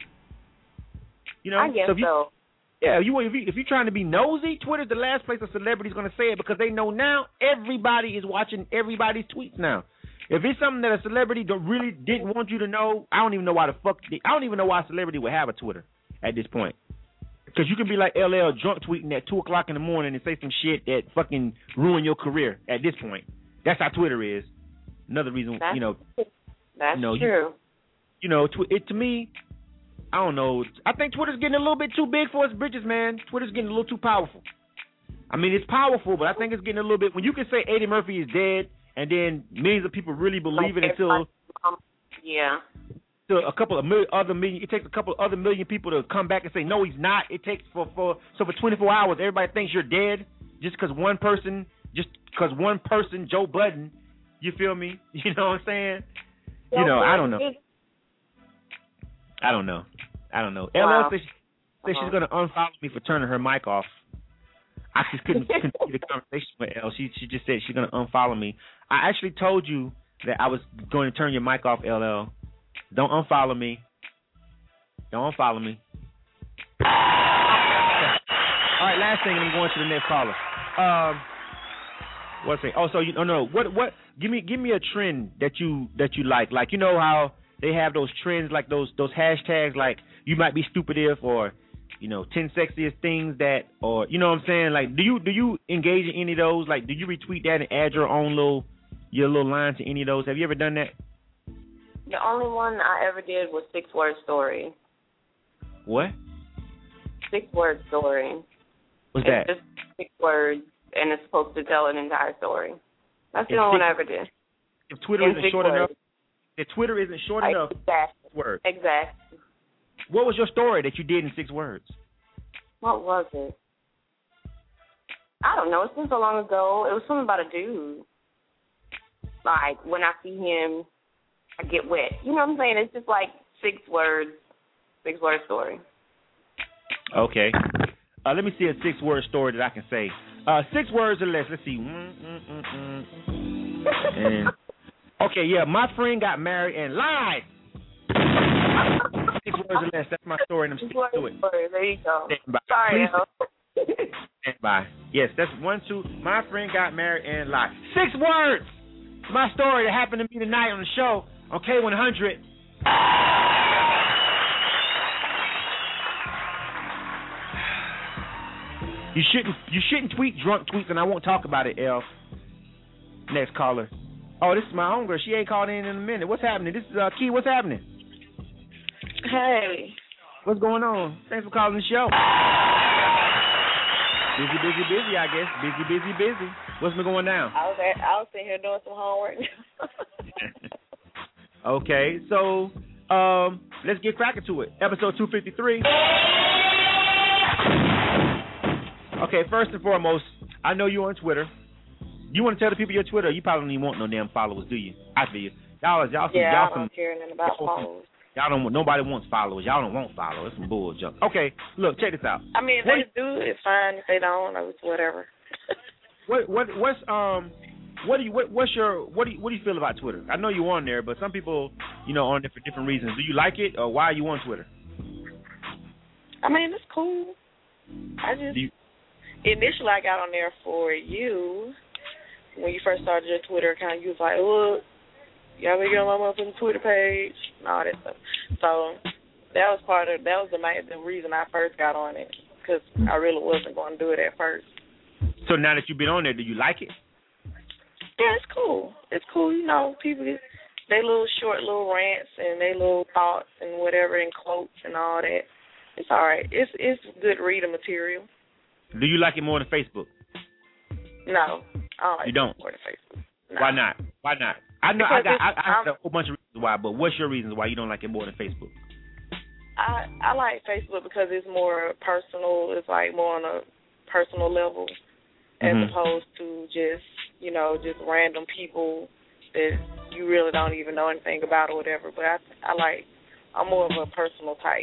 You know, I guess so. If you, so. Yeah, you if, you if you're trying to be nosy, Twitter's the last place a celebrity's going to say it because they know now everybody is watching everybody's tweets now. If it's something that a celebrity don't really didn't want you to know, I don't even know why the fuck. They, I don't even know why a celebrity would have a Twitter at this point. Because you can be like L L drunk tweeting at two o'clock in the morning and say some shit that fucking ruin your career at this point. That's how Twitter is. Another reason, that's, you know. That's you know, true. You, you know, tw- it to me, I don't know. I think Twitter's getting a little bit too big for its britches, man. Twitter's getting a little too powerful. I mean, it's powerful, but I think it's getting a little bit. When you can say Eddie Murphy is dead, and then millions of people really believe like it until. Um, yeah. To a couple of million, other million, it takes a couple of other million people to come back and say no, he's not. It takes for, for so for twenty-four hours, everybody thinks you're dead just because one person, just because one person, Joe Budden, you feel me? You know what I'm saying? You know, I don't know. I don't know. I don't know. Wow. L L says, she, says uh-huh. she's gonna unfollow me for turning her mic off. I just couldn't continue the conversation with L. She she just said she's gonna unfollow me. I actually told you that I was going to turn your mic off, L L. Don't unfollow me. Don't unfollow me. All right, last thing, and I'm going to the next caller. Um, what's it? Oh, so you? Oh no. What? What? Give me, give me a trend that you that you like. Like you know how they have those trends, like those those hashtags, like you might be stupid if, or you know, ten sexiest things that, or you know what I'm saying? Like, do you do you engage in any of those? Like, do you retweet that and add your own little your little line to any of those? Have you ever done that? The only one I ever did was Six Word Story. What? Six Word Story. What's it's that? Just six words, and it's supposed to tell an entire story. That's the If only six, one I ever did. If Twitter In isn't six short words. enough, if Twitter isn't short Like, enough, exactly. words. Exactly. What was your story that you did in six words? What was it? I don't know. It's been so long ago. It was something about a dude. Like, when I see him, I get wet. You know what I'm saying? It's just like six words, six word story. Okay. Uh, let me see a six word story that I can say. Uh, six words or less. Let's see. Mm, mm, mm, mm. and, okay, yeah. My friend got married and lied. Six words or less. That's my story, and I'm sticking to it. There you go. Stand by. Sorry, Please stand by. Yes, that's one, two. My friend got married and lied. Six words. My story that happened to me tonight on the show on K one hundred. You shouldn't you shouldn't tweet drunk tweets, and I won't talk about it, L. Next caller. Oh, this is my own girl. She ain't called in in a minute. What's happening? This is uh, Key. What's happening? Hey. What's going on? Thanks for calling the show. Busy, busy, busy, I guess. Busy, busy, busy. What's been going down? I was at, I was sitting here doing some homework. Okay, so um, let's get cracking to it. Episode two fifty-three. Okay, first and foremost, I know you're on Twitter. You want to tell the people your Twitter? You probably don't even want no damn followers, do you? I feel you. Y'all, y'all some, yeah, y'all I some, don't care nothing about y'all some, Y'all don't. Nobody wants followers. Y'all don't want followers. It's some bull junk. Okay, look, check this out. I mean, if what, they do, it's fine. If they don't, it's whatever. what what what's um what do you what what's your what do you what do you feel about Twitter? I know you're on there, but some people, you know, on there for different reasons. Do you like it, or why are you on Twitter? I mean, it's cool. I just you, initially I got on there for you when you first started your Twitter account. You was like, look, y'all better get on my motherfucking Twitter page and all that stuff. So that was part of that was the main, the reason I first got on it, because I really wasn't going to do it at first. So now that you've been on there, do you like it? Yeah, it's cool. It's cool. You know, people get they little short little rants and they little thoughts and whatever and quotes and all that. It's all right. It's it's good reading material. Do you like it more than Facebook? No, I don't like you don't. it more than Facebook. No. Why not? Why not? I know Because I got I, I have um, a whole bunch of reasons why, but what's your reasons why you don't like it more than Facebook? I I like Facebook because it's more personal. It's like more on a personal level, as mm-hmm. opposed to just you know just random people that you really don't even know anything about or whatever. But I I like I'm more of a personal type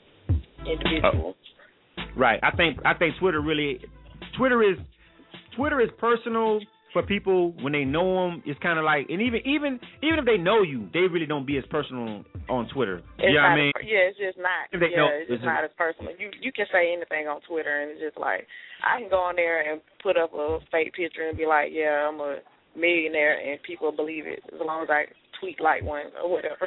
individual. Oh. Right. I think I think Twitter really Twitter is Twitter is personal for people when they know them. It's kind of like, and even even even if they know you, they really don't be as personal on Twitter. It's you know what I mean? A, yeah, it's just not. If they yeah, know, it's just not as personal. You you can say anything on Twitter, and it's just like I can go on there and put up a fake picture and be like, yeah, I'm a millionaire, and people believe it as long as I tweet like one or whatever.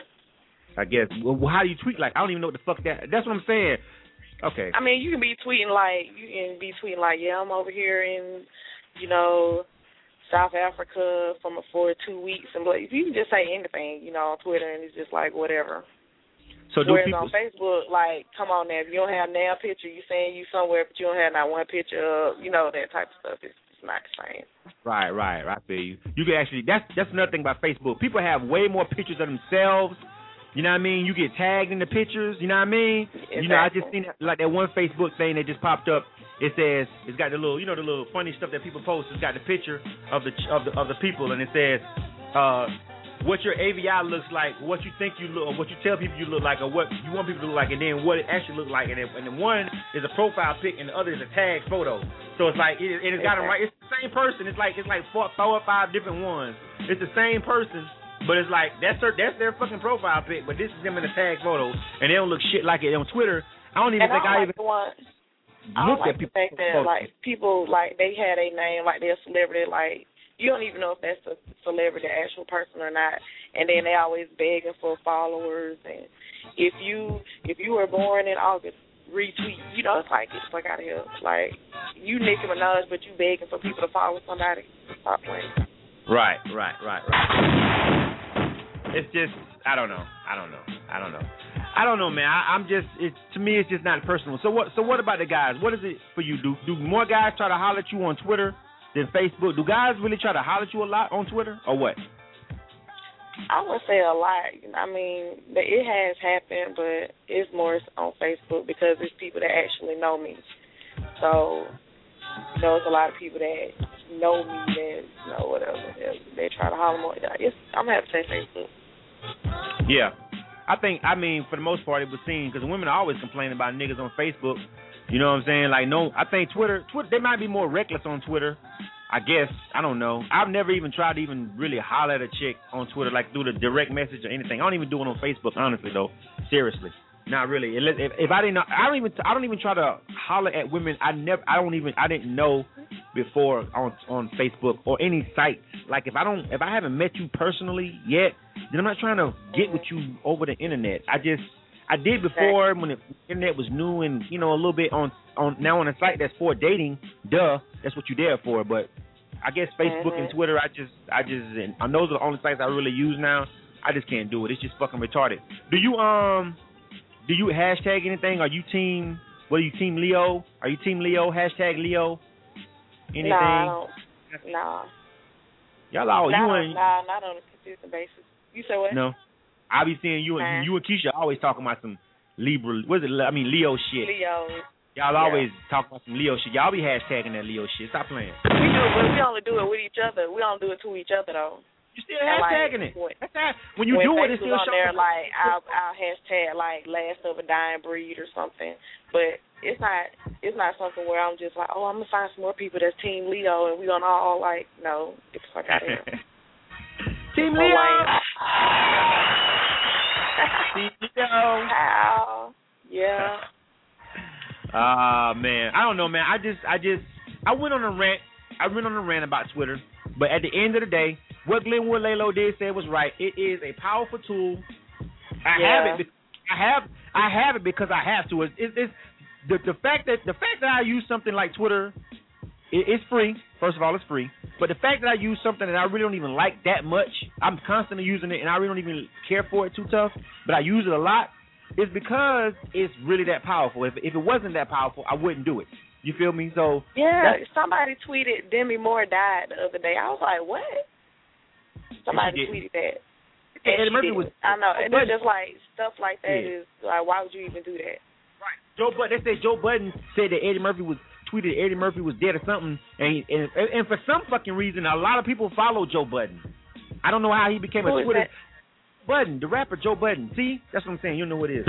I guess. Well, how do you tweet like? I don't even know what the fuck that. That's what I'm saying. Okay. I mean, you can be tweeting like you can be tweeting like, yeah, I'm over here in, you know, South Africa from for two weeks, and like, you can just say anything, you know, on Twitter, and it's just like whatever. So do Whereas people... on Facebook, like, come on now, if you don't have now picture, you saying you somewhere, but you don't have not one picture of, you know, that type of stuff. It's, it's not the same. Right, right, right. I feel you. You can actually. That's that's another thing about Facebook. People have way more pictures of themselves. You know what I mean? You get tagged in the pictures. You know what I mean? Exactly. You know, I just seen that, like that one Facebook thing that just popped up. It says it's got the little, you know, the little funny stuff that people post. It's got the picture of the of the of the people, and it says uh, what your A V I looks like, what you think you look, or what you tell people you look like, or what you want people to look like, and then what it actually looks like. And then, and then one is a profile pic, and the other is a tag photo. So it's like it, it has got them right. It's the same person. It's like it's like four, four or five different ones. It's the same person. But it's like that's their that's their fucking profile pic, but this is them in a tag photo, and they don't look shit like it on Twitter. I don't even and think I, I like even the one, I look like at people. The fact that like people like they had a name like they're a celebrity, like you don't even know if that's a celebrity, actual person or not, and then they always begging for followers. And if you if you were born in August, retweet. You know, it's like get the fuck out of here. Like you Nicki Minaj, but you begging for people to follow somebody. Stop playing. Right, right, right, right. It's just, I don't know, I don't know, I don't know, I don't know, man. I, I'm just, it's to me, it's just not personal. So what? So what about the guys? What is it for you? Do do more guys try to holler at you on Twitter than Facebook? Do guys really try to holler at you a lot on Twitter, or what? I would say a lot. I mean, it has happened, but it's more on Facebook because it's people that actually know me. So, you know, it's a lot of people that know me that, you know, whatever. They, they try to holler more. It's, I'm going to have to say Facebook. Yeah. I think, I mean, for the most part, it was seen because women are always complaining about niggas on Facebook. You know what I'm saying? Like, no, I think Twitter, Twitter, they might be more reckless on Twitter. I guess. I don't know. I've never even tried to even really holler at a chick on Twitter, like through the direct message or anything. I don't even do it on Facebook, honestly, though. Seriously. Not really. If, if I didn't know, I don't even, I don't even try to holler at women. I never, I don't even, I didn't know before on on Facebook or any sites. Like if I don't, if I haven't met you personally yet, then I'm not trying to get with you over the internet. I just, I did before when the internet was new and, you know, a little bit on, on now on a site that's for dating. Duh, that's what you're there for. But I guess Facebook mm-hmm. and Twitter, I just, I just, and those are the only sites I really use now. I just can't do it. It's just fucking retarded. Do you um, do you hashtag anything? Are you team? What are you, team Leo? Are you team Leo? Hashtag Leo? Anything? No, I don't. No. Y'all all no, you and no, not on a consistent basis. You say what? No. I be seeing you and huh? you and Keisha always talking about some Libra. What is it? I mean Leo shit. Leo. Y'all yeah. always talk about some Leo shit. Y'all be hashtagging that Leo shit. Stop playing. We do, but we only do it with each other. We don't do it to each other though. You still hashtagging like, it. When, That's when you when do it, Facebook it's still on showing. there, like I'll, I'll hashtag like last of a dying breed or something. But it's not it's not something where I'm just like, oh, I'm gonna find some more people that's Team Leo and we gonna all like, no, get the fuck out of here. Team Leo. Team Leo. How? Yeah. Ah uh, man, I don't know, man. I just, I just, I went on a rant. I went on a rant about Twitter, but at the end of the day, what Glenwood Lalo did say was right. It is a powerful tool. I yeah. have it. I have, I have it because I have to. It's, it's, it's the the fact that the fact that I use something like Twitter, it, it's free. First of all, it's free. But the fact that I use something that I really don't even like that much, I'm constantly using it, and I really don't even care for it too tough. But I use it a lot. It's because it's really that powerful. If if it wasn't that powerful, I wouldn't do it. You feel me? So yeah, somebody tweeted Demi Moore died the other day. I was like, what? Somebody tweeted that. Yeah, Eddie Murphy was. I know, and it's just like stuff like that yeah. is like, why would you even do that? Right. Joe Budden. They said Joe Budden said that Eddie Murphy was tweeted Eddie Murphy was dead or something, and he, and and for some fucking reason, a lot of people follow Joe Budden. I don't know how he became Who a is Twitter. that? Budden, the rapper Joe Budden. See, that's what I'm saying. You know who it is.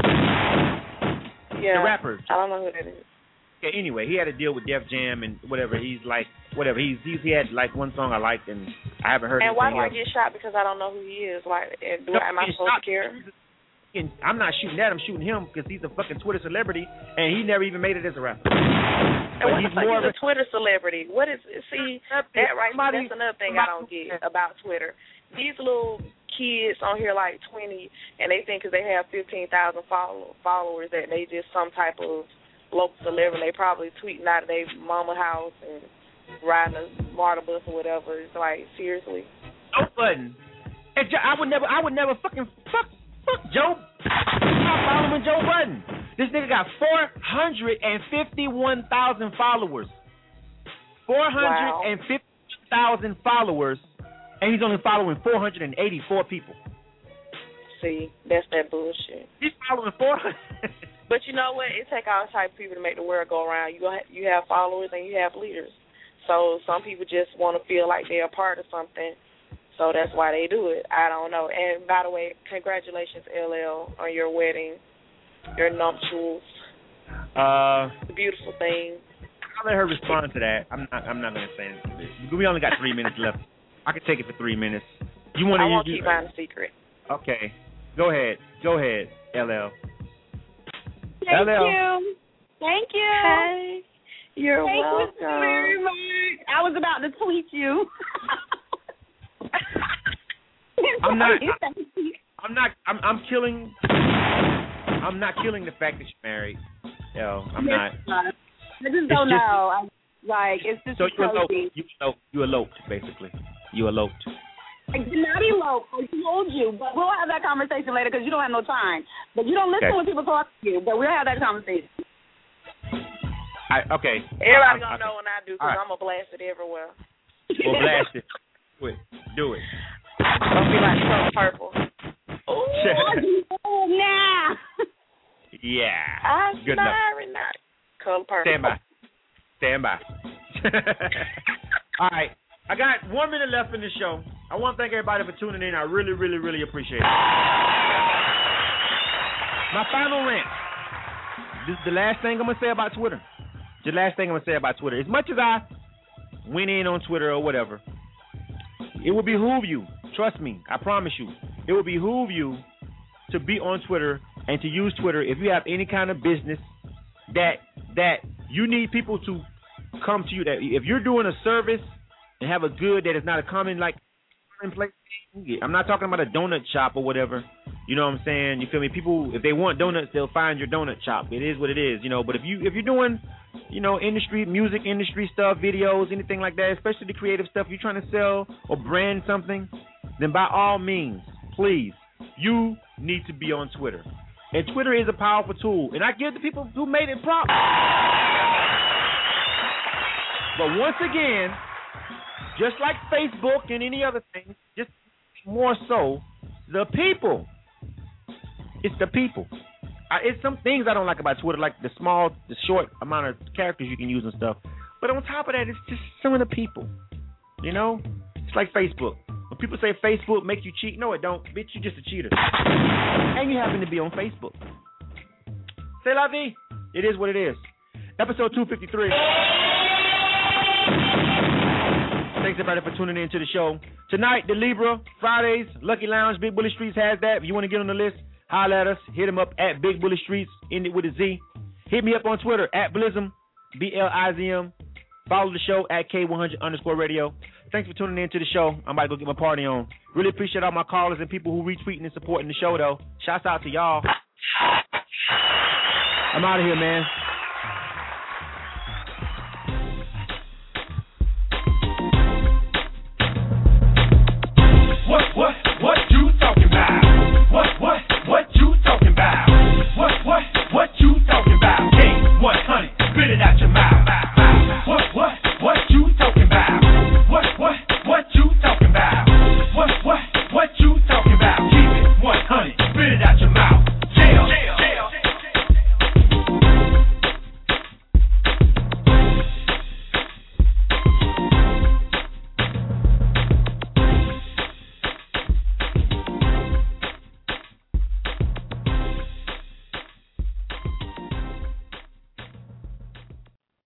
Yeah. The rapper. I don't know who that is. Okay, anyway, he had to deal with Def Jam and whatever. He's like, whatever. He's, he's he had like one song I liked, and I haven't heard. And why do I else. get shot because I don't know who he is? Like, do No, I, am I supposed shot. to care? And I'm not shooting at him. I'm shooting him because he's a fucking Twitter celebrity, and he never even made it as a rapper. And But what he's the fuck more is of a Twitter celebrity? What is see that right? Somebody, that's another thing I don't get about Twitter. These little kids on here like twenty, and they think because they have fifteen thousand follow, followers that they just some type of local celebrity. They probably tweeting out of their mama house and riding a MARTA bus or whatever. It's like, seriously. Joe Budden. And Joe, I would never, I would never fucking fuck, fuck Joe. I'm following Joe Budden. This nigga got four hundred and fifty-one thousand followers. Four hundred and fifty thousand followers, and he's only following four hundred and eighty-four people. See, that's that bullshit. He's following four. But you know what? It take all type of people to make the world go around. You go, you have followers and you have leaders. So some people just want to feel like they're a part of something. So that's why they do it. I don't know. And by the way, congratulations, L L, on your wedding, your nuptials. Uh, the beautiful thing. I'll let her respond to that. I'm not. I'm not gonna say anything. We only got three minutes left. I can take it for three minutes. You want to? I won't you, keep mine a secret. Okay. Go ahead. Go ahead, L L. Thank L L. you. Thank you. Hey, you're Thank welcome. you very much. I was about to tweet you. I'm not. I, I'm not. I'm. I'm killing. I'm not killing the fact that you're married. Yo, I'm not. I just don't just, know. I, like it's just so a you eloped. trophy. You eloped. You eloped, basically. You eloped. I did not elope. I told you, but we'll have that conversation later because you don't have no time. But you don't listen Okay. when people talk to you. But we'll have that conversation. I, okay. Everybody I, I, gonna know when I do because right. I'm gonna blast it everywhere. Well, blast it. Do it. Do it. Don't be like Color Purple. Oh, now. Yeah. I'm Good enough. sorry, not Color Purple. Stand by. Stand by. All right. I got one minute left in the show. I want to thank everybody for tuning in. I really, really, really appreciate it. My final rant. This is the last thing I'm going to say about Twitter. The last thing I'm going to say about Twitter. As much as I went in on Twitter or whatever, it will behoove you. Trust me. I promise you. It will behoove you to be on Twitter and to use Twitter if you have any kind of business that that you need people to come to you. That if you're doing a service and have a good that is not a common like place. I'm not talking about a donut shop or whatever. You know what I'm saying? You feel me? People, if they want donuts, they'll find your donut shop. It is what it is, you know. But if you if you're doing, you know, industry, music industry stuff, videos, anything like that, especially the creative stuff, you're trying to sell or brand something, then by all means, please, you need to be on Twitter. And Twitter is a powerful tool. And I give the people who made it props. But once again, just like Facebook and any other thing, just more so, the people. It's the people. I, it's some things I don't like about Twitter, like the small, the short amount of characters you can use and stuff. But on top of that, it's just some of the people. You know? It's like Facebook. When People say Facebook makes you cheat. No, it don't. Bitch, you just a cheater. And you happen to be on Facebook. C'est la vie. It is what it is. Episode two fifty-three. Thanks everybody for tuning in to the show. Tonight, the Libra, Fridays, Lucky Lounge, Big Bully Streets has that. If you want to get on the list, holler at us. Hit them up at Big Bully Streets, end it with a Z. Hit me up on Twitter at Blizzum, B L I Z M. Follow the show at K one hundred underscore radio. Thanks for tuning in to the show. I'm about to go get my party on. Really appreciate all my callers and people who retweeting and supporting the show, though. Shouts out to y'all. I'm out of here, man.